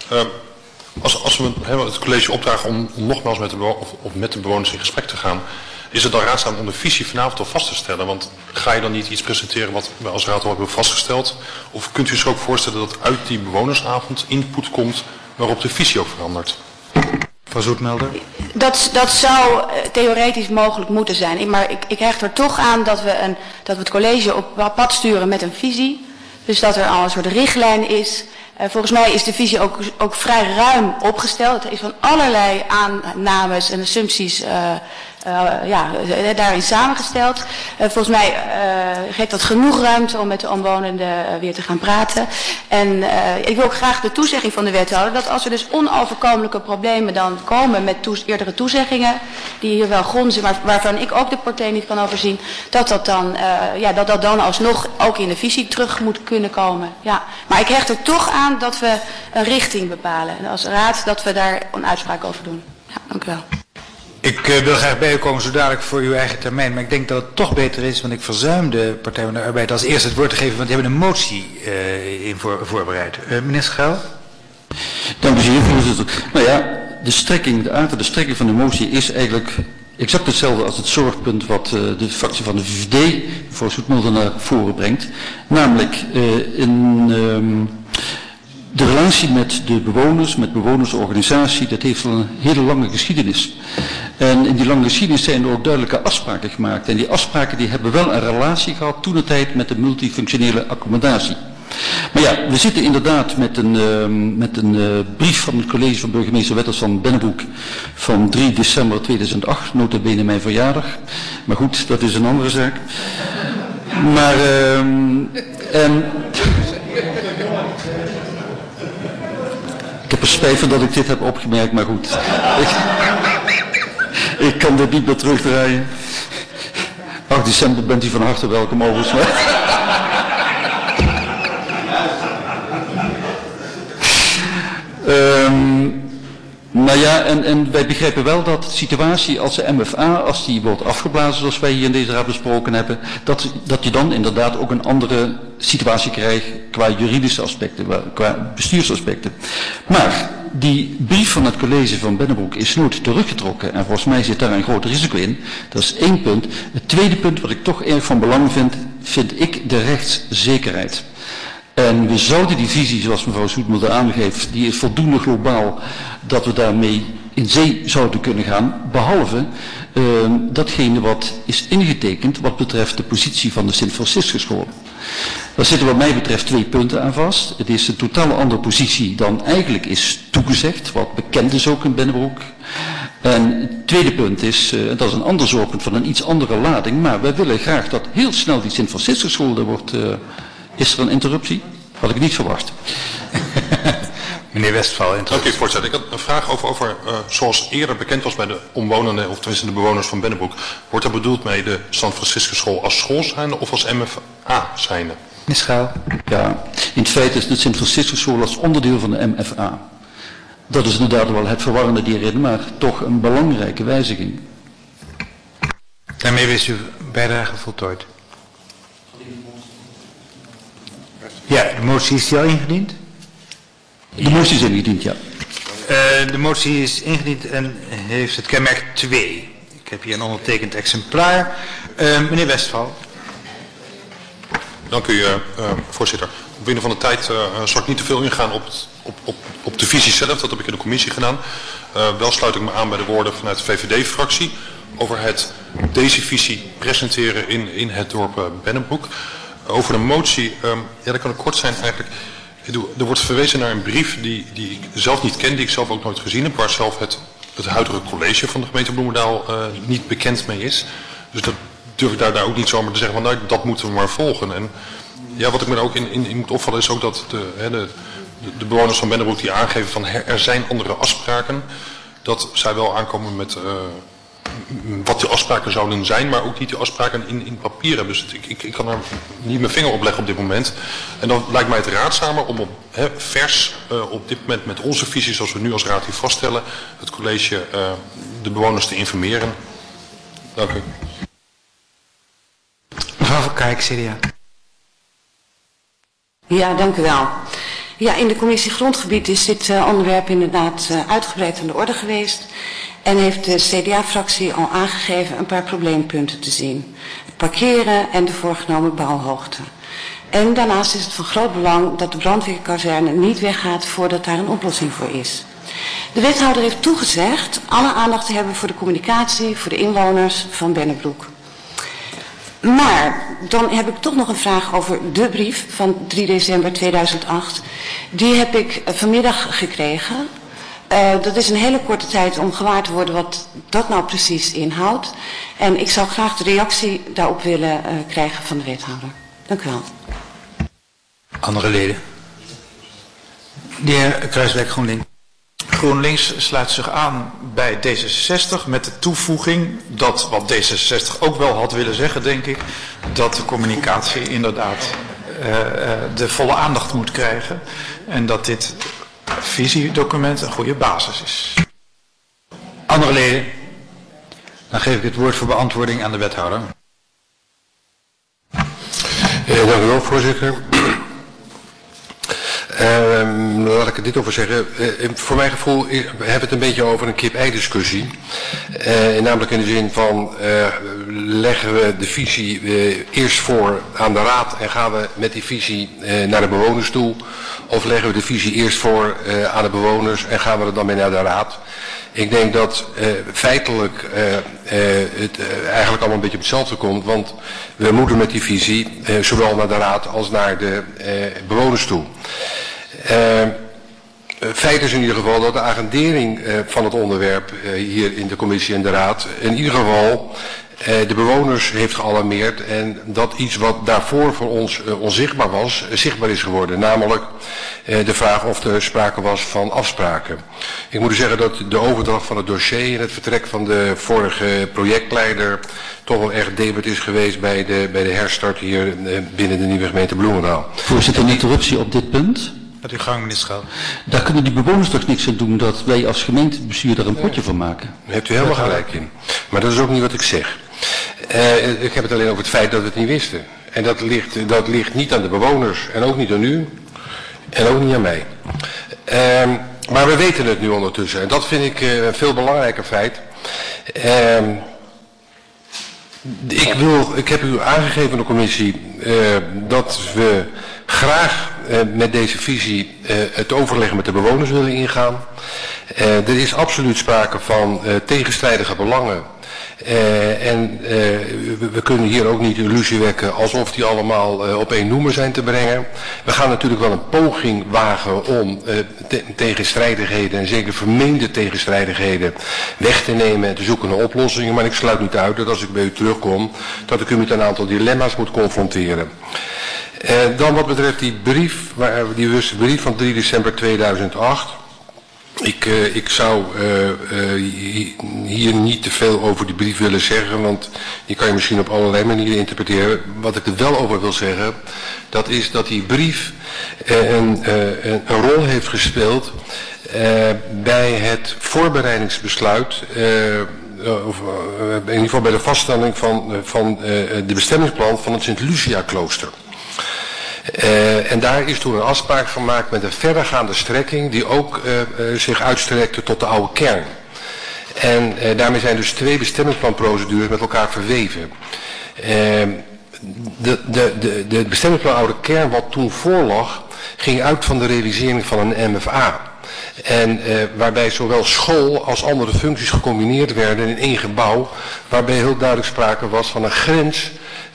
Als we het college opdragen om nogmaals met de bewoners in gesprek te gaan, is het dan raadzaam om de visie vanavond al vast te stellen? Want ga je dan niet iets presenteren wat we als raad al hebben vastgesteld? Of kunt u zich ook voorstellen dat uit die bewonersavond input komt waarop de visie ook verandert? Van Zoetmelder. Dat zou theoretisch mogelijk moeten zijn. Maar ik hecht er toch aan dat we het college op pad sturen met een visie. Dus dat er al een soort richtlijn is. Volgens mij is de visie ook vrij ruim opgesteld. Het is van allerlei aannames en assumpties daarin samengesteld. Volgens mij geeft dat genoeg ruimte om met de omwonenden weer te gaan praten. En ik wil ook graag de toezegging van de wethouder dat als er dus onoverkomelijke problemen dan komen met eerdere toezeggingen, die hier wel gronzen, maar waarvan ik ook de portée niet kan overzien, dat dan alsnog ook in de visie terug moet kunnen komen. Ja. Maar ik hecht er toch aan dat we een richting bepalen. En als raad dat we daar een uitspraak over doen. Ja, dank u wel. Ik wil graag bij u komen zo dadelijk voor uw eigen termijn, maar ik denk dat het toch beter is, want ik verzuimde Partij van de Arbeid als eerste het woord te geven, want die hebben een motie voorbereid. Meneer Schuil? Dank u zeer, voorzitter. Nou ja, de aard en de strekking van de motie is eigenlijk exact hetzelfde als het zorgpunt wat de fractie van de VVD voor Zoetmulder naar voren brengt. Namelijk de relatie met de bewoners, met bewonersorganisatie, dat heeft al een hele lange geschiedenis. En in die lange geschiedenis zijn er ook duidelijke afspraken gemaakt. En die afspraken die hebben wel een relatie gehad toentertijd met de multifunctionele accommodatie. Maar ja, we zitten inderdaad met een brief van het college van burgemeester Wetters van Bennebroek van 3 december 2008, nota bene mijn verjaardag. Maar goed, dat is een andere zaak. Maar, ik heb er spijt van dat ik dit heb opgemerkt, maar goed. Ik kan dit niet meer terugdraaien. 8 december bent u van harte welkom overigens. Nou ja, en wij begrijpen wel dat de situatie als de MFA, als die wordt afgeblazen zoals wij hier in deze raad besproken hebben, dat je dan inderdaad ook een andere situatie krijgt qua juridische aspecten, qua bestuursaspecten. Maar die brief van het college van Bennebroek is nooit teruggetrokken en volgens mij zit daar een groot risico in. Dat is één punt. Het tweede punt wat ik toch erg van belang vind ik de rechtszekerheid. En we zouden die visie, zoals mevrouw Zoetmulder aangeeft, die is voldoende globaal dat we daarmee in zee zouden kunnen gaan. Behalve datgene wat is ingetekend wat betreft de positie van de Sint-Franciscusschool. Daar zitten wat mij betreft 2 punten aan vast. Het is een totaal andere positie dan eigenlijk is toegezegd, wat bekend is ook in Bennebroek. En het tweede punt is, dat is een ander zorgpunt van een iets andere lading, maar wij willen graag dat heel snel die Sint-Franciscusschool er wordt. Is er een interruptie? Had ik niet verwacht. Meneer Westphal, dank u, voorzitter. Ik had een vraag over zoals eerder bekend was bij de omwonenden, of tenminste de bewoners van Bennebroek. Wordt daar bedoeld mee de Sint-Franciscusschool als school zijnde of als MFA zijnde? Meneer Schaal. Ja, in feite is de Sint-Franciscusschool als onderdeel van de MFA. Dat is inderdaad wel het verwarrende hierin, maar toch een belangrijke wijziging. Daarmee is uw bijdrage voltooid. Ja, de motie is die al ingediend? De motie is ingediend, ja. De motie is ingediend en heeft het kenmerk 2. Ik heb hier een ondertekend exemplaar. Meneer Westphal. Dank u, voorzitter. Binnen van de tijd zal ik niet te veel ingaan op de visie zelf. Dat heb ik in de commissie gedaan. Wel sluit ik me aan bij de woorden vanuit de VVD-fractie over deze visie presenteren in het dorp Bennebroek. Over de motie, dat kan ik kort zijn eigenlijk. Er wordt verwezen naar een brief die ik zelf niet ken, die ik zelf ook nooit gezien heb, waar zelf het huidige college van de gemeente Bloemendaal niet bekend mee is. Dus dat durf ik daar ook niet zomaar te zeggen van nou, dat moeten we maar volgen. En ja, wat ik me ook in moet opvallen is ook dat de bewoners van Bennebroek die aangeven van er zijn andere afspraken, dat zij wel aankomen met wat de afspraken zouden zijn, maar ook niet de afspraken in papier hebben. Dus ik kan er niet mijn vinger op leggen op dit moment. En dan lijkt mij het raadzamer om vers op dit moment met onze visie, zoals we nu als raad hier vaststellen, het college de bewoners te informeren. Dank u. Mevrouw van Kijk, CDA. Ja, dank u wel. Ja, in de commissie Grondgebied is dit onderwerp inderdaad uitgebreid aan de orde geweest. En heeft de CDA-fractie al aangegeven een paar probleempunten te zien. Het parkeren en de voorgenomen bouwhoogte. En daarnaast is het van groot belang dat de brandweerkazerne niet weggaat voordat daar een oplossing voor is. De wethouder heeft toegezegd alle aandacht te hebben voor de communicatie, voor de inwoners van Bennebroek. Maar dan heb ik toch nog een vraag over de brief van 3 december 2008. Die heb ik vanmiddag gekregen. Dat is een hele korte tijd om gewaar te worden wat dat nou precies inhoudt. En ik zou graag de reactie daarop willen krijgen van de wethouder. Dank u wel. Andere leden. De heer Kruiswijk, GroenLinks. GroenLinks sluit zich aan bij D66 met de toevoeging dat, wat D66 ook wel had willen zeggen, denk ik, dat de communicatie inderdaad de volle aandacht moet krijgen en dat dit visiedocument een goede basis is. Andere leden? Dan geef ik het woord voor beantwoording aan de wethouder. Dank u wel, voorzitter. Laat ik er dit over zeggen. Voor mijn gevoel hebben we het een beetje over een kip-ei discussie. Namelijk in de zin van leggen we de visie eerst voor aan de raad en gaan we met die visie naar de bewoners toe. Of leggen we de visie eerst voor aan de bewoners en gaan we er dan mee naar de raad. Ik denk dat feitelijk het eigenlijk allemaal een beetje op hetzelfde komt. Want we moeten met die visie zowel naar de raad als naar de bewoners toe. Feit is in ieder geval dat de agendering van het onderwerp hier in de commissie en de raad in ieder geval de bewoners heeft gealarmeerd en dat iets wat daarvoor voor ons onzichtbaar was, zichtbaar is geworden. Namelijk de vraag of er sprake was van afspraken. Ik moet u zeggen dat de overdracht van het dossier en het vertrek van de vorige projectleider toch wel echt debet is geweest bij de herstart hier binnen de nieuwe gemeente Bloemendaal. Voorzitter, een interruptie op dit punt. Met uw gang, meneer Schaal. Daar kunnen die bewoners toch niks aan doen dat wij als gemeentebestuur daar een potje van maken. Daar heeft u helemaal gelijk in. Maar dat is ook niet wat ik zeg. Ik heb het alleen over het feit dat we het niet wisten. En dat ligt niet aan de bewoners en ook niet aan u en ook niet aan mij. Maar we weten het nu ondertussen en dat vind ik een veel belangrijker feit. Ik heb u aangegeven in de commissie dat we graag met deze visie het overleggen met de bewoners willen ingaan. Er is absoluut sprake van tegenstrijdige belangen We kunnen hier ook niet illusie wekken alsof die allemaal op één noemer zijn te brengen. We gaan natuurlijk wel een poging wagen om tegenstrijdigheden en zeker vermeende tegenstrijdigheden weg te nemen en te zoeken naar oplossingen. Maar ik sluit niet uit dat als ik bij u terugkom, dat ik u met een aantal dilemma's moet confronteren. Dan wat betreft die brief van 3 december 2008. Ik zou hier niet te veel over die brief willen zeggen, want die kan je misschien op allerlei manieren interpreteren. Wat ik er wel over wil zeggen, dat is dat die brief een rol heeft gespeeld bij het voorbereidingsbesluit, of in ieder geval bij de vaststelling van de bestemmingsplan van het Sint-Lucia-klooster. En daar is toen een afspraak gemaakt met een verdergaande strekking die ook zich uitstrekte tot de oude kern. En daarmee zijn dus twee bestemmingsplanprocedures met elkaar verweven. De bestemmingsplan oude kern wat toen voorlag ging uit van de realisering van een MFA. En waarbij zowel school als andere functies gecombineerd werden in één gebouw, waarbij heel duidelijk sprake was van een grens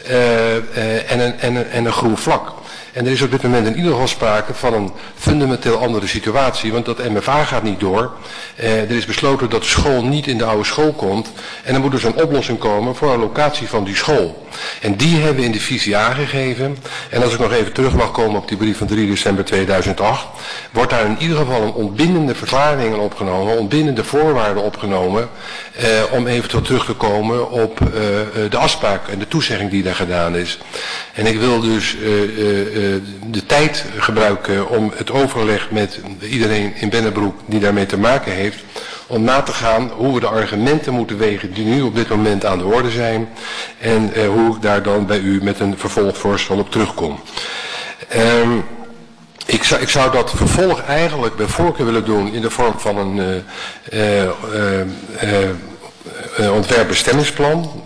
en een groen vlak. En er is op dit moment in ieder geval sprake van een fundamenteel andere situatie, want dat MFA gaat niet door. Er is besloten dat de school niet in de oude school komt en er moet dus een oplossing komen voor een locatie van die school. En die hebben we in de visie aangegeven. En als ik nog even terug mag komen op die brief van 3 december 2008, wordt daar in ieder geval een ontbindende verklaring opgenomen, ontbindende voorwaarden opgenomen, om eventueel terug te komen op de afspraak en de toezegging die daar gedaan is. En ik wil dus de tijd gebruiken om het overleg met iedereen in Bennebroek die daarmee te maken heeft, om na te gaan hoe we de argumenten moeten wegen die nu op dit moment aan de orde zijn en hoe ik daar dan bij u met een vervolgvoorstel op terugkom. Ik zou dat vervolg eigenlijk bij voorkeur willen doen in de vorm van een ontwerpbestemmingsplan.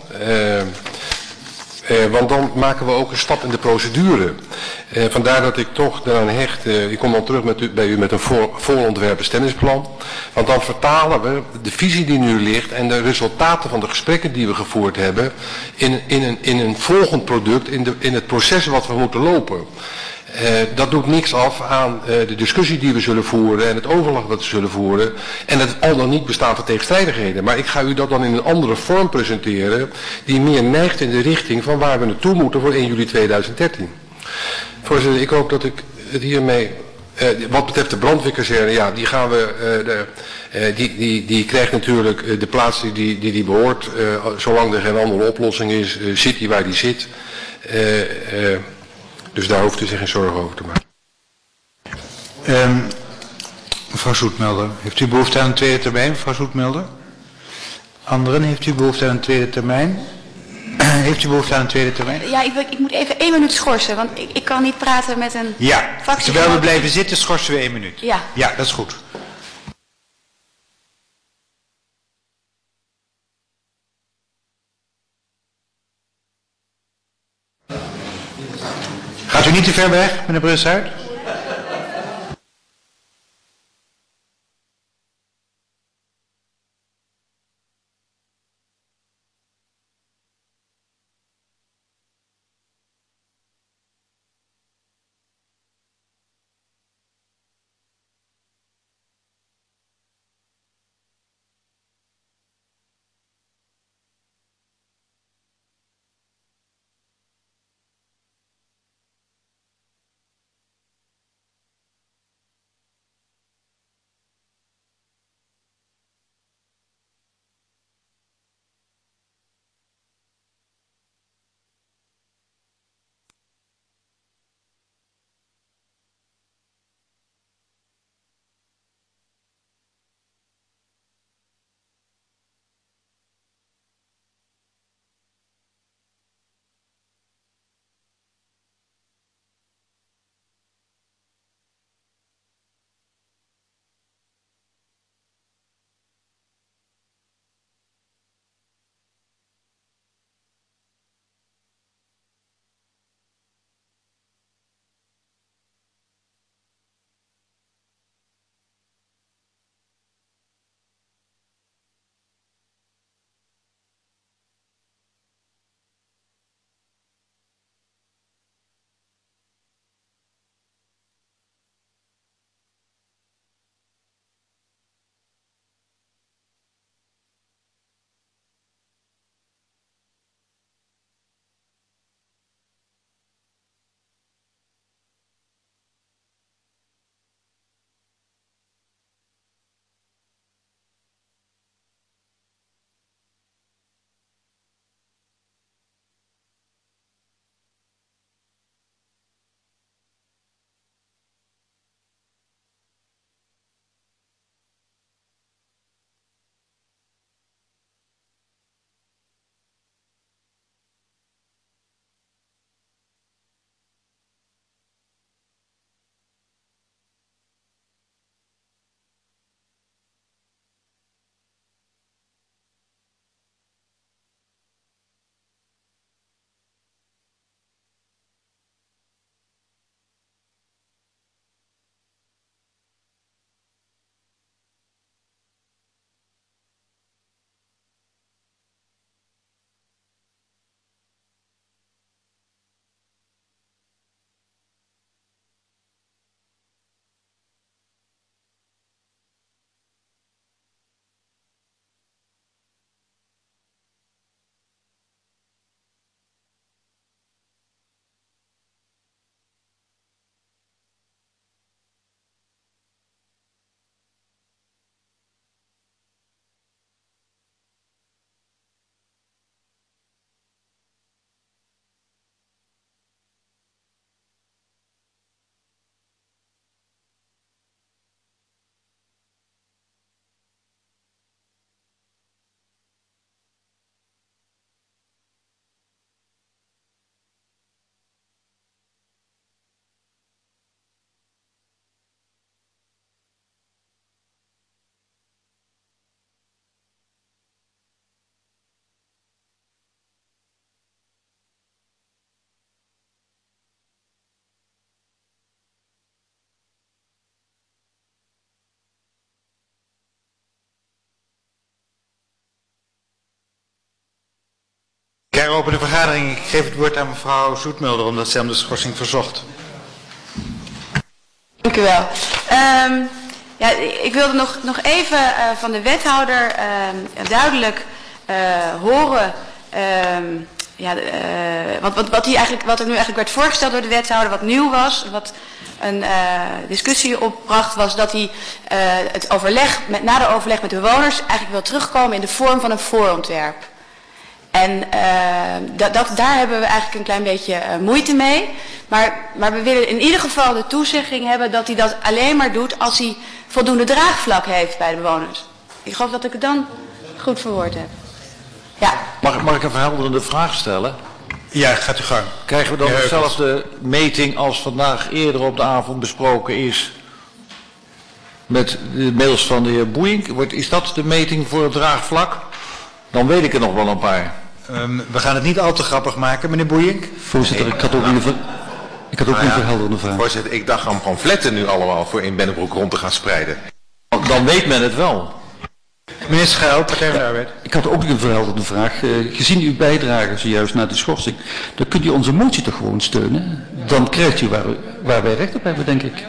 Want dan maken we ook een stap in de procedure. Vandaar dat ik toch daaraan hecht, ik kom dan terug bij u met een voorontwerp bestemmingsplan. Want dan vertalen we de visie die nu ligt en de resultaten van de gesprekken die we gevoerd hebben in een volgend product, in het proces wat we moeten lopen. Dat doet niks af aan de discussie die we zullen voeren en het overleg dat we zullen voeren en het al dan niet bestaande tegenstrijdigheden. Maar ik ga u dat dan in een andere vorm presenteren die meer neigt in de richting van waar we naartoe moeten voor 1 juli 2013. Voorzitter, ik hoop dat ik het hiermee, wat betreft de brandweerkazerne, ja, die gaan we, die krijgt natuurlijk de plaats die behoort. Zolang er geen andere oplossing is, zit hij waar hij zit. Dus daar hoeft u zich geen zorgen over te maken. Mevrouw Zoetmelder, heeft u behoefte aan een tweede termijn, mevrouw Zoetmelder? Anderen, heeft u behoefte aan een tweede termijn? Heeft u behoefte aan een tweede termijn? Ja, ik moet even 1 minuut schorsen, want ik kan niet praten met een fractie. Terwijl we blijven zitten, schorsen we 1 minuut. Ja, dat is goed. Gaat u niet te ver weg, meneer Brussaert? Ik heropen de vergadering. Ik geef het woord aan mevrouw Zoetmulder omdat zij om de schorsing verzocht. Dank u wel. Ja, ik wilde nog even van de wethouder duidelijk horen wat er nu eigenlijk werd voorgesteld door de wethouder, wat nieuw was, wat een discussie opbracht, was dat hij het overleg, na de overleg met de bewoners eigenlijk wil terugkomen in de vorm van een voorontwerp. En daar hebben we eigenlijk een klein beetje moeite mee. Maar we willen in ieder geval de toezegging hebben dat hij dat alleen maar doet als hij voldoende draagvlak heeft bij de bewoners. Ik geloof dat ik het dan goed verwoord heb. Ja. Mag ik een verhelderende vraag stellen? Ja, gaat u gang. Krijgen we dan dezelfde meting als vandaag eerder op de avond besproken is met de mails van de heer Boeink? Is dat de meting voor het draagvlak? Dan weet ik er nog wel een paar. We gaan het niet al te grappig maken, meneer Boeink. Voorzitter, ik had ook een verhelderende vraag. Voorzitter, ik dacht aan pamfletten nu allemaal voor in Bennebroek rond te gaan spreiden. Dan weet men het wel. Meneer Schuil, Partij van de Arbeid. Ik had ook een verhelderende vraag. Gezien uw bijdrage zojuist naar de schorsing, dan kunt u onze motie toch gewoon steunen? Dan krijgt u waar wij recht op hebben, denk ik.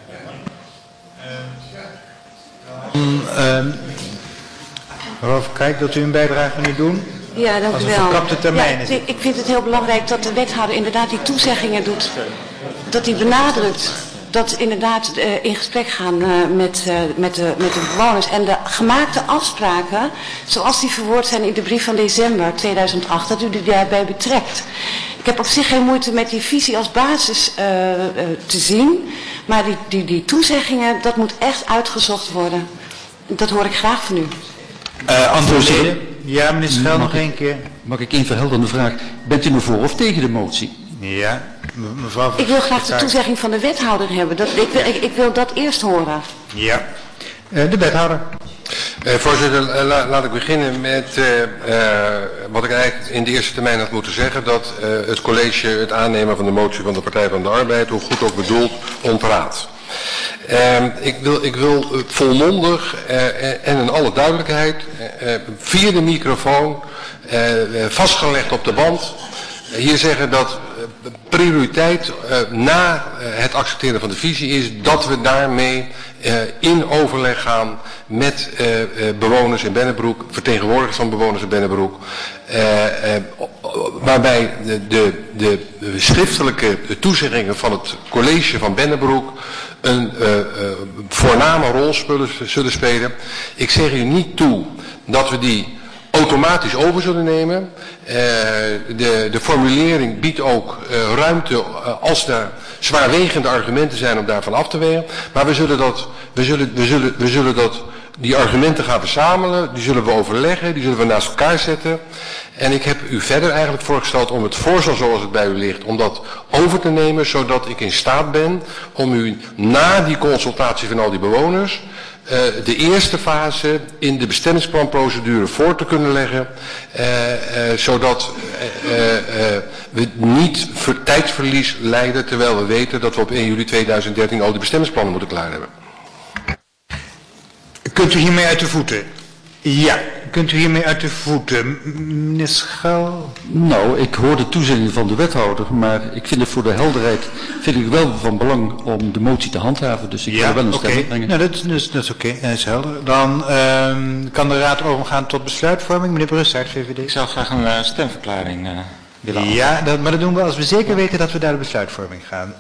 Mevrouw Kijk, wilt u een bijdrage niet doen? Ja, dank u wel. Als een verkapte termijn is. Ik vind het heel belangrijk dat de wethouder inderdaad die toezeggingen doet. Dat hij benadrukt dat inderdaad in gesprek gaan met de bewoners. En de gemaakte afspraken, zoals die verwoord zijn in de brief van december 2008, dat u die daarbij betrekt. Ik heb op zich geen moeite met die visie als basis te zien. Maar die toezeggingen, dat moet echt uitgezocht worden. Dat hoor ik graag van u. Antwoord. Ja, meneer Schel, nog één keer. Mag ik één verhelderende vraag? Bent u nou voor of tegen de motie? Ja, mevrouw. Ik wil graag de toezegging van de wethouder hebben. Ik wil dat eerst horen. Ja, de wethouder. Voorzitter, laat ik beginnen met wat ik eigenlijk in de eerste termijn had moeten zeggen. Dat het college het aannemen van de motie van de Partij van de Arbeid, hoe goed ook bedoeld, ontraadt. Ik wil volmondig en in alle duidelijkheid via de microfoon vastgelegd op de band hier zeggen dat prioriteit na het accepteren van de visie is dat we daarmee in overleg gaan met bewoners in Bennebroek, vertegenwoordigers van bewoners in Bennebroek, waarbij de schriftelijke toezeggingen van het college van Bennebroek een voorname rol zullen spelen. Ik zeg u niet toe dat we die automatisch over zullen nemen. De formulering biedt ook ruimte als er zwaarwegende argumenten zijn om daarvan af te wegen. Maar we zullen die argumenten gaan verzamelen, die zullen we overleggen, die zullen we naast elkaar zetten. En ik heb u verder eigenlijk voorgesteld om het voorstel zoals het bij u ligt, om dat over te nemen, zodat ik in staat ben om u na die consultatie van al die bewoners de eerste fase in de bestemmingsplanprocedure voor te kunnen leggen, zodat we niet tijdsverlies leiden, terwijl we weten dat we op 1 juli 2013 al die bestemmingsplannen moeten klaar hebben. Kunt u hiermee uit de voeten? Ja, kunt u hiermee uit de voeten, meneer Schel? Nou, ik hoor de toezegging van de wethouder, maar ik vind het voor de helderheid wel van belang om de motie te handhaven. Dus ik wil wel een stemming brengen. Nou, dat is oké. Dat is helder. Dan kan de raad overgaan tot besluitvorming. Meneer Brussaert, VVD. Ik zou graag een stemverklaring willen afgeven. Ja, maar dat doen we als we zeker weten dat we naar de besluitvorming gaan.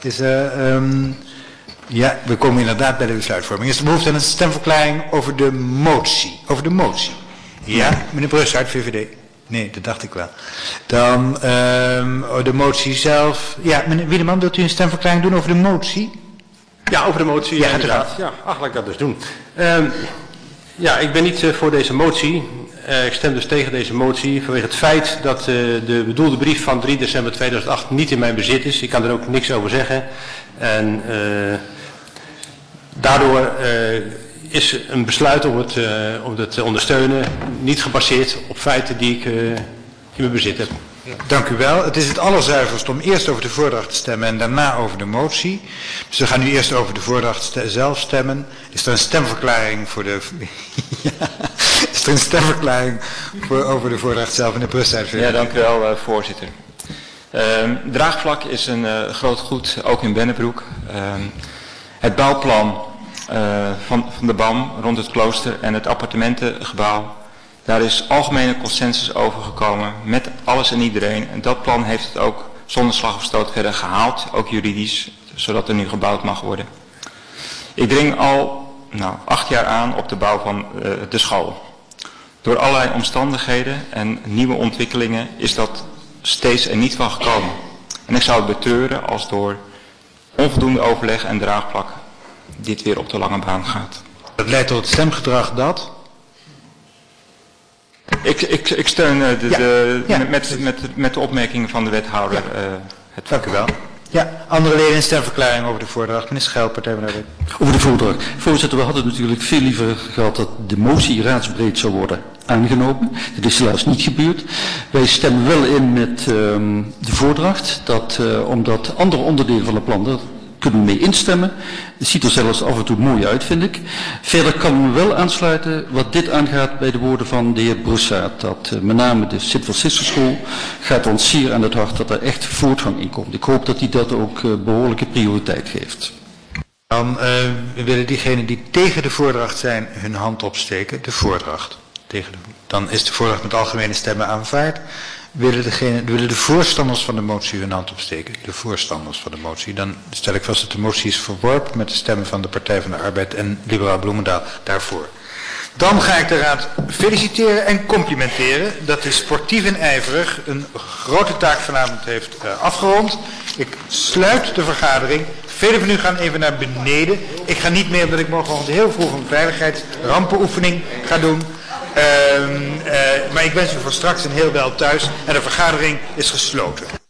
Ja, we komen inderdaad bij de besluitvorming. Is er behoefte aan een stemverklaring over de motie? Over de motie. Ja, meneer Brussaert, VVD. Nee, dat dacht ik wel. Dan de motie zelf. Ja, meneer Wiedeman, wilt u een stemverklaring doen over de motie? Ja, over de motie. Ja, inderdaad. Ja, laat ik dat dus doen. Ja, ik ben niet voor deze motie. Ik stem dus tegen deze motie vanwege het feit dat de bedoelde brief van 3 december 2008 niet in mijn bezit is. Ik kan er ook niks over zeggen. En daardoor is een besluit om het te ondersteunen niet gebaseerd op feiten die ik in mijn bezit heb. Dank u wel. Het is het allerzuiverst om eerst over de voordracht te stemmen en daarna over de motie. Dus we gaan nu eerst over de voordracht zelf stemmen. Is er een stemverklaring voor de... ja, is er een stemverklaring over de voordracht zelf en de berustuitvinding? Ja, dank u wel, voorzitter. Draagvlak is een groot goed, ook in Bennebroek. Het bouwplan van de BAM rond het klooster en het appartementengebouw, daar is algemene consensus over gekomen met alles en iedereen. En dat plan heeft het ook zonder slag of stoot verder gehaald, ook juridisch, zodat er nu gebouwd mag worden. Ik dring al 8 jaar aan op de bouw van de school. Door allerlei omstandigheden en nieuwe ontwikkelingen is dat steeds er niet van gekomen. En ik zou het betreuren als door onvoldoende overleg en draagvlak dit weer op de lange baan gaat. Dat leidt tot het stemgedrag dat? Ik steun met de opmerkingen van de wethouder. Dank u wel. Ja, andere leden in stemverklaring over de voordracht. Meneer Schel, Partij van de Arbeid. Over de voordracht. Voorzitter, we hadden natuurlijk veel liever gehad dat de motie raadsbreed zou worden aangenomen. Dat is helaas niet gebeurd. Wij stemmen wel in met de voordracht, omdat andere onderdelen van het plan, daar kunnen we mee instemmen. Het ziet er zelfs af en toe mooi uit, vind ik. Verder kan ik me wel aansluiten wat dit aangaat bij de woorden van de heer Broussaert. Dat met name de Sint-Franciscuschool gaat ons zeer aan het hart dat er echt voortgang in komt. Ik hoop dat hij dat ook behoorlijke prioriteit geeft. Dan willen diegenen die tegen de voordracht zijn hun hand opsteken. De voordracht. Dan is de voordracht met algemene stemmen aanvaard. Willen de voorstanders van de motie hun hand opsteken? De voorstanders van de motie. Dan stel ik vast dat de motie is verworpen met de stemmen van de Partij van de Arbeid en Liberaal Bloemendaal daarvoor. Dan ga ik de raad feliciteren en complimenteren dat de sportief en ijverig een grote taak vanavond heeft afgerond. Ik sluit de vergadering. Velen van u gaan even naar beneden. Ik ga niet meer omdat ik morgen heel vroeg een veiligheidsrampenoefening ga doen. Maar ik wens u voor straks een heel wel thuis en de vergadering is gesloten.